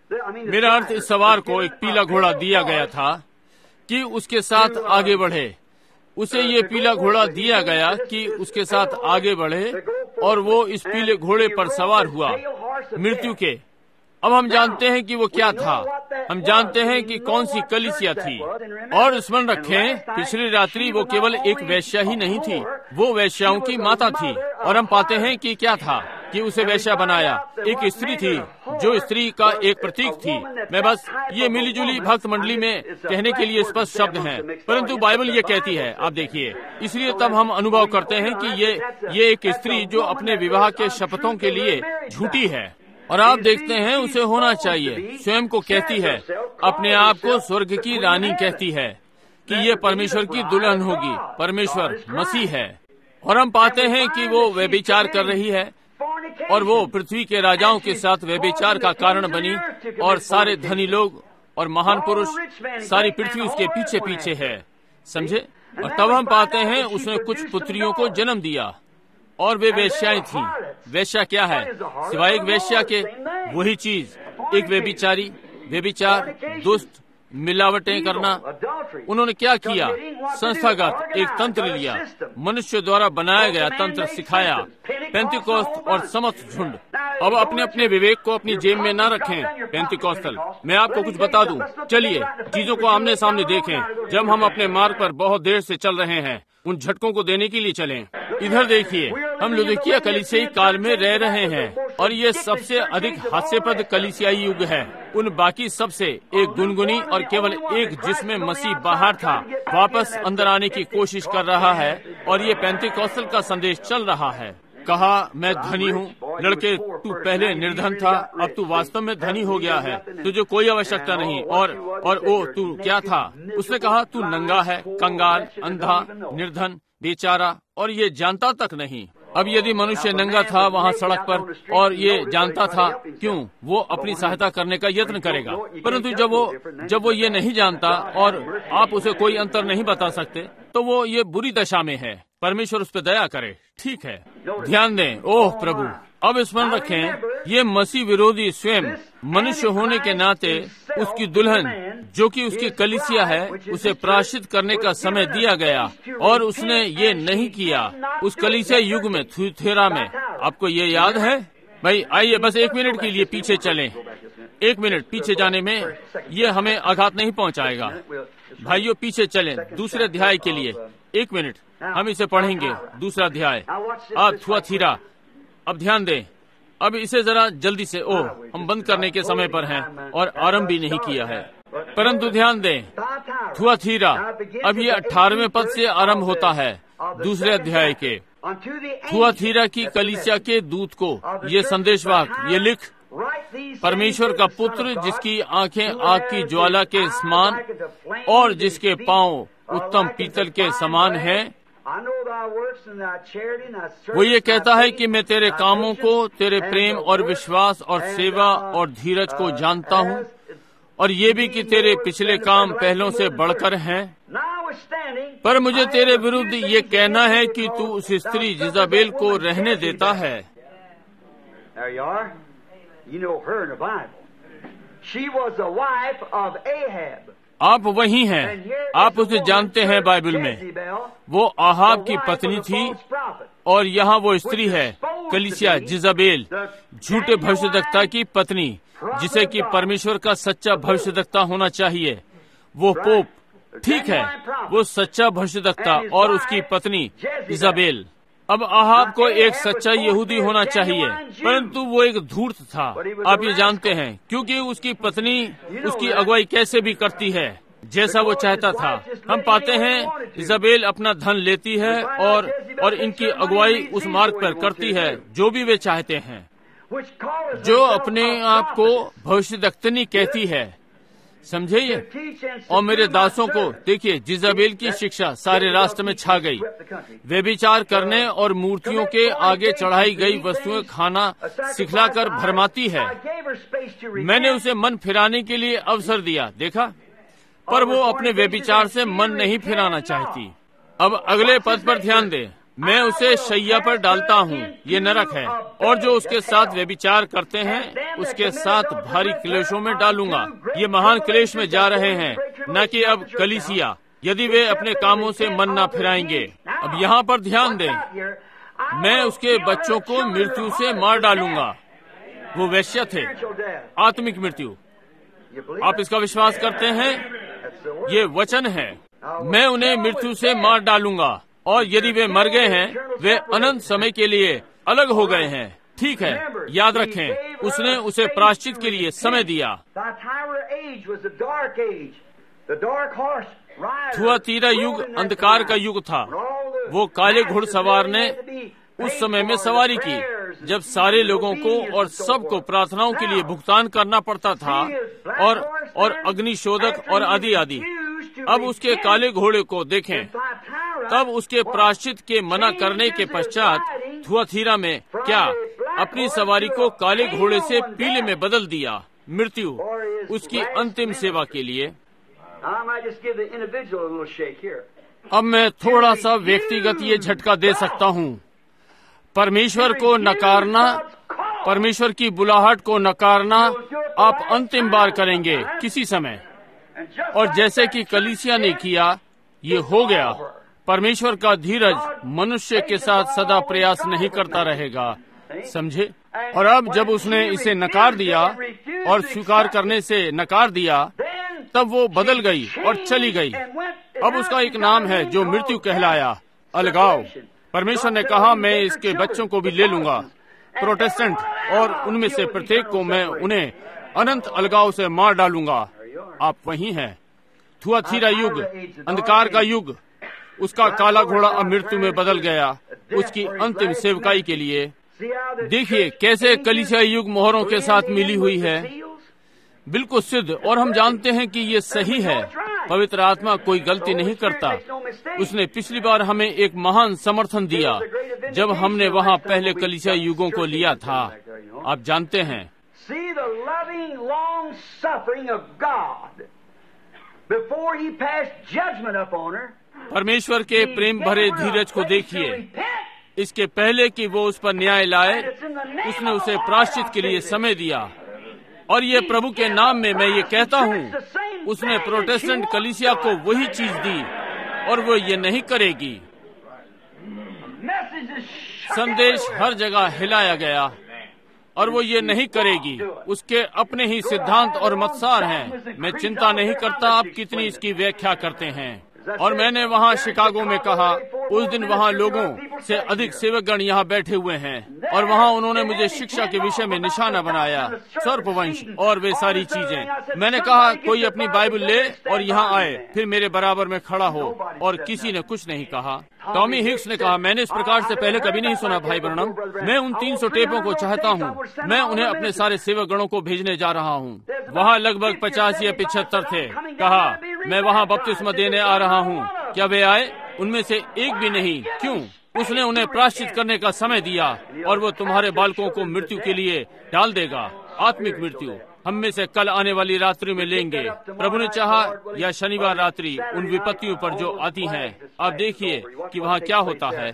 मेरा अर्थ, इस सवार को एक पीला घोड़ा दिया गया था कि उसके साथ आगे बढ़े। उसे ये पीला घोड़ा दिया गया कि उसके साथ आगे बढ़े और वो इस पीले घोड़े पर सवार हुआ, मृत्यु के। अब हम जानते हैं कि वो क्या था। हम जानते हैं कि कौन सी कलीसिया थी। और स्मरण रखें, पिछली रात्रि वो केवल एक वेश्या ही नहीं थी, वो वेश्याओं की माता थी। और हम पाते हैं कि क्या था कि उसे वेश्या बनाया। एक स्त्री थी जो स्त्री का एक प्रतीक थी। मैं बस ये मिलीजुली भक्त मंडली में कहने के लिए स्पष्ट शब्द हैं, परंतु बाइबल ये कहती है। आप देखिए, इसलिए तब हम अनुभव करते हैं कि ये ये एक स्त्री जो अपने विवाह के शपथों के लिए झूठी है। और आप देखते हैं, उसे होना चाहिए। स्वयं को कहती है, अपने आप को स्वर्ग की रानी कहती है कि ये परमेश्वर की दुल्हन होगी। परमेश्वर मसीह है। और हम पाते हैं कि वो व्यभिचार कर रही है और वो पृथ्वी के राजाओं के साथ व्यभिचार का कारण बनी। और सारे धनी लोग और महान पुरुष, सारी पृथ्वी उसके पीछे पीछे है, समझे। और तब हम पाते हैं उसने कुछ पुत्रियों को जन्म दिया और वे वेश्याएं थीं। वेश्या क्या है सिवाय एक वेश्या के? वही चीज, एक व्यभिचारी, व्यभिचार, दुष्ट, मिलावटें करना। उन्होंने क्या किया? संस्थागत एक तंत्र लिया, मनुष्य द्वारा बनाया गया तंत्र सिखाया, पेंतिकोस्त और समस्त झुंड। अब अपने अपने विवेक को अपनी जेब में न रखें। पेंतिकोस्तल, मैं आपको कुछ बता दूं। चलिए चीजों को आमने सामने देखें। जब हम अपने मार्ग पर बहुत देर से चल रहे हैं, उन झटकों को देने के लिए चलें। इधर देखिए, हम लुदिकिया कलीसियाई काल में रह रहे हैं और ये सबसे अधिक हास्यप्रद कलीसियाई युग है। उन बाकी सबसे एक गुनगुनी और केवल एक जिसमें मसीह बाहर था वापस अंदर आने की कोशिश कर रहा है। और ये पेंतिकोस्टल का संदेश चल रहा है। कहा, मैं धनी हूँ। लड़के, तू पहले निर्धन था, अब तू वास्तव में धनी हो गया है, तुझे कोई आवश्यकता नहीं। और और ओ तू क्या था? उसने कहा, तू नंगा है, कंगाल, अंधा, निर्धन, बेचारा, और ये जानता तक नहीं। अब यदि मनुष्य नंगा था वहाँ सड़क पर और ये जानता था, क्यों? वो अपनी सहायता करने का यत्न करेगा। परंतु जब वो जब वो ये नहीं जानता और आप उसे कोई अंतर नहीं बता सकते, तो वो ये बुरी दशा में है। परमेश्वर उस पर दया करे। ठीक है, ध्यान दें। ओह प्रभु, अब स्मरण रखें, ये मसीह विरोधी स्वयं मनुष्य होने के नाते उसकी दुल्हन जो कि उसकी कलीसिया है, उसे प्रायश्चित करने का समय दिया गया और उसने ये नहीं किया। उस कलीसिया युग में, थुथेरा में, आपको ये याद है? भाई आइए बस एक मिनट के लिए पीछे चलें। एक मिनट पीछे जाने में ये हमें आघात नहीं पहुंचाएगा। भाइयों पीछे चलें दूसरे अध्याय के लिए। एक मिनट, हम इसे पढ़ेंगे। दूसरा अध्याय, अब थुआथीरा। अब ध्यान दें, अब इसे जरा जल्दी से, ओह हम बंद करने के समय पर हैं और आरंभ भी नहीं किया है। परंतु ध्यान दें, थुआथीरा, अब ये अठारहवें पद से आरंभ होता है दूसरे अध्याय के। थुआथीरा की कलीसिया के दूत को ये संदेशवाहक ये लिख, परमेश्वर का पुत्र जिसकी आंखें आग की ज्वाला के समान और जिसके पांव उत्तम पीतल के समान हैं, वो ये कहता है कि मैं तेरे कामों को, तेरे प्रेम और विश्वास और सेवा और धीरज को जानता हूँ, और ये भी कि तेरे पिछले काम पहलों से बढ़कर हैं। पर मुझे तेरे विरुद्ध ये कहना है कि तू उस स्त्री जिजाबेल को रहने देता है। आप वही हैं, आप उसे जानते हैं। बाइबल में वो आहाब की पत्नी थी और यहाँ वो स्त्री है कलीसिया जिजाबेल, झूठे भविष्यद्वक्ता की पत्नी, जिसे कि परमेश्वर का सच्चा भविष्यद्वक्ता होना चाहिए। वो पोप, ठीक है, वो सच्चा भविष्यद्वक्ता और उसकी पत्नी इजाबेल। अब आहाब को एक सच्चा यहूदी होना चाहिए, परंतु वो एक धूर्त था। आप ये जानते हैं, क्योंकि उसकी पत्नी उसकी अगुवाई कैसे भी करती है जैसा वो चाहता था। हम पाते हैं इजाबेल अपना धन लेती है और और इनकी अगुवाई उस मार्ग पर करती है जो भी वे चाहते हैं, जो अपने आप को भविष्यद्वक्तनी कहती है। समझे ये? और मेरे दासों को देखिए, जिजाबेल की शिक्षा सारे राष्ट्र में छा गई। व्यभिचार करने और मूर्तियों के आगे चढ़ाई गई वस्तुएं खाना सिखलाकर भरमाती है। मैंने उसे मन फिराने के लिए अवसर दिया, देखा, पर वो अपने व्यभिचार से मन नहीं फिराना चाहती। अब अगले पद पर ध्यान दे। मैं उसे शैया पर डालता हूँ, ये नरक है, और जो उसके साथ व्यभिचार करते हैं उसके साथ भारी क्लेशों में डालूंगा। ये महान क्लेश में जा रहे हैं, न कि अब कलीसिया, यदि वे अपने कामों से मन न फिराएंगे। अब यहाँ पर ध्यान दें, मैं उसके बच्चों को मृत्यु से मार डालूंगा। वो वैश्य थे, आत्मिक मृत्यु। आप इसका विश्वास करते हैं? ये वचन है। मैं उन्हें मृत्यु से मार डालूंगा, और यदि वे मर गए हैं, वे अनंत समय के लिए अलग हो गए हैं। ठीक है, याद रखें, उसने उसे प्रायश्चित के लिए समय दिया। थुआतीरा युग अंधकार का युग था। वो काले घुड़सवार ने उस समय में सवारी की, जब सारे लोगों को और सबको प्रार्थनाओं के लिए भुगतान करना पड़ता था, और और अग्निशोधक और आदि आदि। अब उसके काले घोड़े को देखें। तब उसके प्रायश्चित के मना करने के पश्चात थुआतीरा में क्या अपनी सवारी को काले घोड़े से पीले में बदल दिया, मृत्यु उसकी अंतिम सेवा के लिए। अब मैं थोड़ा सा व्यक्तिगत ये झटका दे सकता हूँ। परमेश्वर को नकारना, परमेश्वर की बुलाहट को नकारना आप अंतिम बार करेंगे किसी समय, और जैसे कि कलीसिया ने किया, ये हो गया। परमेश्वर का धीरज मनुष्य के साथ सदा प्रयास नहीं करता रहेगा, समझे? और अब जब उसने इसे नकार दिया और स्वीकार करने से नकार दिया, तब वो बदल गई और चली गई। अब उसका एक नाम है जो मृत्यु कहलाया, अलगाव। परमेश्वर ने कहा, मैं इसके बच्चों को भी ले लूंगा, प्रोटेस्टेंट, और उनमें से प्रत्येक को मैं उन्हें अनंत अलगाव से मार डालूंगा। आप वही हैं। थुआतीरा युग, अंधकार का युग, उसका काला घोड़ा अब मृत्यु में बदल गया उसकी अंतिम सेवकाई के लिए। देखिए कैसे कलीसिया युग मोहरों के साथ मिली हुई है, बिल्कुल सिद्ध। और हम जानते हैं कि ये सही है। पवित्र आत्मा कोई गलती नहीं करता। उसने पिछली बार हमें एक महान समर्थन दिया जब हमने वहाँ पहले कलीसिया युगों को लिया था। आप जानते हैं, See the loving long suffering of God before he passed judgment upon her. परमेश्वर के प्रेम भरे धीरज को देखिए। इसके पहले कि वो उस पर न्याय लाए, उसने उसे प्रायश्चित के लिए समय दिया। और ये प्रभु के नाम में मैं ये कहता हूँ, उसने प्रोटेस्टेंट कलीसिया को वही चीज दी, और वो ये नहीं करेगी। संदेश हर जगह हिलाया गया, और वो ये नहीं करेगी। उसके अपने ही सिद्धांत और मत्सार हैं। मैं चिंता नहीं करता आप कितनी इसकी व्याख्या करते हैं। और मैंने वहाँ शिकागो में कहा, उस दिन वहाँ लोगों से अधिक सेवकगण यहाँ बैठे हुए हैं, और वहाँ उन्होंने मुझे शिक्षा के विषय में निशाना बनाया, सर्पवंश और वे सारी चीजें। मैंने कहा, कोई अपनी बाइबल ले और यहाँ आए, फिर मेरे बराबर में खड़ा हो, और किसी ने कुछ नहीं कहा। टॉमी हिक्स ने कहा, मैंने इस प्रकार से पहले कभी नहीं सुना भाई ब्रनम। मैं उन तीन सौ टेपों को चाहता हूँ। मैं उन्हें अपने सारे सेवक गणों को भेजने जा रहा हूँ। वहाँ लगभग पचास या पिछहत्तर थे। कहा, मैं वहाँ बपतिस्मा देने आ रहा हूँ। क्या वे आए? उनमें से एक भी नहीं। क्यों? उसने उन्हें प्रायश्चित करने का समय दिया, और वो तुम्हारे बालकों को मृत्यु के लिए डाल देगा, आत्मिक मृत्यु। हम में से कल आने वाली रात्रि में लेंगे, प्रभु ने चाहा, या शनिवार रात्रि उन विपत्तियों पर जो आती हैं। आप देखिए कि वहाँ क्या होता है।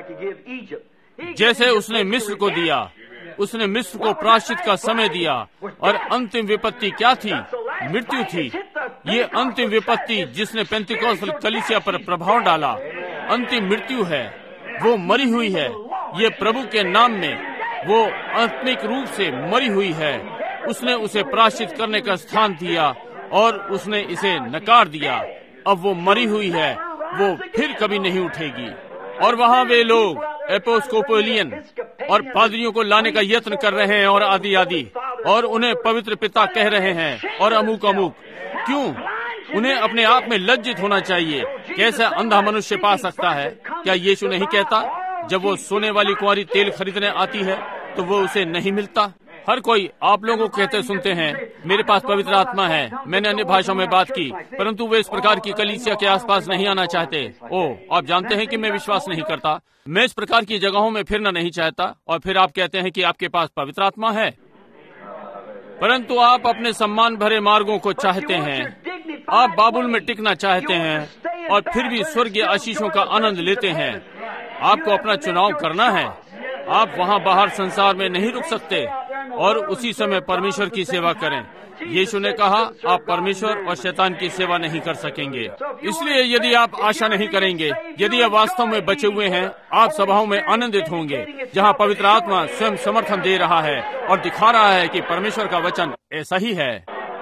जैसे उसने मिस्र को दिया, उसने मिस्र को प्रायश्चित का समय दिया, और अंतिम विपत्ति क्या थी? मृत्यु थी। ये अंतिम विपत्ति जिसने पेंतिकोस्त कलीसिया पर प्रभाव डाला, अंतिम मृत्यु है, वो मरी हुई है। ये प्रभु के नाम में वो आत्मिक रूप से मरी हुई है। उसने उसे प्रायश्चित करने का स्थान दिया और उसने इसे नकार दिया। अब वो मरी हुई है, वो फिर कभी नहीं उठेगी। और वहाँ वे लोग एपिस्कोपोलियन और पादरियों को लाने का यत्न कर रहे हैं और आदि आदि, और उन्हें पवित्र पिता कह रहे हैं और अमुक अमुक। क्यों? उन्हें अपने आप में लज्जित होना चाहिए। कैसा अंधा मनुष्य पा सकता है? क्या यीशु नहीं कहता जब वो सोने वाली कुंवारी तेल खरीदने आती है तो वो उसे नहीं मिलता? हर कोई आप लोगों को कहते सुनते हैं, मेरे पास पवित्र आत्मा है, मैंने अन्य भाषाओं में बात की, परंतु वे इस प्रकार की कलीसिया के आसपास नहीं आना चाहते। ओह, आप जानते हैं कि मैं विश्वास नहीं करता, मैं इस प्रकार की जगहों में फिरना नहीं चाहता, और फिर आप कहते हैं कि आपके पास पवित्र आत्मा है। परंतु आप अपने सम्मान भरे मार्गों को चाहते हैं, आप बाबुल में टिकना चाहते हैं और फिर भी स्वर्गीय आशीषों का आनंद लेते हैं। आपको अपना चुनाव करना है। आप वहाँ बाहर संसार में नहीं रुक सकते और उसी समय परमेश्वर की सेवा करें। यीशु ने कहा, आप परमेश्वर और शैतान की सेवा नहीं कर सकेंगे। इसलिए यदि आप आशा नहीं करेंगे, यदि आप वास्तव में बचे हुए हैं, आप सभाओं में आनंदित होंगे जहाँ पवित्र आत्मा स्वयं समर्थन दे रहा है और दिखा रहा है कि परमेश्वर का वचन ऐसा ही है।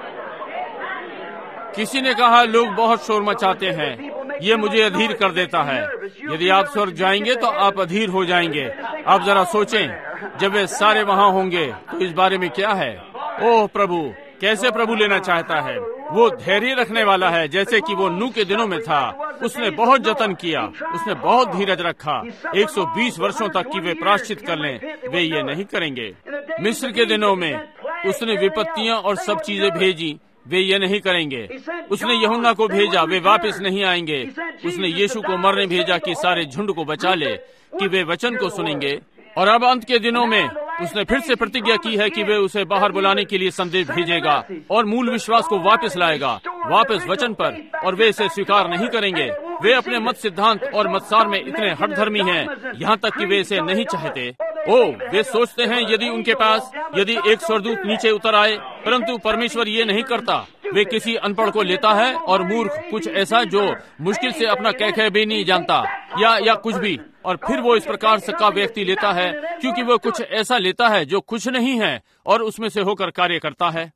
किसी ने कहा, लोग बहुत शोर मचाते हैं, ये मुझे अधीर कर देता है। यदि आप स्वर्ग जाएंगे तो आप अधीर हो जाएंगे। आप जरा सोचें, जब वे सारे वहाँ होंगे तो इस बारे में क्या है? ओह प्रभु, कैसे प्रभु लेना चाहता है। वो धैर्य रखने वाला है जैसे कि वो नूह के दिनों में था। उसने बहुत जतन किया, उसने बहुत धीरज रखा। एक सौ बीस वर्षों तक कि वे प्रायश्चित कर लें, वे ये नहीं करेंगे। मिस्र के दिनों में उसने विपत्तियां और सब चीजें भेजी, वे ये नहीं करेंगे। उसने यूहन्ना को भेजा, वे वापस नहीं आएंगे। उसने यीशु को मरने भेजा कि सारे झुंड को बचा ले, कि वे वचन को सुनेंगे। और अब अंत के दिनों में उसने फिर से प्रतिज्ञा की है कि वे उसे बाहर बुलाने के लिए संदेश भेजेगा और मूल विश्वास को वापस लाएगा, वापस वचन पर, और वे इसे स्वीकार नहीं करेंगे। वे अपने मत सिद्धांत और मतसार में इतने हठधर्मी हैं, यहाँ तक कि वे इसे नहीं चाहते। ओ, वे सोचते हैं यदि उनके पास यदि एक स्वर्गदूत नीचे उतर आए, परंतु परमेश्वर ये नहीं करता। वे किसी अनपढ़ को लेता है और मूर्ख कुछ ऐसा जो मुश्किल से अपना कह कह भी नहीं जानता, या या कुछ भी, और फिर वो इस प्रकार से का व्यक्ति लेता है, क्योंकि वो कुछ ऐसा लेता है जो कुछ नहीं है और उसमें से होकर कार्य करता है।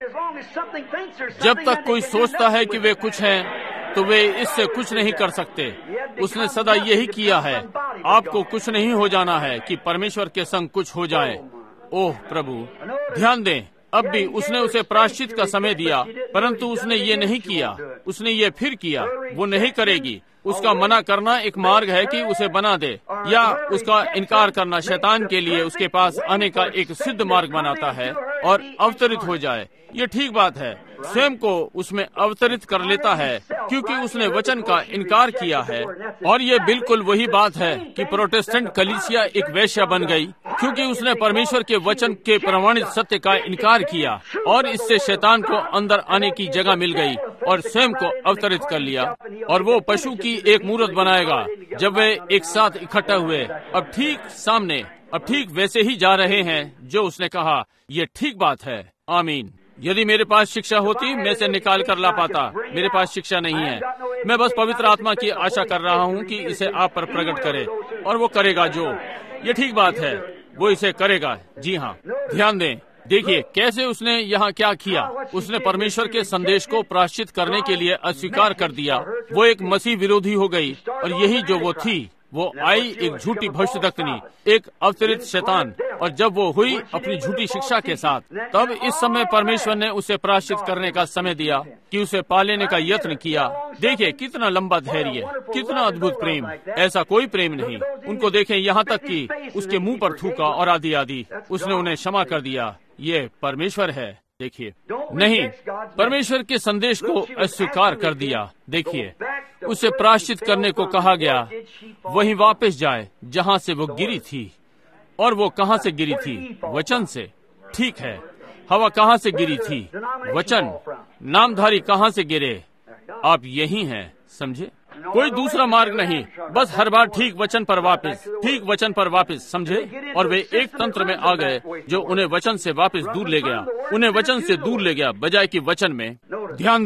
जब तक कोई सोचता है कि वे कुछ हैं, तो वे इससे कुछ नहीं कर सकते। उसने सदा यही किया है। आपको कुछ नहीं हो जाना है कि परमेश्वर के संग कुछ हो जाए। ओह प्रभु, ध्यान दें, अब भी उसने उसे प्रायश्चित का समय दिया, परंतु उसने ये नहीं किया। उसने ये फिर किया। वो नहीं करेगी। उसका मना करना एक मार्ग है कि उसे बना दे, या उसका इनकार करना शैतान के लिए उसके पास आने का एक सिद्ध मार्ग बनाता है और अवतरित हो जाए। ये ठीक बात है, स्वयं को उसमें अवतरित कर लेता है क्योंकि उसने वचन का इनकार किया है। और ये बिल्कुल वही बात है कि प्रोटेस्टेंट कलीसिया एक वेश्या बन गई, क्योंकि उसने परमेश्वर के वचन के प्रमाणित सत्य का इनकार किया, और इससे शैतान को अंदर आने की जगह मिल गई और स्वयं को अवतरित कर लिया। और वो पशु की एक मूर्त बनाएगा जब वे एक साथ इकट्ठा हुए। अब ठीक सामने, अब ठीक वैसे ही जा रहे हैं जो उसने कहा। ये ठीक बात है। आमीन। यदि मेरे पास शिक्षा होती, मैं इसे निकाल कर ला पाता। मेरे पास शिक्षा नहीं है। मैं बस पवित्र आत्मा की आशा कर रहा हूँ कि इसे आप पर प्रकट करे, और वो करेगा। जो ये ठीक बात है, वो इसे करेगा। जी हाँ, ध्यान दें, देखिए कैसे उसने यहाँ क्या किया। उसने परमेश्वर के संदेश को प्रायश्चित करने के लिए अस्वीकार कर दिया। वो एक मसीह विरोधी हो गई, और यही जो वो थी। वो आई एक झूठी भविष्यद्वक्तनी, एक अवतरित शैतान, और जब वो हुई अपनी झूठी शिक्षा के साथ, तब इस समय परमेश्वर ने उसे प्रायश्चित करने का समय दिया कि उसे पा लेने का यत्न किया। देखिए कितना लंबा धैर्य, कितना अद्भुत प्रेम। ऐसा कोई प्रेम नहीं। उनको देखें, यहाँ तक कि उसके मुंह पर थूका और आदि आदि। उसने उन्हें क्षमा कर दिया। ये परमेश्वर है। देखिए, नहीं, परमेश्वर के संदेश को अस्वीकार कर दिया। देखिए, उसे प्रायश्चित करने को कहा गया, वहीं वापस जाए जहाँ से वो गिरी थी। और वो कहाँ से गिरी थी? वचन से। ठीक है, हवा कहाँ से गिरी थी? वचन। नामधारी कहाँ से गिरे? आप यही हैं। समझे? कोई दूसरा मार्ग नहीं, बस हर बार ठीक वचन पर वापस, ठीक वचन पर वापस। समझे? और वे एक तंत्र में आ गए जो उन्हें वचन से वापस दूर ले गया, उन्हें वचन से दूर ले गया बजाय कि वचन में। ध्यान दें,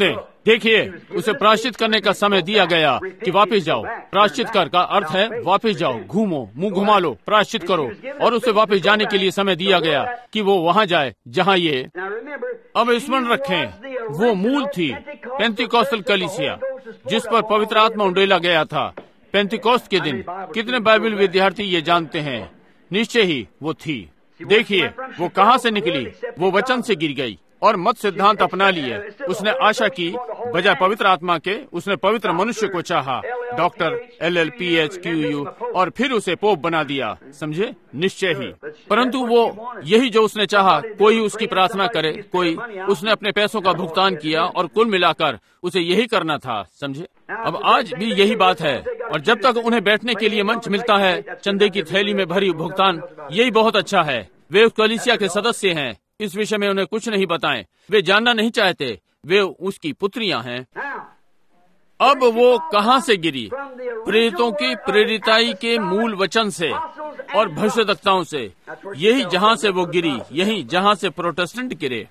देखिए, उसे प्रायश्चित करने का समय दिया गया कि वापस जाओ। प्रायश्चित कर का अर्थ है वापस जाओ, घूमो, मुंह घुमा लो, प्रायश्चित करो। और उसे वापस जाने के लिए समय दिया गया कि वो वहाँ जाए जहाँ ये, अब स्मरण रखें, वो मूल थी पेंतिकोस्टल कलीसिया जिस पर पवित्र आत्मा उंडेला गया था। पेंतिकोस्त के दिन कितने बाइबल विद्यार्थी ये जानते हैं? निश्चय ही वो थी। देखिए, वो कहाँ से निकली? वो वचन से गिर गई और मत सिद्धांत अपना लिए। उसने आशा की बजाय पवित्र आत्मा के, उसने पवित्र मनुष्य को चाहा, doctor L L P H Q U, और फिर उसे पोप बना दिया। समझे? निश्चय ही। परंतु वो यही जो उसने चाहा, कोई उसकी प्रार्थना करे, कोई, उसने अपने पैसों का भुगतान किया और कुल मिलाकर उसे यही करना था। समझे? अब आज भी यही बात है। और जब तक उन्हें बैठने के लिए मंच मिलता है, चंदे की थैली में भरी भुगतान, यही बहुत अच्छा है। वे उस कलीसिया के सदस्य हैं। इस विषय में उन्हें कुछ नहीं बताएं। वे जानना नहीं चाहते। वे उसकी पुत्रियां हैं। अब वो कहाँ से गिरी? प्रेरितों की प्रेरिताई के मूल वचन से और भविष्यद्वक्ताओं से। यही जहाँ से वो गिरी, यही जहाँ से प्रोटेस्टेंट गिरे।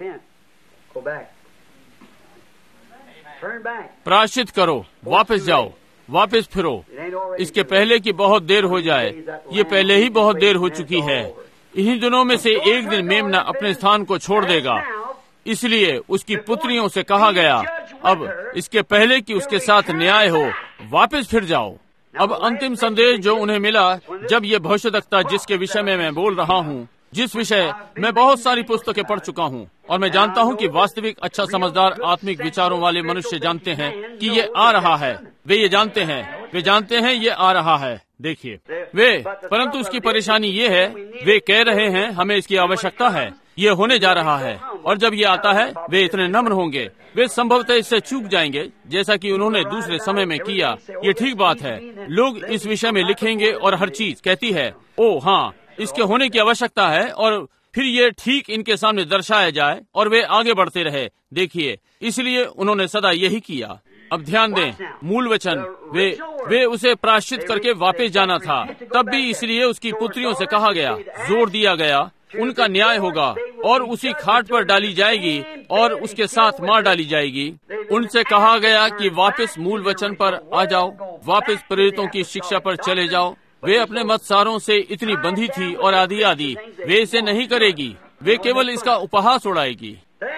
प्रायश्चित करो, वापस जाओ, वापस फिरो। इसके पहले कि बहुत देर हो जाए। ये पहले ही बहुत देर हो चुकी है। इन्हीं दिनों में से एक दिन मेमना अपने स्थान को छोड़ देगा। इसलिए उसकी पुत्रियों से कहा गया, अब इसके पहले कि उसके साथ न्याय हो, वापस फिर जाओ। अब अंतिम संदेश जो उन्हें मिला, जब ये भविष्यद्वक्ता जिसके विषय में मैं बोल रहा हूँ, जिस विषय मैं बहुत सारी पुस्तकें पढ़ चुका हूँ, और मैं जानता हूँ कि वास्तविक अच्छा समझदार आत्मिक विचारों वाले मनुष्य जानते हैं कि ये आ रहा है। वे ये जानते हैं, वे जानते हैं ये आ रहा है। देखिए, वे, परंतु उसकी परेशानी ये है, वे कह रहे हैं हमें इसकी आवश्यकता है, ये होने जा रहा है। और जब ये आता है, वे इतने नम्र होंगे, वे संभवतः इससे चूक जाएंगे, जैसा कि उन्होंने दूसरे समय में किया। ये ठीक बात है। लोग इस विषय में लिखेंगे और हर चीज कहती है, ओ हाँ, इसके होने की आवश्यकता है, और फिर ये ठीक इनके सामने दर्शाया जाए और वे आगे बढ़ते रहे। देखिए, इसलिए उन्होंने सदा यही किया। अब ध्यान दें, मूल वचन, वे वे उसे प्रायश्चित करके वापस जाना था। तब भी इसलिए उसकी पुत्रियों से कहा गया, जोर दिया गया, उनका न्याय होगा और उसी खाट पर डाली जाएगी और उसके साथ मार डाली जाएगी। उनसे कहा गया कि वापस मूल वचन पर आ जाओ, वापस प्रेरितों की शिक्षा पर चले जाओ। वे अपने मतसारों से इतनी बंधी थी और आदि आदि, वे इसे नहीं करेगी, वे केवल इसका उपहास उड़ाएगी।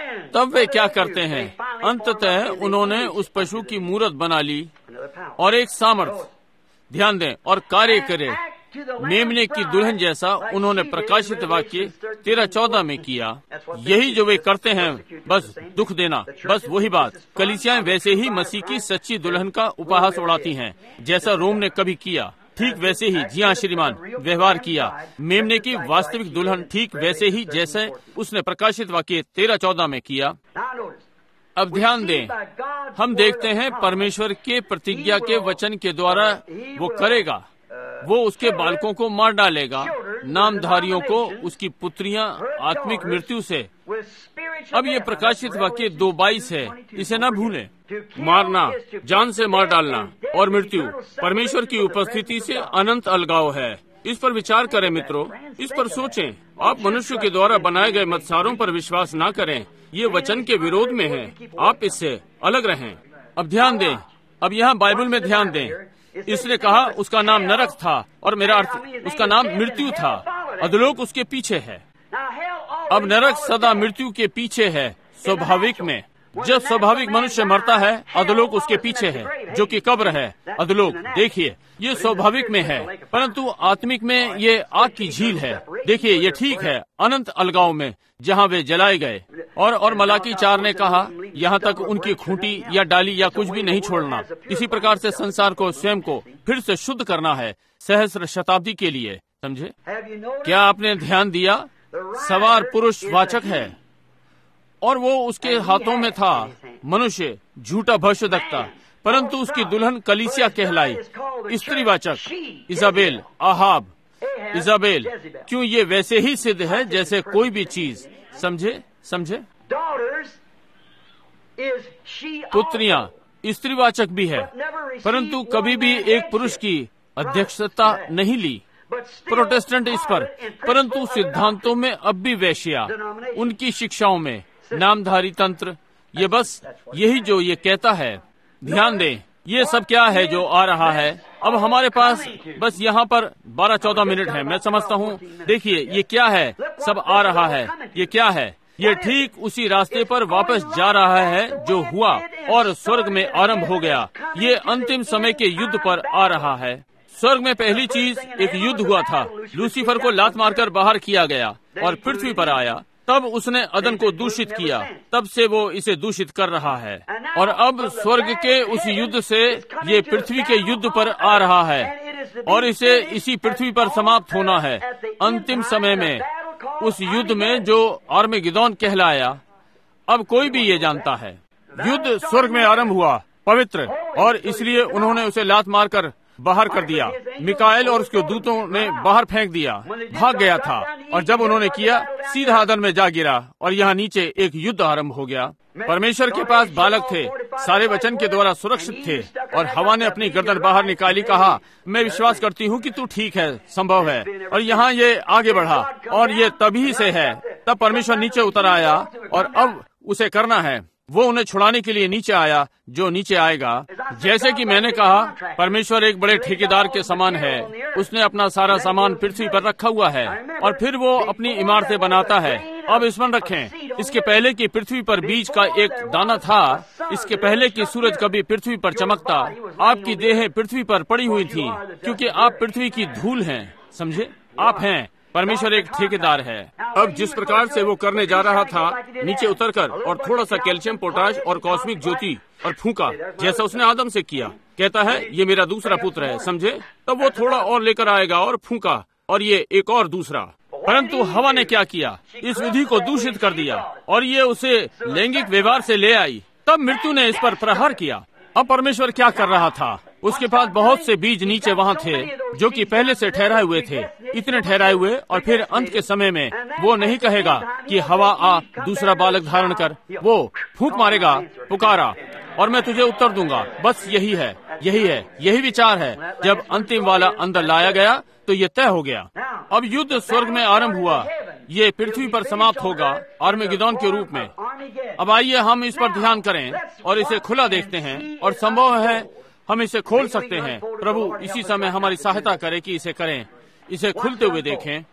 तब वे क्या करते हैं? अंततः उन्होंने उस पशु की मूरत बना ली और एक सामर्थ, ध्यान दें, और कार्य करे मेमने की दुल्हन जैसा उन्होंने प्रकाशित वाक्य तेरह चौदह में किया। यही जो वे करते हैं, बस दुख देना, बस वही बात। कलीसियाएं वैसे ही मसीह की सच्ची दुल्हन का उपहास उड़ाती हैं, जैसा रोम ने कभी किया। ठीक वैसे ही, जी हाँ श्रीमान, व्यवहार किया। मेमने की वास्तविक दुल्हन ठीक वैसे ही जैसे उसने प्रकाशित वाक्य तेरह चौदह में किया। अब ध्यान दें, हम देखते हैं परमेश्वर के प्रतिज्ञा के वचन के द्वारा वो करेगा। वो उसके बालकों को मार डालेगा, नामधारियों को, उसकी पुत्रियां आत्मिक मृत्यु से। अब ये प्रकाशित वाक्य दो बाईस है, इसे न भूलें। मारना, जान से मार डालना, और मृत्यु परमेश्वर की उपस्थिति से अनंत अलगाव है। इस पर विचार करें मित्रों, इस पर सोचें। आप मनुष्य के द्वारा बनाए गए मतसारों पर विश्वास न करें, ये वचन के विरोध में है। आप इससे अलग रहें। अब ध्यान दें, अब यहाँ बाइबल में ध्यान दें। इसने कहा उसका नाम नरक था, और मेरा अर्थ उसका नाम मृत्यु था। अधोलोक उसके पीछे है। अब नरक सदा मृत्यु के पीछे है। स्वाभाविक में जब स्वाभाविक मनुष्य मरता है, अधोलोक उसके पीछे है, जो कि कब्र है। अधोलोक, देखिए, ये स्वाभाविक में है, परंतु आत्मिक में ये आग की झील है। देखिए, ये ठीक है, अनंत अलगाव में, जहाँ वे जलाए गए। और और मलाकी चार ने कहा, यहाँ तक उनकी खूंटी या डाली या कुछ भी नहीं छोड़ना। इसी प्रकार से संसार को, स्वयं को फिर से शुद्ध करना है, सहस्र शताब्दी के लिए। समझे? क्या आपने ध्यान दिया? सवार पुरुष वाचक है, और वो उसके हाथों में था, मनुष्य, झूठा भविष्यद्वक्ता, परंतु उसकी दुल्हन कलीसिया कहलाई, स्त्रीवाचक, इजाबेल, आहाब, इजाबेल। क्यों? ये वैसे ही सिद्ध है जैसे कोई भी चीज। समझे? समझे? पुत्रियां स्त्रीवाचक भी है, परंतु कभी भी एक पुरुष की अध्यक्षता नहीं ली। प्रोटेस्टेंट इस पर, परंतु सिद्धांतों में अब भी वैश्या, उनकी शिक्षाओं में नामधारी तंत्र, ये बस यही जो ये कहता है। ध्यान दें, ये सब क्या है जो आ रहा है। अब हमारे पास बस यहाँ पर बारह चौदह मिनट है, मैं समझता हूँ। देखिए ये क्या है, सब आ रहा है। ये क्या है? ये ठीक उसी रास्ते पर वापस जा रहा है जो हुआ और स्वर्ग में आरंभ हो गया। ये अंतिम समय के युद्ध पर आ रहा है। स्वर्ग में पहली चीज एक युद्ध हुआ था। लूसीफर को लात मारकर बाहर किया गया और पृथ्वी पर आया। तब उसने अदन को दूषित किया। तब से वो इसे दूषित कर रहा है। और अब स्वर्ग के उस युद्ध से ये पृथ्वी के युद्ध पर आ रहा है और इसे इसी पृथ्वी पर समाप्त होना है अंतिम समय में, उस युद्ध में जो आर्मेगिदोन कहलाया। अब कोई भी ये जानता है, युद्ध स्वर्ग में आरंभ हुआ, पवित्र, और इसलिए उन्होंने उसे लात मारकर बाहर कर दिया। मिकाएल और उसके दूतों ने बाहर फेंक दिया, भाग गया था। और जब उन्होंने किया, सीधा अदन में जा गिरा और यहाँ नीचे एक युद्ध आरंभ हो गया। परमेश्वर के पास बालक थे, सारे वचन के द्वारा सुरक्षित थे, और हवा ने अपनी गर्दन बाहर निकाली, कहा मैं विश्वास करती हूँ कि तू ठीक है, संभव है। और यहाँ ये आगे बढ़ा और ये तभी से है। तब परमेश्वर नीचे उतर आया और अब उसे करना है। वो उन्हें छुड़ाने के लिए नीचे आया जो नीचे आएगा। जैसे कि मैंने कहा, परमेश्वर एक बड़े ठेकेदार के समान है। उसने अपना सारा सामान पृथ्वी पर रखा हुआ है और फिर वो अपनी इमारतें बनाता है। अब स्मरण रखें, इसके पहले की पृथ्वी पर बीज का एक दाना था, इसके पहले की सूरज कभी पृथ्वी पर चमकता। आपकी देह पृथ्वी पर पड़ी हुई थी क्योंकि आप पृथ्वी की धूल हैं, समझे? आप हैं। परमेश्वर एक ठेकेदार है। अब जिस प्रकार से वो करने जा रहा था, नीचे उतरकर और थोड़ा सा कैल्शियम, पोटाश और कॉस्मिक ज्योति और फूंका, जैसा उसने आदम से किया। कहता है ये मेरा दूसरा पुत्र है, समझे? तब वो थोड़ा और लेकर आएगा और फूंका, और ये एक और दूसरा। परंतु हवा ने क्या किया? इस विधि को दूषित कर दिया और ये उसे लैंगिक व्यवहार से ले आई। तब मृत्यु ने इस पर प्रहार किया। अब परमेश्वर क्या कर रहा था? उसके पास बहुत से बीज नीचे वहाँ थे जो कि पहले से ठहराए हुए थे, इतने ठहराए हुए। और फिर अंत के समय में वो नहीं कहेगा कि हवा आ, दूसरा बालक धारण कर। वो फूंक मारेगा, पुकारा और मैं तुझे उत्तर दूंगा। बस यही है, यही है, यही विचार है। जब अंतिम वाला अंदर लाया गया तो ये तय हो गया। अब युद्ध स्वर्ग में आरंभ हुआ, ये पृथ्वी पर समाप्त होगा आर्मेगिदोन के रूप में। अब आइए हम इस पर ध्यान करें और इसे खुला देखते हैं, और संभव है हम इसे खोल सकते हैं। प्रभु इसी समय हमारी सहायता करे कि इसे करें, इसे खुलते हुए देखें।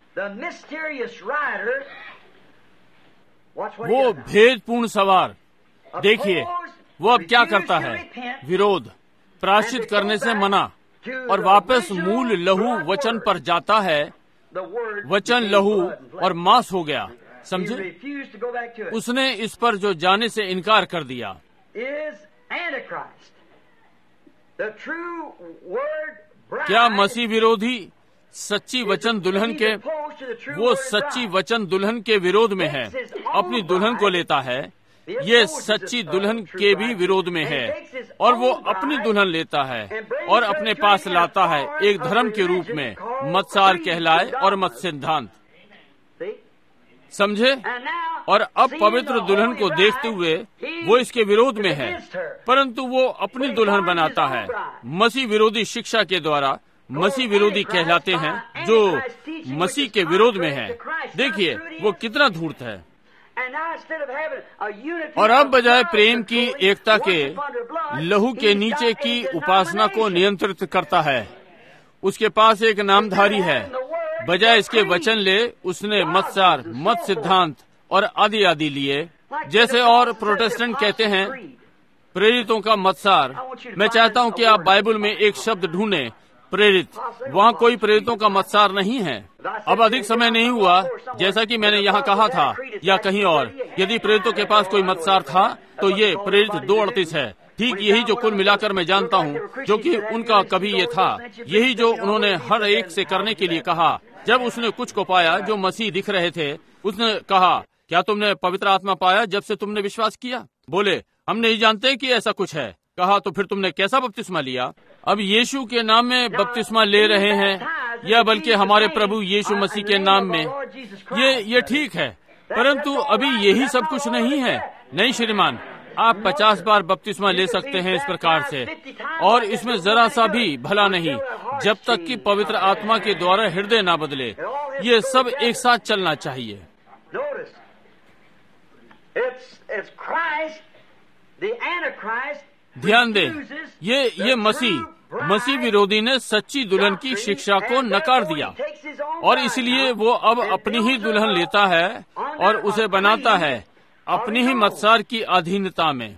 वो भेदपूर्ण सवार, देखिए वो अब क्या करता है? विरोध, प्रायश्चित करने से मना, और वापस मूल लहू वचन पर जाता है। वचन लहू और मांस हो गया, समझे? उसने इस पर जो जाने से इनकार कर दिया। क्या मसीह विरोधी सच्ची वचन दुल्हन के, वो सच्ची वचन दुल्हन के विरोध में है, अपनी दुल्हन को लेता है। ये सच्ची दुल्हन के भी विरोध में है, और वो अपनी दुल्हन लेता है और अपने पास लाता है एक धर्म के रूप में, मत्सार कहलाए और मत सिद्धांत, समझे? और अब पवित्र दुल्हन को देखते हुए वो इसके विरोध में है, परंतु वो अपनी दुल्हन बनाता है। मसीह विरोधी शिक्षा के द्वारा मसीह विरोधी कहलाते हैं, जो मसीह के विरोध में है। देखिए वो कितना धूर्त है। और अब बजाय प्रेम की एकता के, लहू के नीचे की उपासना को नियंत्रित करता है। उसके पास एक नामधारी है। बजाय इसके वचन ले, उसने मत्सार, मत सिद्धांत और आदि आदि लिए। जैसे और प्रोटेस्टेंट कहते हैं प्रेरितों का मत्सार। मैं चाहता हूं कि आप बाइबल में एक शब्द ढूंढें, प्रेरित। वहाँ कोई प्रेरितों का मत्सार नहीं है। अब अधिक समय नहीं हुआ, जैसा कि मैंने यहाँ कहा था या कहीं और, यदि प्रेरितों के पास कोई मत्सार था तो ये प्रेरित दो अड़तीस है। ठीक यही जो कुल मिलाकर मैं जानता हूँ, जो कि उनका कभी ये था, यही जो उन्होंने हर एक से करने के लिए कहा। जब उसने कुछ को पाया जो मसीह दिख रहे थे, उसने कहा क्या तुमने पवित्र आत्मा पाया जब से तुमने विश्वास किया? बोले हम नहीं जानते कि ऐसा कुछ है। कहा तो फिर तुमने कैसा बपतिस्मा लिया? अब यीशु के नाम में बपतिस्मा ले रहे हैं, या बल्कि हमारे प्रभु यीशु मसीह के नाम में। ये ये ठीक है, परंतु अभी यही सब कुछ नहीं है। नहीं श्रीमान, आप पचास बार बपतिस्मा ले सकते हैं इस प्रकार से, और इसमें जरा सा भी भला नहीं, जब तक कि पवित्र आत्मा के द्वारा हृदय ना बदले। ये सब एक साथ चलना चाहिए। ध्यान दें, ये ये मसीह मसीह विरोधी ने सच्ची दुल्हन की शिक्षा को नकार दिया और इसलिए वो अब अपनी ही दुल्हन लेता है और उसे बनाता है अपनी ही मत्सार की अधीनता में।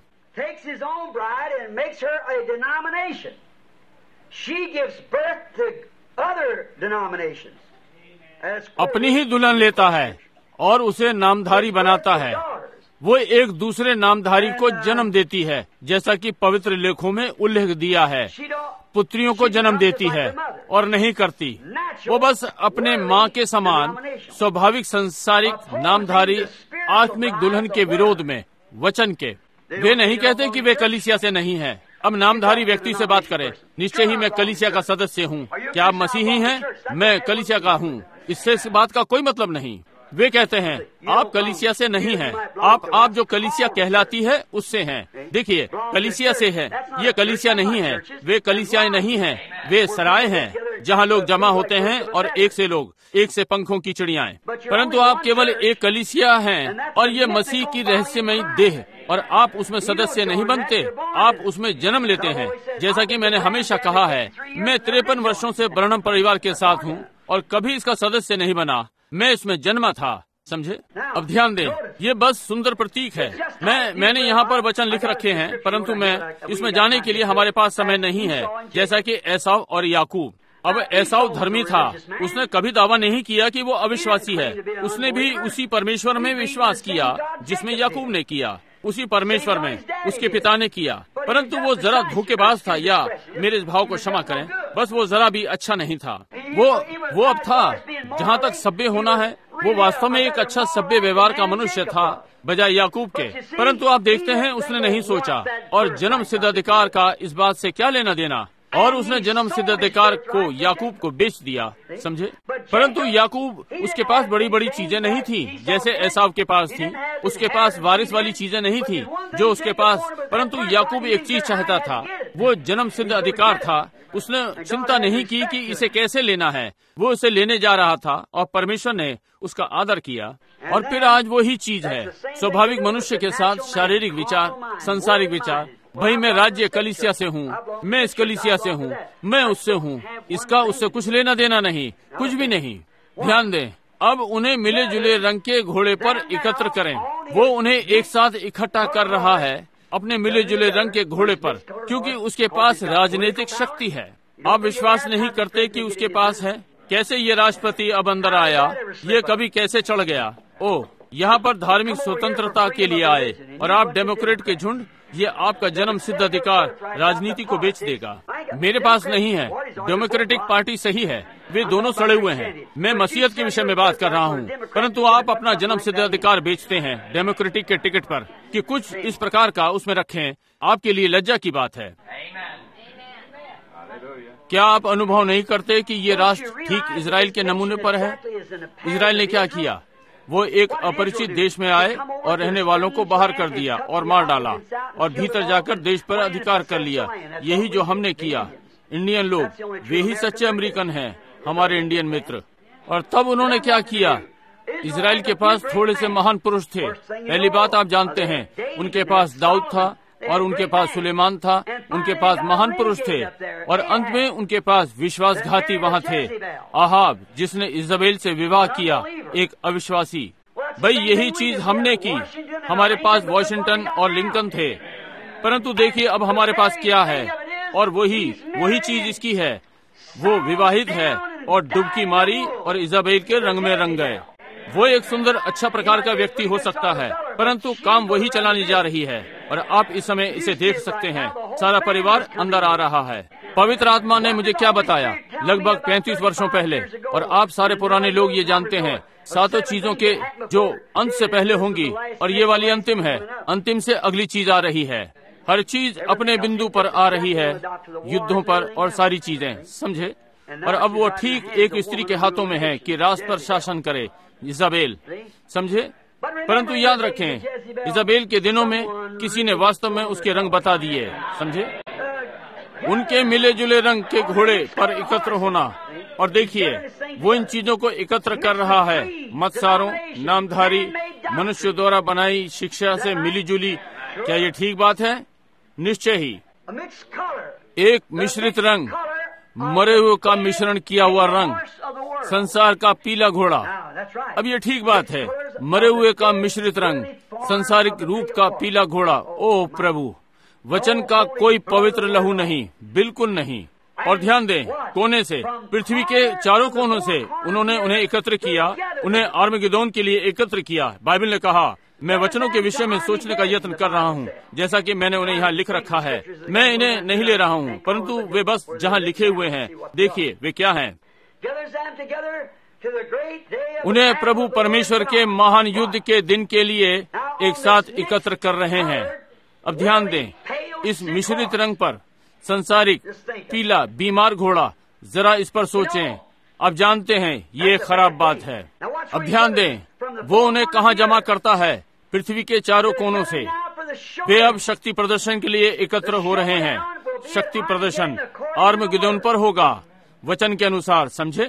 अपनी ही दुल्हन लेता है और उसे नामधारी बनाता है। वो एक दूसरे नामधारी को जन्म देती है, जैसा कि पवित्र लेखों में उल्लेख दिया है। पुत्रियों को जन्म देती है और नहीं करती। वो बस अपने माँ के समान स्वाभाविक संसारिक नामधारी आत्मिक दुल्हन के विरोध में वचन के। वे नहीं कहते कि वे कलीसिया से नहीं हैं। अब नामधारी व्यक्ति से बात करें, निश्चय ही मैं कलीसिया का सदस्य हूँ। क्या आप मसीही हैं? मैं कलीसिया का हूँ। इससे इस बात का कोई मतलब नहीं। वे कहते हैं आप कलीसिया से नहीं हैं, आप आप जो कलीसिया कहलाती है उससे हैं। देखिए, कलीसिया से है, ये कलीसिया नहीं है। वे कलीसियाएं नहीं हैं, वे सराय हैं जहाँ लोग जमा होते हैं और एक से लोग, एक से पंखों की चिड़ियाएं। परंतु आप केवल एक कलीसिया हैं और ये मसीह की रहस्यमयी देह, और आप उसमें सदस्य नहीं बनते, आप उसमें जन्म लेते हैं। जैसा कि मैंने हमेशा कहा है, मैं तिरपन वर्षों से ब्रनम परिवार के साथ हूँ और कभी इसका सदस्य नहीं बना। मैं इसमें जन्मा था, समझे? अब ध्यान दें, ये बस सुंदर प्रतीक है। मैं मैंने यहाँ पर वचन लिख रखे हैं, परंतु मैं इसमें जाने के लिए हमारे पास समय नहीं है। जैसा कि एसाव और याकूब। अब एसाव धर्मी था, उसने कभी दावा नहीं किया कि वो अविश्वासी है। उसने भी उसी परमेश्वर में विश्वास किया जिसमें याकूब ने किया, उसी परमेश्वर में उसके पिता ने किया। परंतु वो जरा धोखेबाज था, या मेरे इस भाव को क्षमा करें, बस वो जरा भी अच्छा नहीं था। वो वो अब था जहाँ तक सभ्य होना है, वो वास्तव में एक अच्छा सभ्य व्यवहार का मनुष्य था बजाय याकूब के। परंतु आप देखते हैं उसने नहीं सोचा, और जन्म सिद्ध अधिकार का इस बात से क्या लेना देना, और उसने जन्म सिद्ध अधिकार को याकूब को बेच दिया, समझे? परंतु याकूब, उसके पास बड़ी बड़ी चीजें नहीं थी जैसे एसाव के पास थी। उसके पास वारिस वाली चीजें नहीं थी जो उसके पास, परंतु याकूब एक चीज चाहता था, वो जन्म सिद्ध अधिकार था। उसने चिंता नहीं की कि इसे कैसे लेना है, वो इसे लेने जा रहा था और परमेश्वर ने उसका आदर किया। और फिर आज वो ही चीज है स्वाभाविक मनुष्य के साथ, शारीरिक विचार, संसारिक विचार। भाई मैं राज्य कलीसिया से हूँ, मैं इस कलीसिया से हूँ, मैं उससे हूँ, इसका उससे कुछ लेना देना नहीं, कुछ भी नहीं। ध्यान दें, अब उन्हें मिले जुले रंग के घोड़े पर एकत्र करें। वो उन्हें एक साथ इकट्ठा कर रहा है अपने मिले जुले रंग के घोड़े पर, क्योंकि उसके पास राजनीतिक शक्ति है। आप विश्वास नहीं करते कि उसके पास है? कैसे ये राष्ट्रपति अब अंदर आया, ये कभी कैसे चढ़ गया? ओ, यहाँ पर धार्मिक स्वतंत्रता के लिए आए, और आप डेमोक्रेट के झुंड, ये आपका जन्म सिद्ध अधिकार राजनीति को बेच देगा। मेरे पास नहीं है। डेमोक्रेटिक पार्टी सही है, वे दोनों सड़े हुए हैं। मैं मसीहत के विषय में बात कर रहा हूँ, परंतु आप अपना जन्म सिद्ध अधिकार बेचते हैं डेमोक्रेटिक के टिकट पर कि कुछ इस प्रकार का उसमें रखें। आपके लिए लज्जा की बात है। क्या आप अनुभव नहीं करते कि ये राष्ट्र ठीक इजराइल के नमूने पर है? इजराइल ने क्या किया? वो एक अपरिचित देश में आए और रहने वालों को बाहर कर दिया और मार डाला, और भीतर जाकर देश पर अधिकार कर लिया। यही जो हमने किया। इंडियन लोग, वे ही सच्चे अमेरिकन हैं, हमारे इंडियन मित्र। और तब उन्होंने क्या किया? इजराइल के पास थोड़े से महान पुरुष थे। पहली बात आप जानते हैं, उनके पास दाऊद था, और उनके पास सुलेमान था। उनके पास महान पुरुष थे, और अंत में उनके पास विश्वासघाती वहाँ थे, आहाब, जिसने इजबेल से विवाह किया, एक अविश्वासी। भाई यही चीज हमने की। हमारे पास वॉशिंगटन और लिंकन थे, परंतु देखिए अब हमारे पास क्या है, और वही वही चीज इसकी है। वो विवाहित है और डुबकी मारी और इजबेल के रंग में रंग गए। वो एक सुंदर अच्छा प्रकार का व्यक्ति हो सकता है, परंतु काम वही चलाने जा रही है, और आप इस समय इसे देख सकते हैं। सारा परिवार अंदर आ रहा है। पवित्र आत्मा ने मुझे क्या बताया लगभग पैंतीस वर्षों पहले, और आप सारे पुराने लोग ये जानते हैं, सातों चीजों के जो अंत से पहले होंगी, और ये वाली अंतिम है। अंतिम से अगली चीज आ रही है। हर चीज अपने बिंदु पर आ रही है, युद्धों पर और सारी चीजें, समझे? और अब वो ठीक एक स्त्री के हाथों में है कि राष्ट्र पर शासन करे, इजबेल, समझे? परंतु याद रखें, इजबेल के दिनों में किसी ने वास्तव में उसके रंग बता दिए, समझे? उनके मिले जुले रंग के घोड़े पर एकत्र होना। और देखिए, वो इन चीजों को एकत्र कर रहा है। मत्सारों, नामधारी, मनुष्य द्वारा बनाई शिक्षा से मिली जुली क्या ये ठीक बात है? निश्चय ही। एक मिश्रित रंग, मरे हुए का मिश्रण किया हुआ रंग, संसार का पीला घोड़ा। अब ये ठीक बात है, मरे हुए का मिश्रित रंग, संसारिक रूप का पीला घोड़ा। ओ प्रभु, वचन का कोई पवित्र लहू नहीं, बिल्कुल नहीं। और ध्यान दें, कोने से, पृथ्वी के चारों कोनों से उन्होंने उन्हें एकत्र किया, उन्हें आर्मगिदोन के लिए एकत्र किया। बाइबल ने कहा, मैं वचनों के विषय में सोचने का यत्न कर रहा हूँ, जैसा कि मैंने उन्हें यहाँ लिख रखा है। मैं इन्हें नहीं ले रहा हूँ, परंतु वे बस जहाँ लिखे हुए हैं। देखिए वे क्या हैं। उन्हें प्रभु परमेश्वर के महान युद्ध के दिन के लिए एक साथ एकत्र कर रहे हैं। अब ध्यान दें, इस मिश्रित रंग पर संसारिक पीला बीमार घोड़ा, जरा इस पर सोचें। अब जानते हैं ये खराब बात है। अब ध्यान दें, वो उन्हें कहाँ जमा करता है? पृथ्वी के चारों कोनों से। वे अब शक्ति प्रदर्शन के लिए एकत्र हो रहे हैं। शक्ति प्रदर्शन आर्मगिदोन पर होगा, वचन के अनुसार, समझे?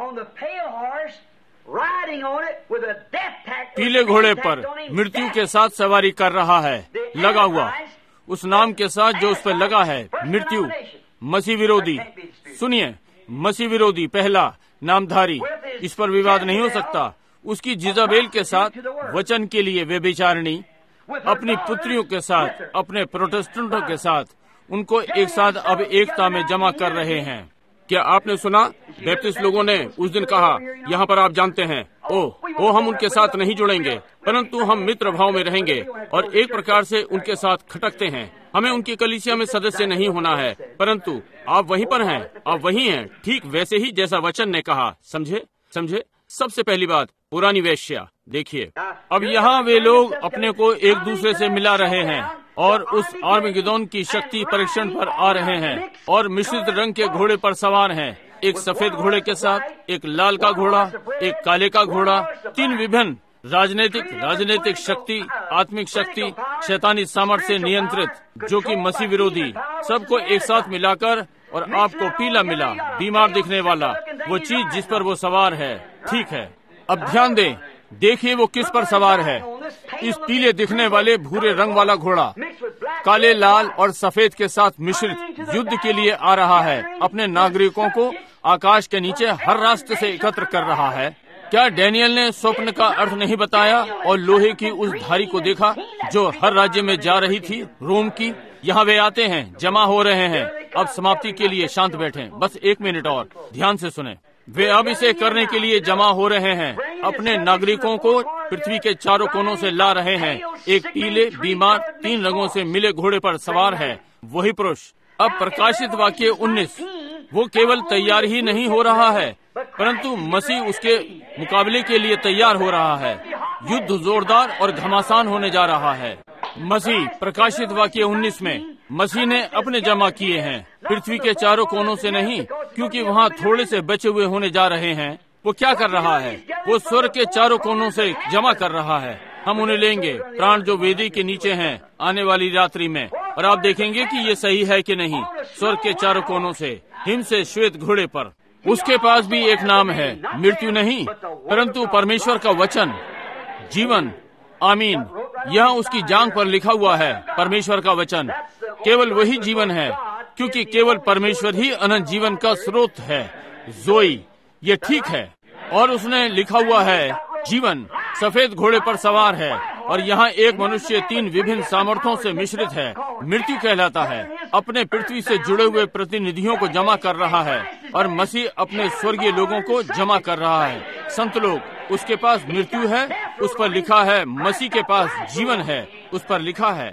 पीले घोड़े पर मृत्यु के साथ सवारी कर रहा है, लगा हुआ उस नाम के साथ जो उस पर लगा है, मृत्यु। मसीह विरोधी, सुनिए, मसीह विरोधी पहला नामधारी, इस पर विवाद नहीं हो सकता। उसकी जिजाबेल के साथ, वचन के लिए वे बेचारणी, अपनी पुत्रियों के साथ, अपने प्रोटेस्टेंटों के साथ, उनको एक साथ अब एकता में जमा कर रहे हैं। क्या आपने सुना? बैप्टिस्ट लोगों ने उस दिन कहा, यहाँ पर आप जानते हैं, ओ ओ हम उनके साथ नहीं जुड़ेंगे, परंतु हम मित्र भाव में रहेंगे और एक प्रकार से उनके साथ खटकते हैं। हमें उनकी कलीसिया में सदस्य नहीं होना है, परंतु आप वहीं पर हैं, आप वहीं हैं, ठीक वैसे ही जैसा वचन ने कहा। समझे समझे सबसे पहली बात, पुरानी वेश्या। देखिए, अब यहाँ वे लोग अपने को एक दूसरे से मिला रहे हैं और उस आर्मगिदोन की शक्ति परीक्षण पर आ रहे हैं और मिश्रित रंग के घोड़े पर सवार हैं। एक सफेद घोड़े के साथ, एक लाल का घोड़ा, एक काले का घोड़ा, तीन विभिन्न राजनीतिक राजनीतिक शक्ति, आत्मिक शक्ति, शैतानी सामर्थ्य से नियंत्रित, जो कि मसीह विरोधी, सबको एक साथ मिलाकर, और आपको पीला मिला, बीमार दिखने वाला, वो चीज जिस पर वो सवार है। ठीक है, अब ध्यान दें, देखिए वो किस पर सवार है। इस पीले दिखने वाले भूरे रंग वाला घोड़ा काले, लाल और सफेद के साथ मिश्रित युद्ध के लिए आ रहा है। अपने नागरिकों को आकाश के नीचे हर रास्ते से एकत्र कर रहा है। क्या डैनियल ने स्वप्न का अर्थ नहीं बताया और लोहे की उस धारी को देखा जो हर राज्य में जा रही थी, रोम की? यहाँ वे आते हैं, जमा हो रहे हैं। अब समाप्ति के लिए शांत बैठें, बस एक मिनट और ध्यान से सुने। वे अब इसे करने के लिए जमा हो रहे हैं, अपने नागरिकों को पृथ्वी के चारों कोनों से ला रहे हैं। एक पीले, बीमार, तीन रंगों से मिले घोड़े पर सवार है वही पुरुष। अब प्रकाशित वाक्य उन्नीस, वो केवल तैयार ही नहीं हो रहा है, परंतु मसीह उसके मुकाबले के लिए तैयार हो रहा है। युद्ध जोरदार और घमासान होने जा रहा है। मसीह, प्रकाशित वाक्य उन्नीस में, मसीह ने अपने जमा किए हैं, पृथ्वी के चारों कोनों से नहीं, क्योंकि वहाँ थोड़े से बचे हुए होने जा रहे हैं। वो क्या कर रहा है? वो स्वर्ग के चारों कोनों से जमा कर रहा है। हम उन्हें लेंगे, प्राण जो वेदी के नीचे हैं, आने वाली रात्रि में, और आप देखेंगे कि ये सही है कि नहीं। स्वर्ग के चारों कोनों से, हिम से श्वेत घोड़े पर। उसके पास भी एक नाम है, मृत्यु नहीं, परंतु परमेश्वर का वचन, जीवन। आमीन। यह उसकी जांघ पर लिखा हुआ है, परमेश्वर का वचन। केवल वही जीवन है, क्योंकि केवल परमेश्वर ही अनंत जीवन का स्रोत है। जोई, ये ठीक है। और उसने लिखा हुआ है जीवन, सफेद घोड़े पर सवार है, और यहाँ एक मनुष्य तीन विभिन्न सामर्थ्यों से मिश्रित है, मृत्यु कहलाता है, अपने पृथ्वी से जुड़े हुए प्रतिनिधियों को जमा कर रहा है, और मसीह अपने स्वर्गीय लोगों को जमा कर रहा है। संत लोग, उसके पास मृत्यु है, उस पर लिखा है, मसीह के पास जीवन है, उस पर लिखा है।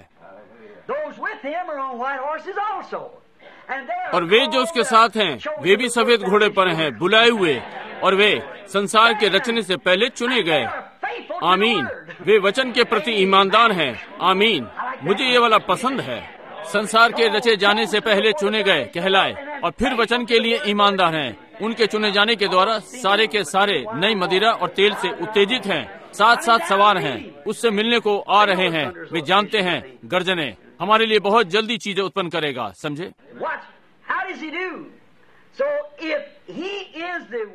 और वे जो उसके साथ हैं, वे भी सफेद घोड़े पर हैं, बुलाए हुए, और वे संसार के रचने से पहले चुने गए। आमीन। वे वचन के प्रति ईमानदार हैं। आमीन। मुझे ये वाला पसंद है। संसार के रचे जाने से पहले चुने गए कहलाए, और फिर वचन के लिए ईमानदार हैं। उनके चुने जाने के द्वारा सारे के सारे नई मदिरा और तेल से उत्तेजित हैं, साथ साथ सवार हैं, उससे मिलने को आ रहे हैं। वे जानते हैं गर्जने हमारे लिए बहुत जल्दी चीजें उत्पन्न करेगा। समझे?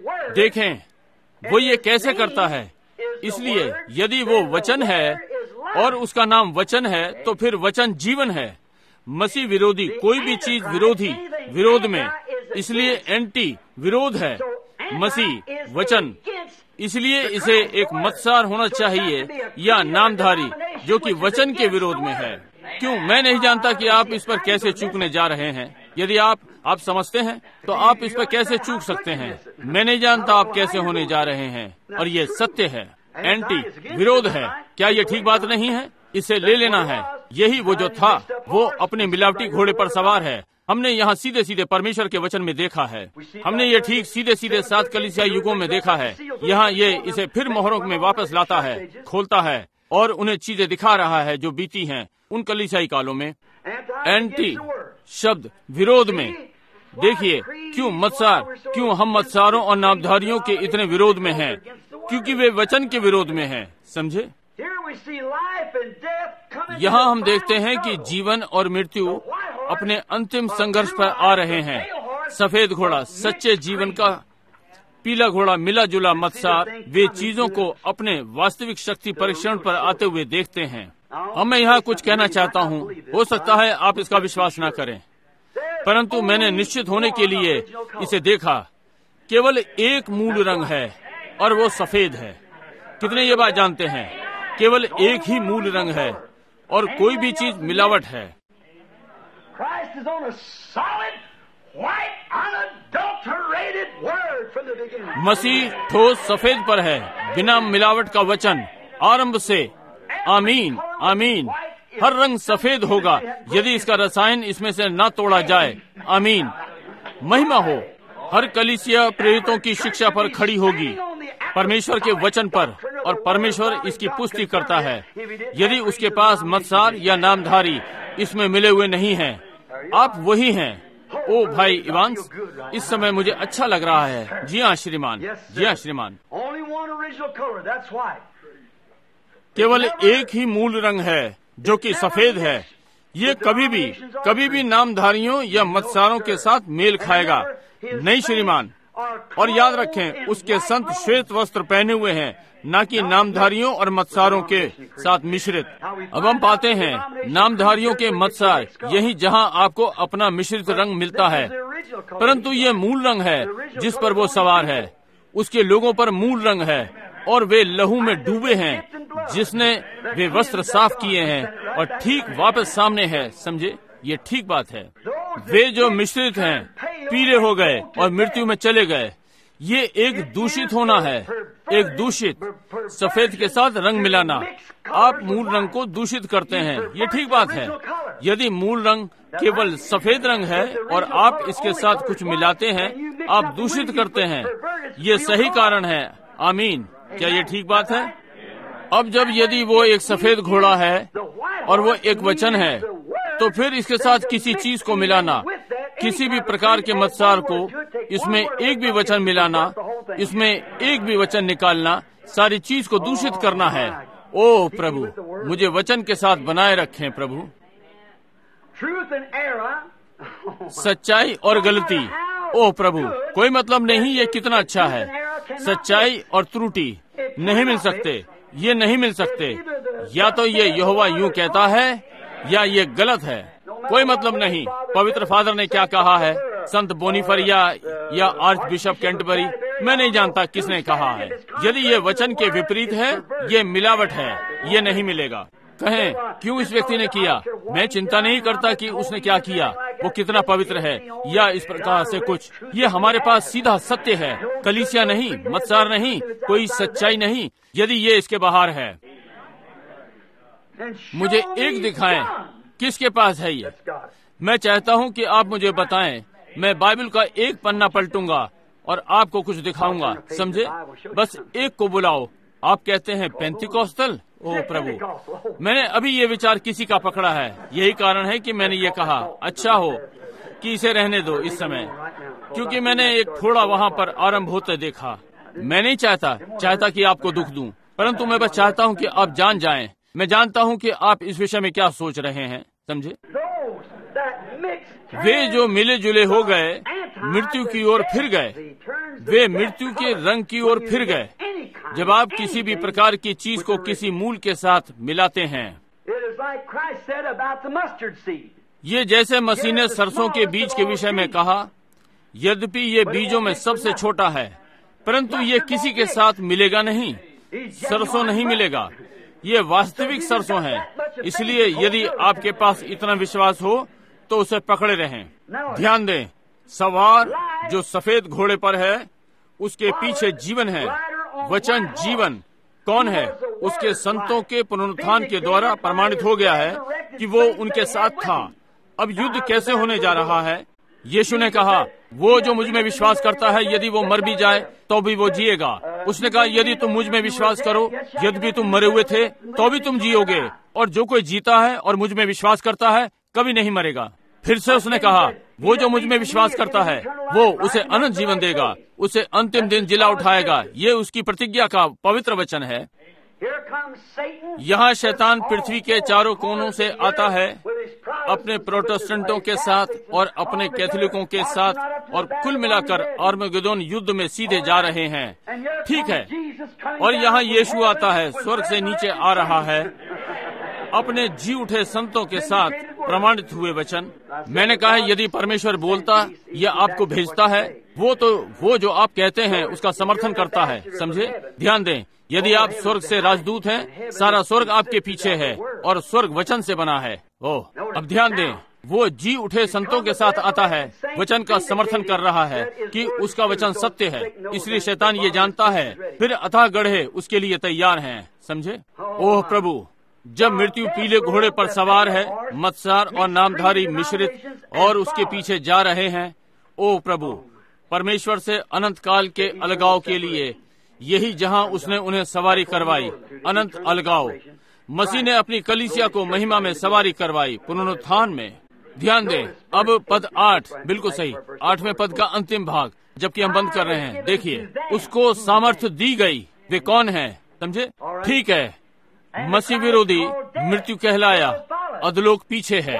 देखें वो ये कैसे करता है। इसलिए यदि वो वचन है, और उसका नाम वचन है, तो फिर वचन जीवन है। मसीह विरोधी कोई भी चीज विरोधी विरोध में, इसलिए एंटी विरोध है मसीह वचन, इसलिए इसे एक मत्सार होना चाहिए या नामधारी जो कि वचन के विरोध में है। क्यों? मैं नहीं जानता कि आप इस पर कैसे चूकने जा रहे हैं। यदि आप आप समझते हैं तो आप इस पर कैसे चूक सकते हैं। मैं नहीं जानता आप कैसे होने जा रहे हैं, और ये सत्य है। एंटी विरोध है। क्या ये ठीक बात नहीं है? इसे ले लेना है। यही वो जो था, वो अपने मिलावटी घोड़े पर सवार है। हमने यहाँ सीधे सीधे परमेश्वर के वचन में देखा है। हमने ये ठीक सीधे सीधे सात कलीसिया युगों में देखा है। यहाँ ये इसे फिर मोहरों में वापस लाता है, खोलता है और उन्हें चीजें दिखा रहा है जो बीती हैं उन कलीसियाई कालों में। एंटी शब्द विरोध में। देखिए क्यों मत्सार, क्यों हम मत्सारों और नामधारियों के इतने विरोध में हैं? क्योंकि वे वचन के विरोध में हैं। समझे? यहाँ हम देखते हैं कि जीवन और मृत्यु अपने अंतिम संघर्ष पर आ रहे हैं। सफेद घोड़ा सच्चे जीवन का, पीला घोड़ा मिला जुला मत्सार वे चीजों को अपने वास्तविक शक्ति परीक्षण पर आते हुए देखते हैं। अब मैं यहाँ कुछ कहना चाहता हूँ। हो सकता है आप इसका विश्वास न करें, परंतु मैंने निश्चित होने के लिए इसे देखा। केवल एक मूल रंग है और वो सफेद है। कितने ये बात जानते हैं? केवल एक ही मूल रंग है और कोई भी चीज मिलावट है। मसीह ठोस सफेद पर है, बिना मिलावट का वचन आरंभ से। आमीन आमीन। हर रंग सफेद होगा यदि इसका रसायन इसमें से न तोड़ा जाए। आमीन। महिमा हो। हर कलीसिया प्रेरितों की शिक्षा पर खड़ी होगी, परमेश्वर के वचन पर, और परमेश्वर इसकी पुष्टि करता है। यदि उसके पास मत्सार या नामधारी इसमें मिले हुए नहीं हैं, आप वही हैं। ओ भाई इवांस, इस समय मुझे अच्छा लग रहा है। जी हाँ श्रीमान, जी हाँ श्रीमान। केवल एक ही मूल रंग है जो कि सफेद है। ये कभी भी कभी भी नामधारियों या मत्सारों के साथ मेल खाएगा नहीं श्रीमान। और याद रखें, उसके संत श्वेत वस्त्र पहने हुए हैं, न कि नामधारियों और मत्सारों के साथ मिश्रित। अब हम पाते हैं नामधारियों के मत्सार यही जहां आपको अपना मिश्रित रंग मिलता है, परंतु ये मूल रंग है जिस पर वो सवार है। उसके लोगों पर मूल रंग है और वे लहू में डूबे हैं, जिसने वे वस्त्र साफ किए हैं और ठीक वापस सामने है। समझे? ये ठीक बात है। वे जो मिश्रित हैं, पीले हो गए और मृत्यु में चले गए। ये एक दूषित होना है, एक दूषित सफेद के साथ रंग मिलाना। आप मूल रंग को दूषित करते हैं, ये ठीक बात है। यदि मूल रंग केवल सफेद रंग है और आप इसके साथ कुछ मिलाते हैं, आप दूषित करते हैं। ये सही कारण है। आमीन। क्या ये ठीक बात है? अब जब यदि वो एक सफेद घोड़ा है और वो एक वचन है, तो फिर इसके साथ किसी चीज को मिलाना, किसी भी प्रकार के मत्सार को, इसमें एक भी वचन मिलाना, इसमें एक भी वचन निकालना, सारी चीज को दूषित करना है। ओह प्रभु, मुझे वचन के साथ बनाए रखें प्रभु। सच्चाई और गलती, ओह प्रभु, कोई मतलब नहीं ये कितना अच्छा है। सच्चाई और त्रुटि नहीं मिल सकते, ये नहीं मिल सकते। या तो ये यहोवा यूं कहता है या ये गलत है, कोई मतलब नहीं। पवित्र फादर ने क्या कहा है, संत बोनीफर या, या आर्च बिशप कैंटरबरी, मैं नहीं जानता किसने कहा है। यदि ये वचन के विपरीत है, ये मिलावट है, ये नहीं मिलेगा। कहें क्यों इस व्यक्ति ने किया, मैं चिंता नहीं करता कि उसने क्या किया, वो कितना पवित्र है या इस प्रकार से कुछ। ये हमारे पास सीधा सत्य है, कलीसिया नहीं, मत्सार नहीं, कोई सच्चाई नहीं। यदि ये इसके बाहर है, मुझे एक दिखाएं किसके पास है ये। मैं चाहता हूँ कि आप मुझे बताएं। मैं बाइबल का एक पन्ना पलटूंगा और आपको कुछ दिखाऊंगा। समझे? बस एक को बुलाओ। आप कहते हैं पेंतिकोस्तल। ओह प्रभु, मैंने अभी ये विचार किसी का पकड़ा है। यही कारण है कि मैंने ये कहा अच्छा हो कि इसे रहने दो इस समय, क्योंकि मैंने एक थोड़ा वहाँ पर आरंभ होते देखा। मैं नहीं चाहता चाहता कि आपको दुख दूं, परंतु मैं बस चाहता हूँ कि आप जान जाएं। मैं जानता हूँ कि आप इस विषय में क्या सोच रहे हैं। समझे? वे जो मिले जुले हो गए, मृत्यु की ओर फिर गए। वे मृत्यु के रंग की ओर फिर गए। जब आप किसी भी प्रकार की चीज को किसी मूल के साथ मिलाते हैं, ये जैसे मसीह ने सरसों के बीज के विषय में कहा, यद्यपि ये बीजों में सबसे छोटा है, परंतु ये किसी के साथ मिलेगा नहीं, सरसों नहीं मिलेगा। ये वास्तविक सरसों है। इसलिए यदि आपके पास इतना विश्वास हो तो उसे पकड़े रहें। ध्यान दें, सवार जो सफेद घोड़े पर है, उसके पीछे जीवन है। वचन जीवन कौन है? उसके संतों के पुनरुत्थान के द्वारा प्रमाणित हो गया है कि वो उनके साथ था। अब युद्ध कैसे होने जा रहा है? यीशु ने कहा, वो जो मुझ में विश्वास करता है, यदि वो मर भी जाए तो भी वो जिएगा। उसने कहा, यदि तुम मुझ में विश्वास करो, यद्यपि तुम मरे हुए थे तो भी तुम जियोगे, और जो कोई जीता है और मुझ में विश्वास करता है कभी नहीं मरेगा। फिर से उसने कहा, वो जो मुझ में विश्वास करता है वो उसे अनंत जीवन देगा, उसे अंतिम दिन जिला उठाएगा। ये उसकी प्रतिज्ञा का पवित्र वचन है। यहाँ शैतान पृथ्वी के चारों कोनों से आता है, अपने प्रोटेस्टेंटों के साथ और अपने कैथोलिकों के साथ, और कुल मिलाकर आर्मगेदोन युद्ध में सीधे जा रहे हैं। ठीक है, और यहाँ यीशु आता है, स्वर्ग से नीचे आ रहा है, अपने जी उठे संतों के साथ प्रमाणित हुए वचन। मैंने कहा, यदि परमेश्वर बोलता या आपको भेजता है, वो तो वो जो आप कहते हैं उसका समर्थन करता है। समझे? ध्यान दें, यदि आप स्वर्ग से राजदूत हैं, सारा स्वर्ग आपके पीछे है और स्वर्ग वचन से बना है। ओह, अब ध्यान दें, वो जी उठे संतों के साथ आता है, वचन का समर्थन कर रहा है कि उसका वचन सत्य है। इसलिए शैतान ये जानता है, फिर अथाह गढ़े उसके लिए तैयार हैं। समझे? ओह प्रभु, जब मृत्यु पीले घोड़े पर सवार है, मत्स्यार और नामधारी मिश्रित और उसके पीछे जा रहे हैं, ओह प्रभु, परमेश्वर से अनंत काल के अलगाव के लिए यही जहां उसने उन्हें सवारी करवाई, अनंत अलगाव। मसीह ने अपनी कलीसिया को महिमा में सवारी करवाई पुनरुत्थान में। ध्यान दें, अब पद आठ, बिल्कुल सही, आठवें पद का अंतिम भाग, जबकि हम बंद कर रहे हैं। देखिए, उसको सामर्थ्य दी गई। वे कौन है? समझे? ठीक है, मसीह विरोधी मृत्यु कहलाया, अधोलोक पीछे है।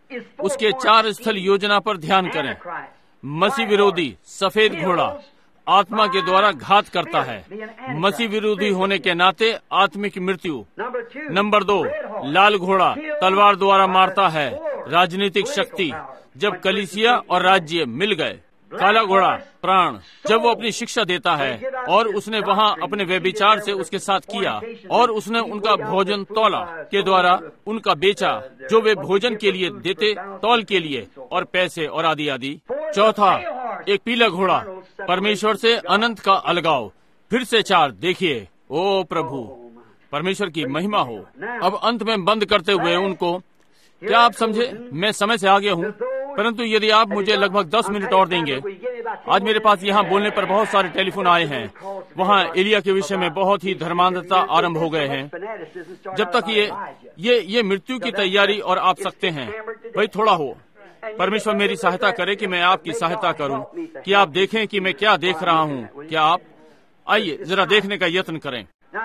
उसके चार स्थल योजना पर ध्यान करें। मसीह विरोधी सफेद घोड़ा आत्मा के द्वारा घात करता है। मसीह विरोधी होने के नाते आत्मिक मृत्यु। नंबर दो, लाल घोड़ा तलवार द्वारा मारता है, राजनीतिक शक्ति, जब कलीसिया और राज्य मिल गए। काला घोड़ा प्राण, जब वो अपनी शिक्षा देता है, और उसने वहाँ अपने व्यभिचार से उसके साथ किया, और उसने उनका भोजन तौला के द्वारा उनका बेचा, जो वे भोजन के लिए देते, तौल के लिए, और पैसे और आदि आदि। चौथा, एक पीला घोड़ा, परमेश्वर से अनंत का अलगाव। फिर से चार, देखिए, ओ प्रभु, परमेश्वर की महिमा हो। अब अंत में बंद करते हुए उनको, क्या आप समझे? मैं समय से आगे हूँ, परंतु यदि आप मुझे लगभग दस मिनट और देंगे। आज मेरे पास यहाँ बोलने पर बहुत सारे टेलीफोन आए हैं। वहाँ एलिया के विषय में बहुत ही धर्मांधता आरंभ हो गए हैं। जब तक ये ये ये मृत्यु की तैयारी और आप सकते हैं, भाई थोड़ा हो। परमेश्वर मेरी सहायता करे कि मैं आपकी सहायता करूं, कि आप देखें कि मैं क्या देख रहा हूं। क्या आप आइए जरा देखने का यत्न करें।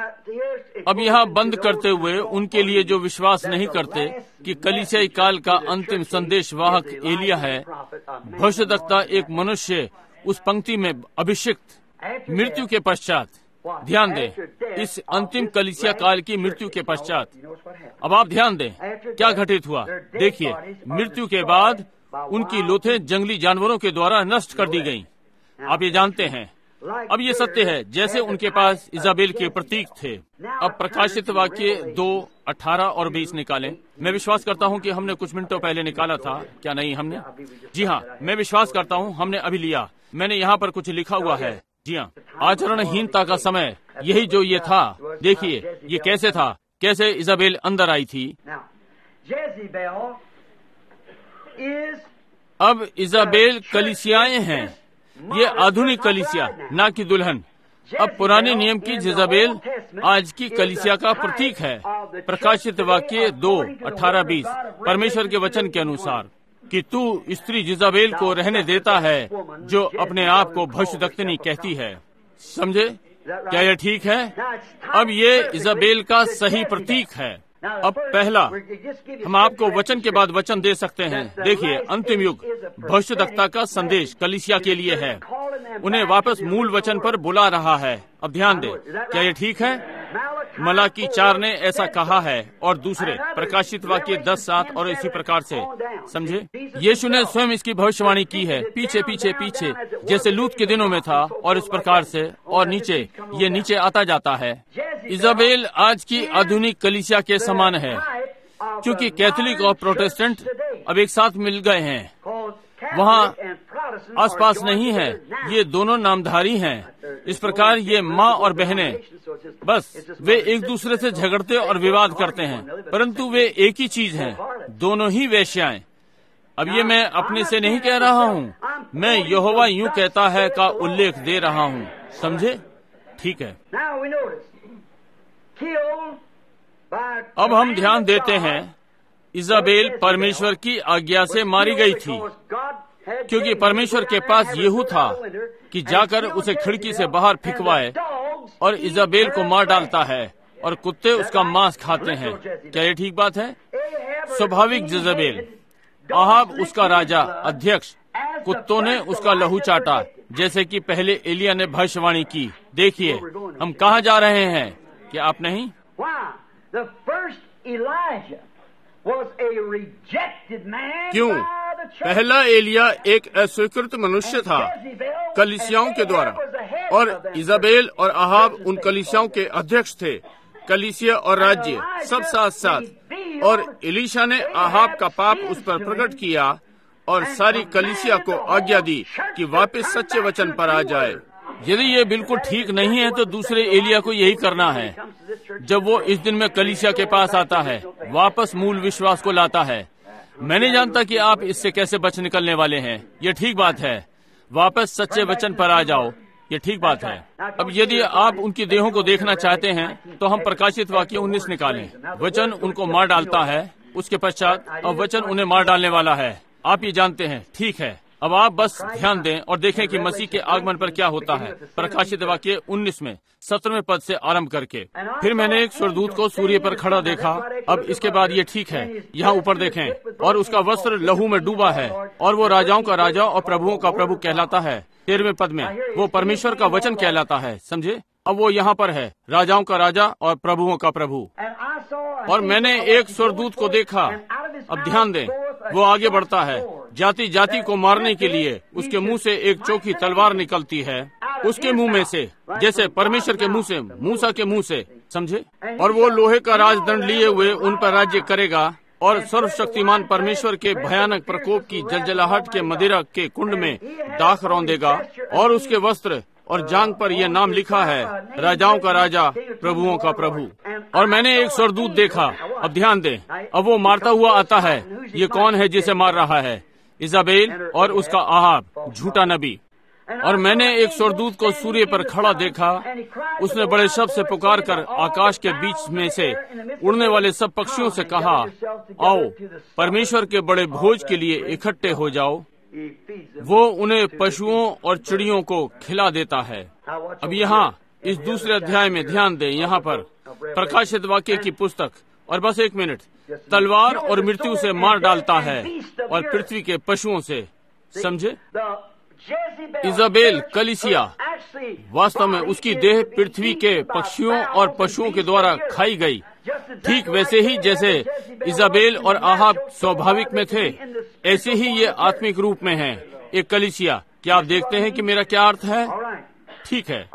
अब यहाँ बंद करते हुए उनके लिए जो विश्वास नहीं करते कि कलीसियाई काल का अंतिम संदेश वाहक एलिया है, भविष्यद्वक्ता एक मनुष्य उस पंक्ति में अभिषिक्त मृत्यु के पश्चात। ध्यान दें, इस अंतिम कलीसिया काल की मृत्यु के पश्चात। अब आप ध्यान दें क्या घटित हुआ। देखिए, मृत्यु के बाद उनकी लोथें जंगली जानवरों के द्वारा नष्ट कर दी गईं। आप ये जानते हैं। अब ये सत्य है, जैसे उनके पास इजाबेल के प्रतीक थे। अब प्रकाशित वाक्य दो अठारह और बीस निकालें। मैं विश्वास करता हूँ कि हमने कुछ मिनटों पहले निकाला था। क्या नहीं हमने? जी हाँ, मैं विश्वास करता हूँ हमने अभी लिया। मैंने यहाँ पर कुछ लिखा हुआ है। जी हाँ, आचरणहीनता का समय, यही जो ये था। देखिए ये कैसे था, कैसे इजाबेल अंदर आई थी। अब इजाबेल कलीसियाएं हैं, ये आधुनिक कलीसिया, ना कि दुल्हन। अब पुराने नियम की जेजबेल आज की कलीसिया का प्रतीक है। प्रकाशित वाक्य दो अठारह बीस परमेश्वर के वचन के अनुसार कि तू स्त्री जेजबेल को रहने देता है, जो अपने आप को भविष्यद्वक्तिनी कहती है। समझे? क्या यह ठीक है? अब ये इजाबेल का सही प्रतीक है। अब पहला, हम आपको वचन के बाद वचन दे सकते हैं। देखिए, अंतिम युग भविष्यद्वक्ता का संदेश कलीसिया के लिए है, उन्हें वापस मूल वचन पर बुला रहा है। अब ध्यान दें, क्या ये ठीक है? मलाकी चार ने ऐसा कहा है, और दूसरे प्रकाशित वाक्य दस सात और इसी प्रकार से, समझे? यीशु ने स्वयं इसकी भविष्यवाणी की है, पीछे पीछे पीछे, जैसे लूत के दिनों में था, और इस प्रकार से, और नीचे ये नीचे आता जाता है। इजाबेल आज की आधुनिक कलीसिया के समान है, क्योंकि कैथोलिक और प्रोटेस्टेंट अब एक साथ मिल गए हैं, वहाँ आसपास नहीं है, ये दोनों नामधारी हैं। इस प्रकार ये माँ और बहनें, बस वे एक दूसरे से झगड़ते और विवाद करते हैं, परंतु वे एक ही चीज हैं, दोनों ही वेश्याएं। अब ये मैं अपने से नहीं कह रहा हूँ, मैं यहोवा यूं कहता है का उल्लेख दे रहा हूँ, समझे? ठीक है। अब हम ध्यान देते हैं, इजाबेल परमेश्वर की आज्ञा से मारी गई थी, क्योंकि परमेश्वर के पास येहू था कि जाकर उसे खिड़की से बाहर फिकवाए, और इजाबेल को मार डालता है, और कुत्ते उसका मांस खाते हैं। क्या ये ठीक बात है? स्वाभाविक जजेबेल, आहाब उसका राजा, अध्यक्ष, कुत्तों ने उसका लहू चाटा, जैसे कि पहले एलिया ने भविष्यवाणी की। देखिए, हम कहाँ जा रहे हैं, क्या आप नहीं? क्यों? पहला एलिया एक अस्वीकृत मनुष्य था कलीसियाओं के द्वारा, और इजाबेल और आहाब उन कलीसियाओं के अध्यक्ष थे, कलीसिया और राज्य सब साथ साथ। और एलीशा ने आहाब का पाप उस पर प्रकट किया, और सारी कलीसिया को आज्ञा दी कि वापस सच्चे वचन पर आ जाए। यदि ये बिल्कुल ठीक नहीं है, तो दूसरे एलिया को यही करना है। जब वो इस दिन में कलीसिया के पास आता है, वापस मूल विश्वास को लाता है। मैं नहीं जानता कि आप इससे कैसे बच निकलने वाले हैं। ये ठीक बात है, वापस सच्चे वचन पर आ जाओ, ये ठीक बात है। अब यदि आप उनकी देहों को देखना चाहते हैं, तो हम प्रकाशित वाक्य उन्नीस निकालें। वचन उनको मार डालता है, उसके पश्चात अब वचन उन्हें मार डालने वाला है। आप ये जानते हैं, ठीक है। अब आप बस ध्यान दें और देखें कि मसीह के आगमन पर क्या होता है। प्रकाशित वाक्य उन्नीस में सत्रहवें पद से आरंभ करके, फिर मैंने एक स्वर्गदूत को सूर्य पर खड़ा देखा। अब इसके बाद ये ठीक है, यहाँ ऊपर देखें, और उसका वस्त्र लहू में डूबा है, और वो राजाओं का राजा और प्रभुओं का प्रभु कहलाता है। तेरहवें पद में वो परमेश्वर का वचन कहलाता है, समझे? अब वो यहाँ पर है, राजाओं का राजा और प्रभुओं का प्रभु। और मैंने एक स्वर्गदूत को देखा। अब ध्यान दें, वो आगे बढ़ता है, जाति जाति को मारने के लिए उसके मुंह से एक चोखी तलवार निकलती है, उसके मुंह में से, जैसे परमेश्वर के मुंह से, मूसा के मुंह से, समझे? और वो लोहे का राजदंड लिए हुए उन पर राज्य करेगा, और सर्वशक्तिमान परमेश्वर के भयानक प्रकोप की जलजलाहट के मदिरा के कुंड में दाख रौंदेगा। और उसके वस्त्र और जांग पर यह नाम लिखा है, राजाओं का राजा, प्रभुओं का प्रभु। और मैंने एक स्वर्गदूत देखा। अब ध्यान दें, अब वो मारता हुआ आता है। ये कौन है जिसे मार रहा है? इजाबेल और उसका आहाब, झूठा नबी। और मैंने एक स्वर्गदूत को सूर्य पर खड़ा देखा। उसने बड़े शब्द से पुकार कर आकाश के बीच में से उड़ने वाले सब पक्षियों से कहा, आओ परमेश्वर के बड़े भोज के लिए इकट्ठे हो जाओ। वो उन्हें पशुओं और चिड़ियों को खिला देता है। अब यहाँ इस दूसरे अध्याय में ध्यान दें, यहाँ पर प्रकाशित वाक्य की पुस्तक, और बस एक मिनट, तलवार और मृत्यु से मार डालता है, और पृथ्वी के पशुओं से, समझे? इजाबेल कलीसिया वास्तव में उसकी देह पृथ्वी के पक्षियों और पशुओं के द्वारा खाई गई, ठीक वैसे ही जैसे इजाबेल और आहाब स्वाभाविक में थे, ऐसे ही ये आत्मिक रूप में है एक कलीसिया। क्या आप देखते हैं कि मेरा क्या अर्थ है? ठीक है।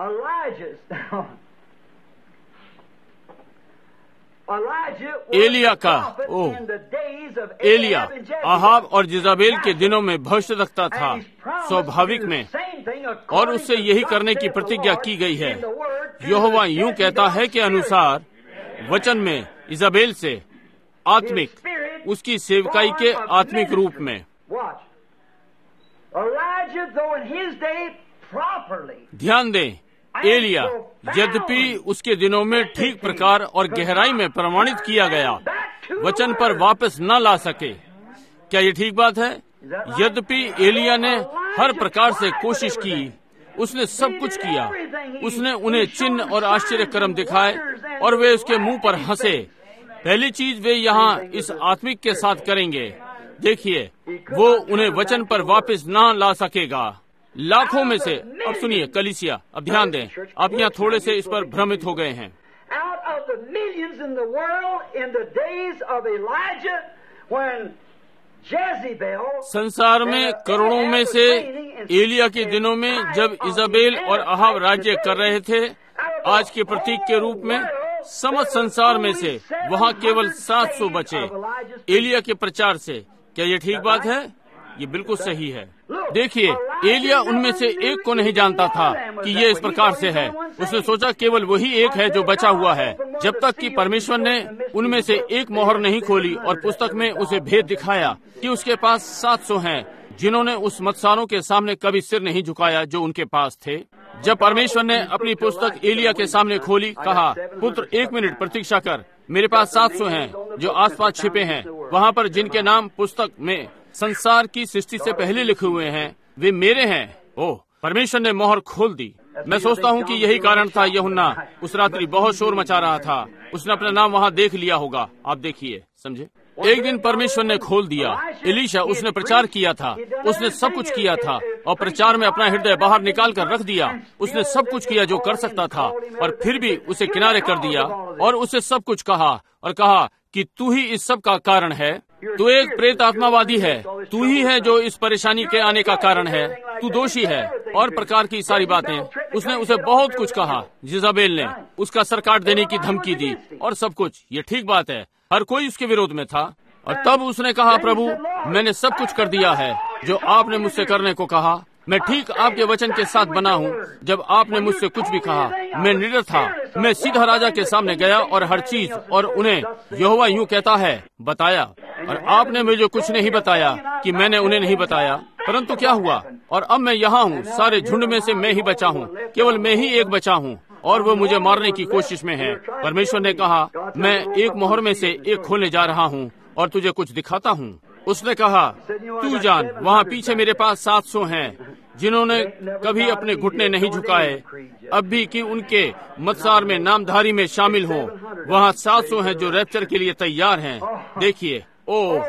एलिया का ओह एलिया आहाब और जिजाबेल के दिनों में भविष्यद्वक्ता था, स्वाभाविक में, और उससे यही करने की प्रतिज्ञा की गई है। यहोवा यूं कहता है के अनुसार वचन में इजाबेल से आत्मिक, उसकी सेवकाई के आत्मिक रूप में। ध्यान दें, एलिया यद्यपि उसके दिनों में ठीक प्रकार और गहराई में प्रमाणित किया गया, वचन पर वापस न ला सके। क्या ये ठीक बात है? यद्यपि एलिया ने हर प्रकार से कोशिश की, उसने सब कुछ किया, उसने उन्हें चिन्ह और आश्चर्य कर्म दिखाए, और वे उसके मुंह पर हंसे, पहली चीज वे यहाँ इस आत्मिक के साथ करेंगे। देखिए, वो उन्हें वचन पर वापस ना ला सकेगा। लाखों में से, अब सुनिए कलीसिया, अब ध्यान दें, आप यहाँ थोड़े से इस पर भ्रमित हो गए हैं। संसार में करोड़ों में से एलिया के दिनों में जब इजाबेल और अहाब राज्य कर रहे थे, आज के प्रतीक के रूप में समस्त संसार में से वहाँ केवल सात सौ बचे एलिया के प्रचार से। क्या ये ठीक बात है? ये बिल्कुल सही है। देखिए, एलिया उनमें से एक को नहीं जानता था कि ये इस प्रकार से है। उसने सोचा केवल वही एक है जो बचा हुआ है, जब तक कि परमेश्वर ने उनमें से एक मोहर नहीं खोली और पुस्तक में उसे भेद दिखाया कि उसके पास सात सौ हैं जिन्होंने उस मत्सारों के सामने कभी सिर नहीं झुकाया जो उनके पास थे। जब परमेश्वर ने अपनी पुस्तक एलिया के सामने खोली, कहा, पुत्र एक मिनट प्रतीक्षा कर, मेरे पास सात सौ हैं जो आसपास छिपे हैं, वहाँ पर जिनके नाम पुस्तक में संसार की सृष्टि से पहले लिखे हुए हैं, वे मेरे हैं। ओह, परमेश्वर ने मोहर खोल दी। मैं सोचता हूँ कि यही कारण था यूहन्ना उस रात्रि बहुत शोर मचा रहा था। उसने अपना नाम वहाँ देख लिया होगा। आप देखिए, समझे। एक दिन परमेश्वर ने खोल दिया। एलीशा, उसने प्रचार किया था, उसने सब कुछ किया था और प्रचार में अपना हृदय बाहर निकाल कर रख दिया। उसने सब कुछ किया जो कर सकता था और फिर भी उसे किनारे कर दिया और उसे सब कुछ कहा और कहा कि तू ही इस सब का कारण है। तू एक प्रेत आत्मावादी है, तू ही है जो इस परेशानी के आने का कारण है, तू दोषी है और प्रकार की सारी बातें। उसने उसे बहुत कुछ कहा। जिजाबेल ने उसका सर काट देने की धमकी दी और सब कुछ। ये ठीक बात है, हर कोई उसके विरोध में था। और तब उसने कहा, प्रभु, मैंने सब कुछ कर दिया है जो आपने मुझसे करने को कहा। मैं ठीक आपके वचन के साथ बना हूँ। जब आपने मुझसे कुछ भी कहा, मैं निडर था। मैं सीधा राजा के सामने गया और हर चीज और उन्हें यहोवा यूं कहता है बताया। और आपने मुझे कुछ नहीं बताया कि मैंने उन्हें नहीं बताया। परंतु क्या हुआ? और अब मैं यहाँ हूँ, सारे झुंड में से मैं ही बचा हूँ, केवल मैं ही एक बचा हूँ और वो मुझे मारने की कोशिश में है। परमेश्वर ने कहा, मैं एक मोहर में से एक खोलने जा रहा हूँ और तुझे कुछ दिखाता हूँ। उसने कहा, तू जान, वहाँ पीछे मेरे पास सात सौ हैं जिन्होंने कभी अपने घुटने नहीं झुकाए, अब भी कि उनके मत्सार में नामधारी में शामिल हों। वहाँ सात सौ हैं जो रैप्चर के लिए तैयार हैं। देखिए, ओह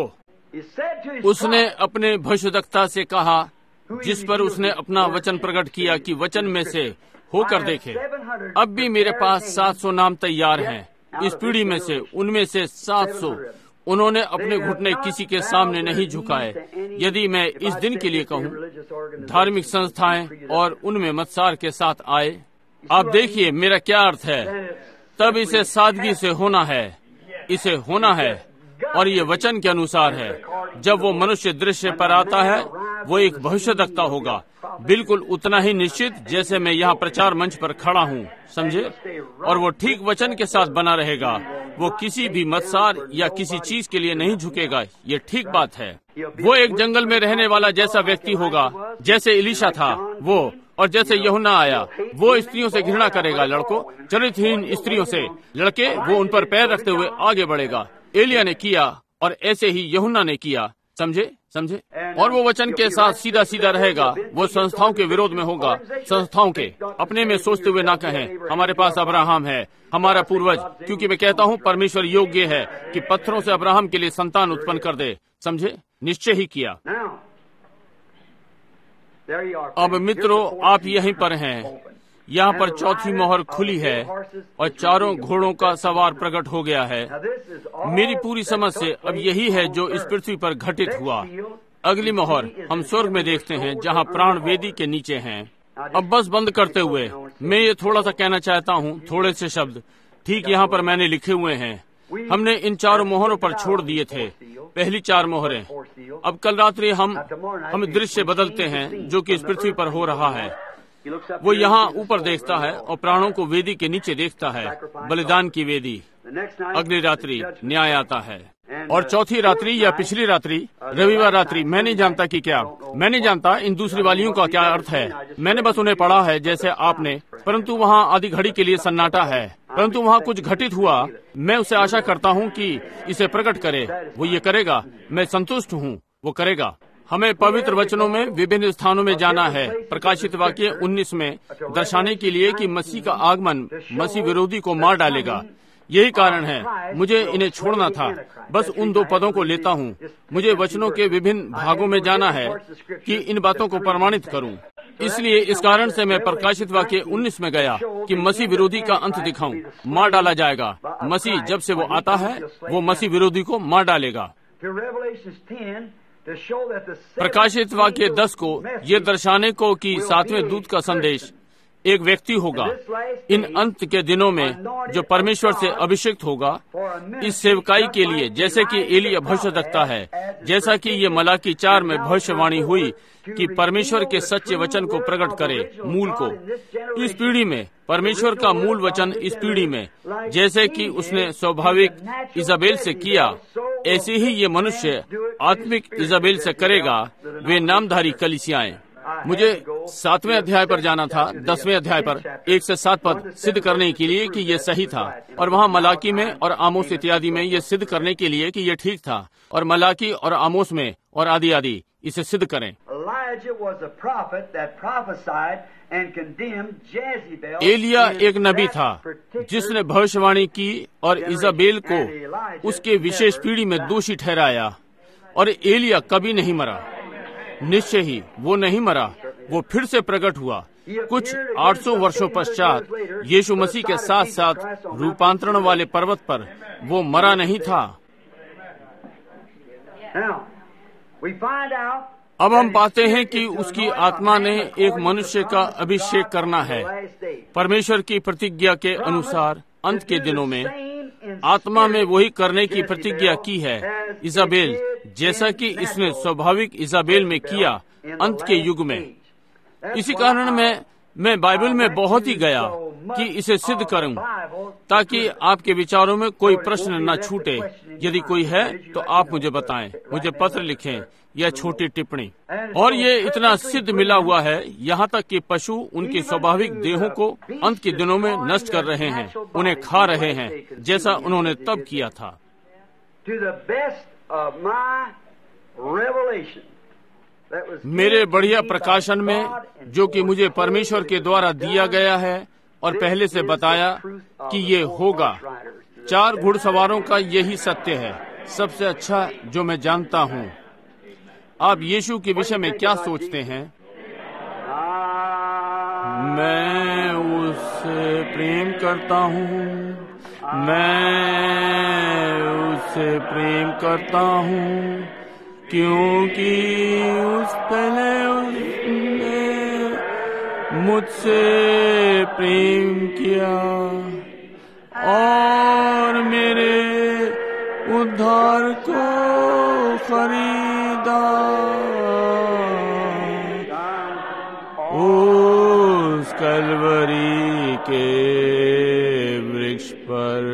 ओह, उसने अपने भविष्यद्वक्ता से कहा, जिस पर उसने अपना वचन प्रकट किया कि वचन में से होकर देखे, अब भी मेरे पास सात सौ नाम तैयार हैं। इस पीढ़ी में से, उनमें से सात सौ उन्होंने अपने घुटने किसी के सामने नहीं झुकाए। यदि मैं इस दिन के लिए कहूँ, धार्मिक संस्थाएं और उनमें मत्सार के साथ आए। आप देखिए मेरा क्या अर्थ है। तब इसे सादगी से होना है, इसे होना है और ये वचन के अनुसार है। जब वो मनुष्य दृश्य पर आता है, वो एक भविष्यद्वक्ता होगा, बिल्कुल उतना ही निश्चित जैसे मैं यहाँ प्रचार मंच पर खड़ा हूँ, समझे। और वो ठीक वचन के साथ बना रहेगा। वो किसी भी मत्सार या किसी चीज के लिए नहीं झुकेगा। ये ठीक बात है। वो एक जंगल में रहने वाला जैसा व्यक्ति होगा, जैसे एलीशा था वो, और जैसे यूहन्ना आया। वो स्त्रियों से घृणा करेगा, लड़कों, चरित्रहीन स्त्रियों से। लड़के, वो उन पर पैर रखते हुए आगे बढ़ेगा। एलिया ने किया और ऐसे ही यूहन्ना ने किया, समझे समझे। और वो वचन के साथ सीधा सीधा रहेगा। वो संस्थाओं के विरोध में होगा। संस्थाओं के अपने में सोचते हुए ना कहें, हमारे पास अब्राहम है, हमारा पूर्वज, क्योंकि मैं कहता हूँ परमेश्वर योग्य है कि पत्थरों से अब्राहम के लिए संतान उत्पन्न कर दे, समझे। निश्चय ही किया। अब मित्रों, आप यहीं पर हैं। यहाँ पर चौथी मोहर खुली है और चारों घोड़ों का सवार प्रकट हो गया है। मेरी पूरी समझ से अब यही है जो इस पृथ्वी पर घटित हुआ। अगली मोहर हम स्वर्ग में देखते हैं, जहाँ प्राण वेदी के नीचे हैं। अब बस बंद करते हुए मैं ये थोड़ा सा कहना चाहता हूँ, थोड़े से शब्द ठीक यहाँ पर मैंने लिखे हुए हैं। हमने इन चारों मोहरों पर छोड़ दिए थे, पहली चार मोहरें। अब कल रात्रि हम हम दृश्य बदलते हैं जो कि इस पृथ्वी पर हो रहा है। वो यहाँ ऊपर देखता है और प्राणों को वेदी के नीचे देखता है, बलिदान की वेदी। अगली रात्रि न्याय आता है। और चौथी रात्रि या पिछली रात्रि, रविवार रात्रि, मैं नहीं जानता कि क्या, मैं नहीं जानता इन दूसरी वालियों का क्या अर्थ है। मैंने बस उन्हें पढ़ा है जैसे आपने, परंतु वहाँ आधी घड़ी के लिए सन्नाटा है। परंतु वहाँ कुछ घटित हुआ। मैं उससे आशा करता हूँ कि इसे प्रकट करे। वो ये करेगा, मैं संतुष्ट हूँ, वो करेगा। हमें पवित्र वचनों में विभिन्न स्थानों में जाना है। प्रकाशित वाक्य उन्नीस में दर्शाने के लिए कि मसीह का आगमन मसीह विरोधी को मार डालेगा। यही कारण है मुझे इन्हें छोड़ना था। बस उन दो पदों को लेता हूँ। मुझे वचनों के विभिन्न भागों में जाना है कि इन बातों को प्रमाणित करूँ। इसलिए इस कारण से मैं प्रकाशित वाक्य उन्नीस में गया कि मसीह विरोधी का अंत दिखाऊं। मार डाला जाएगा। मसीह जब से वो आता है वो मसीह विरोधी को मार डालेगा। प्रकाशित वाक्य दस को ये दर्शाने को कि सातवें दूत का संदेश एक व्यक्ति होगा इन अंत के दिनों में जो परमेश्वर से अभिषिक्त होगा इस सेवकाई के लिए, जैसे कि एलिया भविष्यद्वक्ता है, जैसा कि ये मलाकी चार में भविष्यवाणी हुई कि परमेश्वर के सच्चे वचन को प्रकट करे, मूल को। इस पीढ़ी में परमेश्वर का मूल वचन इस पीढ़ी में, जैसे कि उसने स्वाभाविक इजाबेल से किया, ऐसे ही ये मनुष्य आत्मिक इजाबेल से करेगा, वे नामधारी कलीसियाएं। मुझे सातवें अध्याय पर जाना था, दसवें अध्याय पर एक से सात पद सिद्ध करने के लिए कि ये सही था, और वहाँ मलाकी में और आमोस इत्यादि में ये सिद्ध करने के लिए कि ये ठीक था, और मलाकी और आमोस में और आदि आदि इसे सिद्ध करें। एलिया एक नबी था जिसने भविष्यवाणी की और इजाबेल को उसके विशेष पीढ़ी में दोषी ठहराया, और एलिया कभी नहीं मरा। निश्चय ही वो नहीं मरा, वो फिर से प्रकट हुआ। कुछ आठ सौ वर्षों पश्चात यीशु मसीह के साथ साथ रूपांतरण वाले पर्वत पर वो मरा नहीं था। अब हम पाते हैं कि उसकी आत्मा ने एक मनुष्य का अभिषेक करना है। परमेश्वर की प्रतिज्ञा के अनुसार अंत के दिनों में आत्मा में वही करने की प्रतिज्ञा की है इजाबेल, जैसा कि इसने स्वाभाविक इजाबेल में किया अंत के युग में। इसी कारण मैं मैं बाइबल में बहुत ही गया कि इसे सिद्ध करूं, ताकि आपके विचारों में कोई प्रश्न न छूटे। यदि कोई है तो आप मुझे बताएं, मुझे पत्र लिखें या छोटी टिप्पणी। और ये इतना सिद्ध मिला हुआ है, यहाँ तक कि पशु उनकी स्वाभाविक देहों को अंत के दिनों में नष्ट कर रहे हैं, उन्हें खा रहे हैं, जैसा उन्होंने तब किया था। मेरे बढ़िया प्रकाशन में, जो कि मुझे परमेश्वर के द्वारा दिया गया है और पहले से बताया कि ये होगा, चार घुड़सवारों का यही सत्य है, सबसे अच्छा जो मैं जानता हूँ। आप यीशु के विषय में क्या सोचते हैं? मैं उससे प्रेम करता हूँ, मैं उससे प्रेम करता हूँ, क्योंकि उस पहले उसने मुझसे प्रेम किया और मेरे उद्धार को खरीदा। उस कलवरी के वृक्ष पर।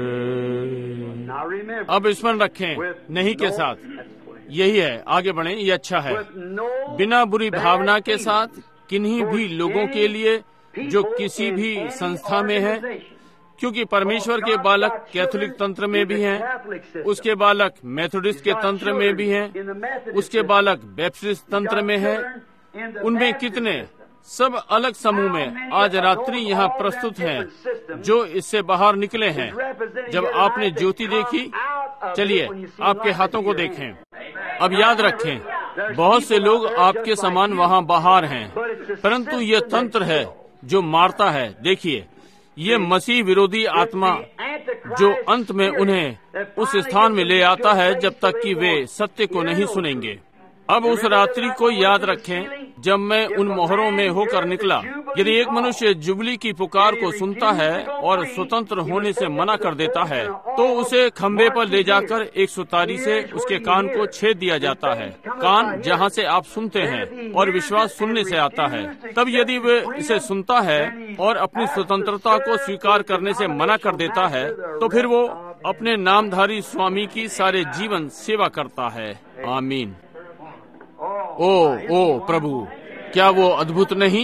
अब स्मरण रखें, नहीं के साथ यही है, आगे बढ़ें, ये अच्छा है। बिना बुरी भावना के साथ किन्हीं भी लोगों के लिए जो किसी भी संस्था में है, क्योंकि परमेश्वर के बालक कैथोलिक तंत्र में भी हैं, उसके बालक मेथोडिस्ट के तंत्र में भी हैं, उसके बालक बैप्टिस्ट तंत्र में हैं, उनमें कितने सब अलग समूह में आज रात्रि यहाँ प्रस्तुत हैं जो इससे बाहर निकले हैं। जब आपने ज्योति देखी, चलिए आपके हाथों को देखें। अब याद रखें, बहुत से लोग आपके समान वहाँ बाहर हैं, परंतु ये तंत्र है जो मारता है। देखिए, ये मसीह विरोधी आत्मा जो अंत में उन्हें उस स्थान में ले आता है जब तक कि वे सत्य को नहीं सुनेंगे। अब उस रात्रि को याद रखें जब मैं उन मोहरों में होकर निकला। यदि एक मनुष्य जुबली की पुकार को सुनता है और स्वतंत्र होने से मना कर देता है, तो उसे खंबे पर ले जाकर एक सुतारी से उसके कान को छेद दिया जाता है। कान जहाँ से आप सुनते हैं और विश्वास सुनने से आता है। तब यदि वे इसे सुनता है और अपनी स्वतंत्रता को स्वीकार करने से मना कर देता है, तो फिर वो अपने नामधारी स्वामी की सारे जीवन सेवा करता है। आमीन। ओ ओ प्रभु, क्या वो अद्भुत नहीं?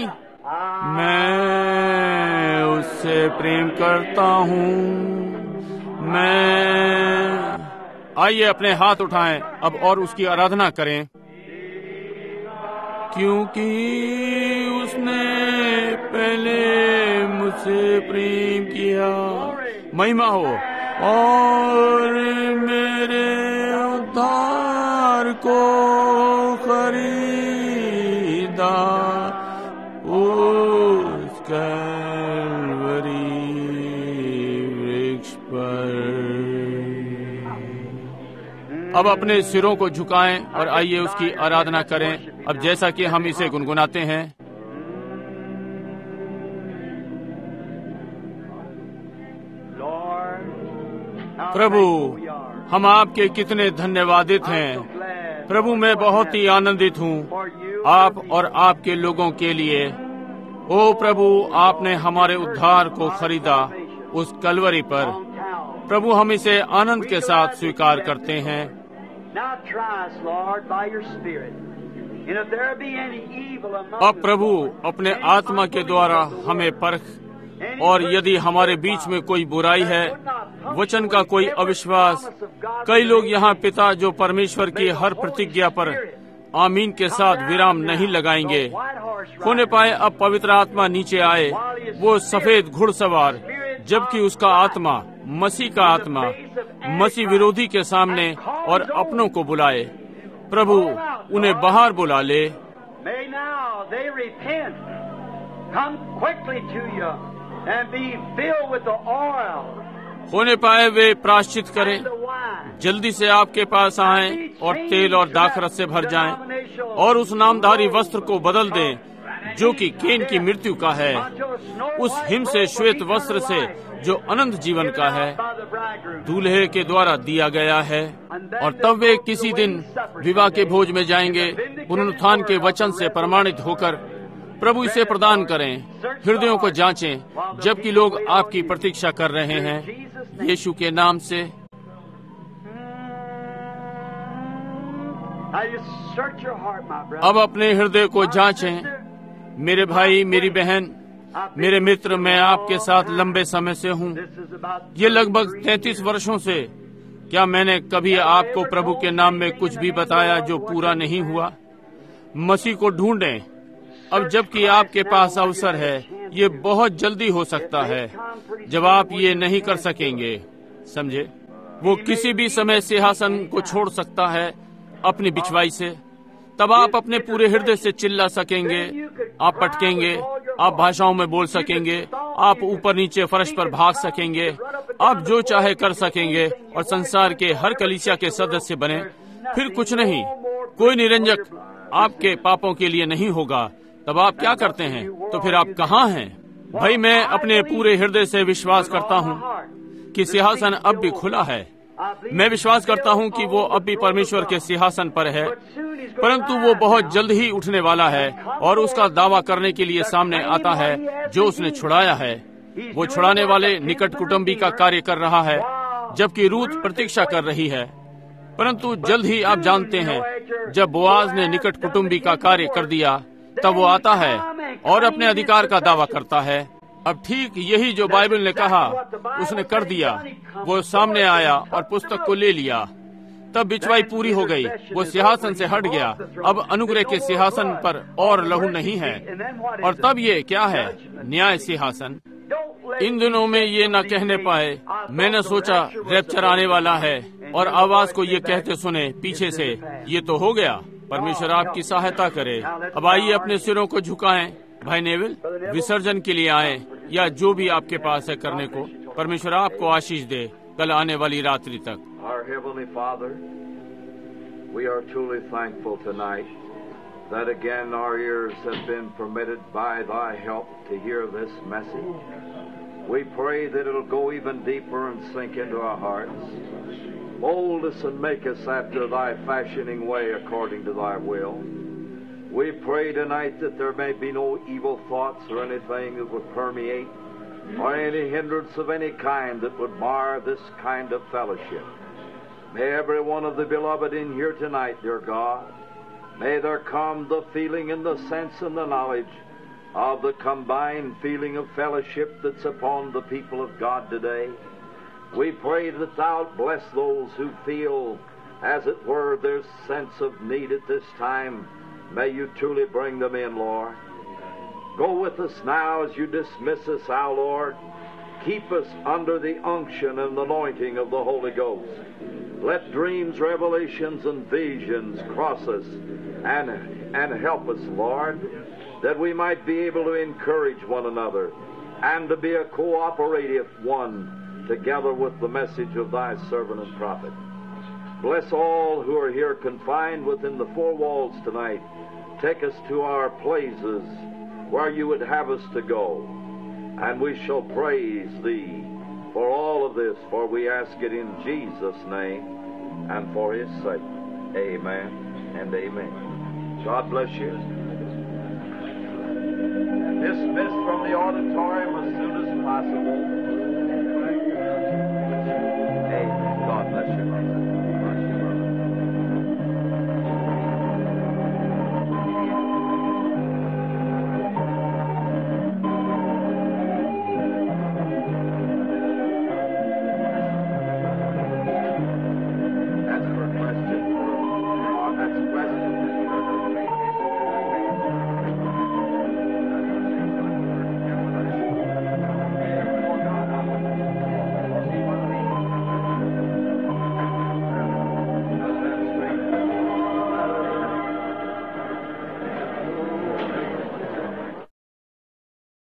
मैं उससे प्रेम करता हूँ। मैं आइए अपने हाथ उठाएं अब और उसकी आराधना करें, क्योंकि उसने पहले मुझसे प्रेम किया। महिमा हो, और मेरे उद्धार को खरीदा उस कलवरी वृक्ष पर। अब अपने सिरों को झुकाएं और आइए उसकी आराधना करें। अब जैसा कि हम इसे गुनगुनाते हैं, प्रभु हम आपके कितने धन्यवादित हैं। प्रभु मैं बहुत ही आनंदित हूँ आप और आपके लोगों के लिए। ओ प्रभु, आपने हमारे उद्धार को खरीदा उस कलवरी पर। प्रभु हम इसे आनंद के साथ स्वीकार करते हैं। अब प्रभु अपने आत्मा के द्वारा हमें परख, और यदि हमारे बीच में कोई बुराई है, वचन का कोई अविश्वास, कई लोग यहाँ पिता जो परमेश्वर की हर प्रतिज्ञा पर आमीन के साथ विराम नहीं लगाएंगे, होने पाए अब पवित्र आत्मा नीचे आए, वो सफेद घुड़सवार, जबकि उसका आत्मा मसीह का आत्मा मसीह विरोधी के सामने और अपनों को बुलाए। प्रभु उन्हें बाहर बुला ले। होने पाए वे प्रायश्चित करें, जल्दी से आपके पास आएं और तेल और दाखरस से भर जाएं, और उस नामधारी वस्त्र को बदल दें जो कि केन की मृत्यु का है, उस हिम से श्वेत वस्त्र से जो अनंत जीवन का है, दूल्हे के द्वारा दिया गया है। और तब वे किसी दिन विवाह के भोज में जाएंगे, पुनरुत्थान के वचन से प्रमाणित होकर। प्रभु इसे प्रदान करें, हृदयों को जांचें, जबकि लोग आपकी प्रतीक्षा कर रहे हैं। यीशु के नाम से अब अपने हृदय को जांचें। मेरे भाई, मेरी बहन, मेरे मित्र, मैं आपके साथ लंबे समय से हूँ। ये लगभग तैंतीस वर्षों से क्या मैंने कभी आपको प्रभु के नाम में कुछ भी बताया जो पूरा नहीं हुआ? मसीह को ढूंढें अब, जबकि आपके पास अवसर है। ये बहुत जल्दी हो सकता है जब आप ये नहीं कर सकेंगे, समझे? वो किसी भी समय सिंहासन को छोड़ सकता है अपनी बिछवाई से। तब आप अपने पूरे हृदय से चिल्ला सकेंगे, आप पटकेंगे, आप भाषाओं में बोल सकेंगे, आप ऊपर नीचे फर्श पर भाग सकेंगे, आप जो चाहे कर सकेंगे और संसार के हर कलीसिया के सदस्य बने। फिर कुछ नहीं, कोई निरंजक आपके पापों के लिए नहीं होगा। तब आप क्या करते हैं? तो फिर आप कहाँ हैं? भाई, मैं अपने पूरे हृदय से विश्वास करता हूँ कि सिंहासन अब भी खुला है। मैं विश्वास करता हूँ कि वो अब भी परमेश्वर के सिंहासन पर है, परंतु वो बहुत जल्द ही उठने वाला है और उसका दावा करने के लिए सामने आता है जो उसने छुड़ाया है। वो छुड़ाने वाले निकट कुटुंबी का कार्य कर रहा है, जबकि रूत प्रतीक्षा कर रही है। परंतु जल्द ही आप जानते हैं, जब बोआज ने निकट कुटुंबी का कार्य कर दिया, तब वो आता है और अपने अधिकार का दावा करता है। अब ठीक यही जो बाइबल ने कहा उसने कर दिया। वो सामने आया और पुस्तक को ले लिया। तब बिछवाई पूरी हो गई, वो सिंहासन से हट गया। अब अनुग्रह के सिंहासन पर और लहू नहीं है। और तब ये क्या है? न्याय सिंहासन। इन दिनों में ये न कहने पाए, मैंने सोचा रैप्चर आने वाला है, और आवाज को ये कहते सुने पीछे से, ये तो हो गया। परमेश्वर आपकी सहायता करे। अब आइए अपने सिरों को झुकाएं। भाई नेविल, विसर्जन के लिए आए या जो भी आपके पास है करने को। परमेश्वर आपको आशीष दे कल आने वाली रात्रि तक। Our Heavenly Father, we are truly thankful tonight that again our ears have been permitted by Thy help to hear this message. We pray that it'll go even deeper and sink into our hearts. Mold us and make us after Thy fashioning way according to Thy will. We pray tonight that there may be no evil thoughts or anything that would permeate, or any hindrance of any kind that would mar this kind of fellowship. May every one of the beloved in here tonight, dear God, may there come the feeling and the sense and the knowledge of the combined feeling of fellowship that's upon the people of God today. We pray that Thou bless those who feel, as it were, their sense of need at this time. May You truly bring them in, Lord. Go with us now as You dismiss us, our Lord. keep us under the unction and anointing of the Holy Ghost. Let dreams, revelations, and visions cross us and, and help us, Lord, that we might be able to encourage one another and to be a cooperative one together with the message of Thy servant and prophet. Bless all who are here confined within the four walls tonight. Take us to our places where You would have us to go, and we shall praise Thee for all of this, for we ask it in Jesus' name and for His sake. Amen and amen. God bless you. Dismissed from the auditorium as soon as possible.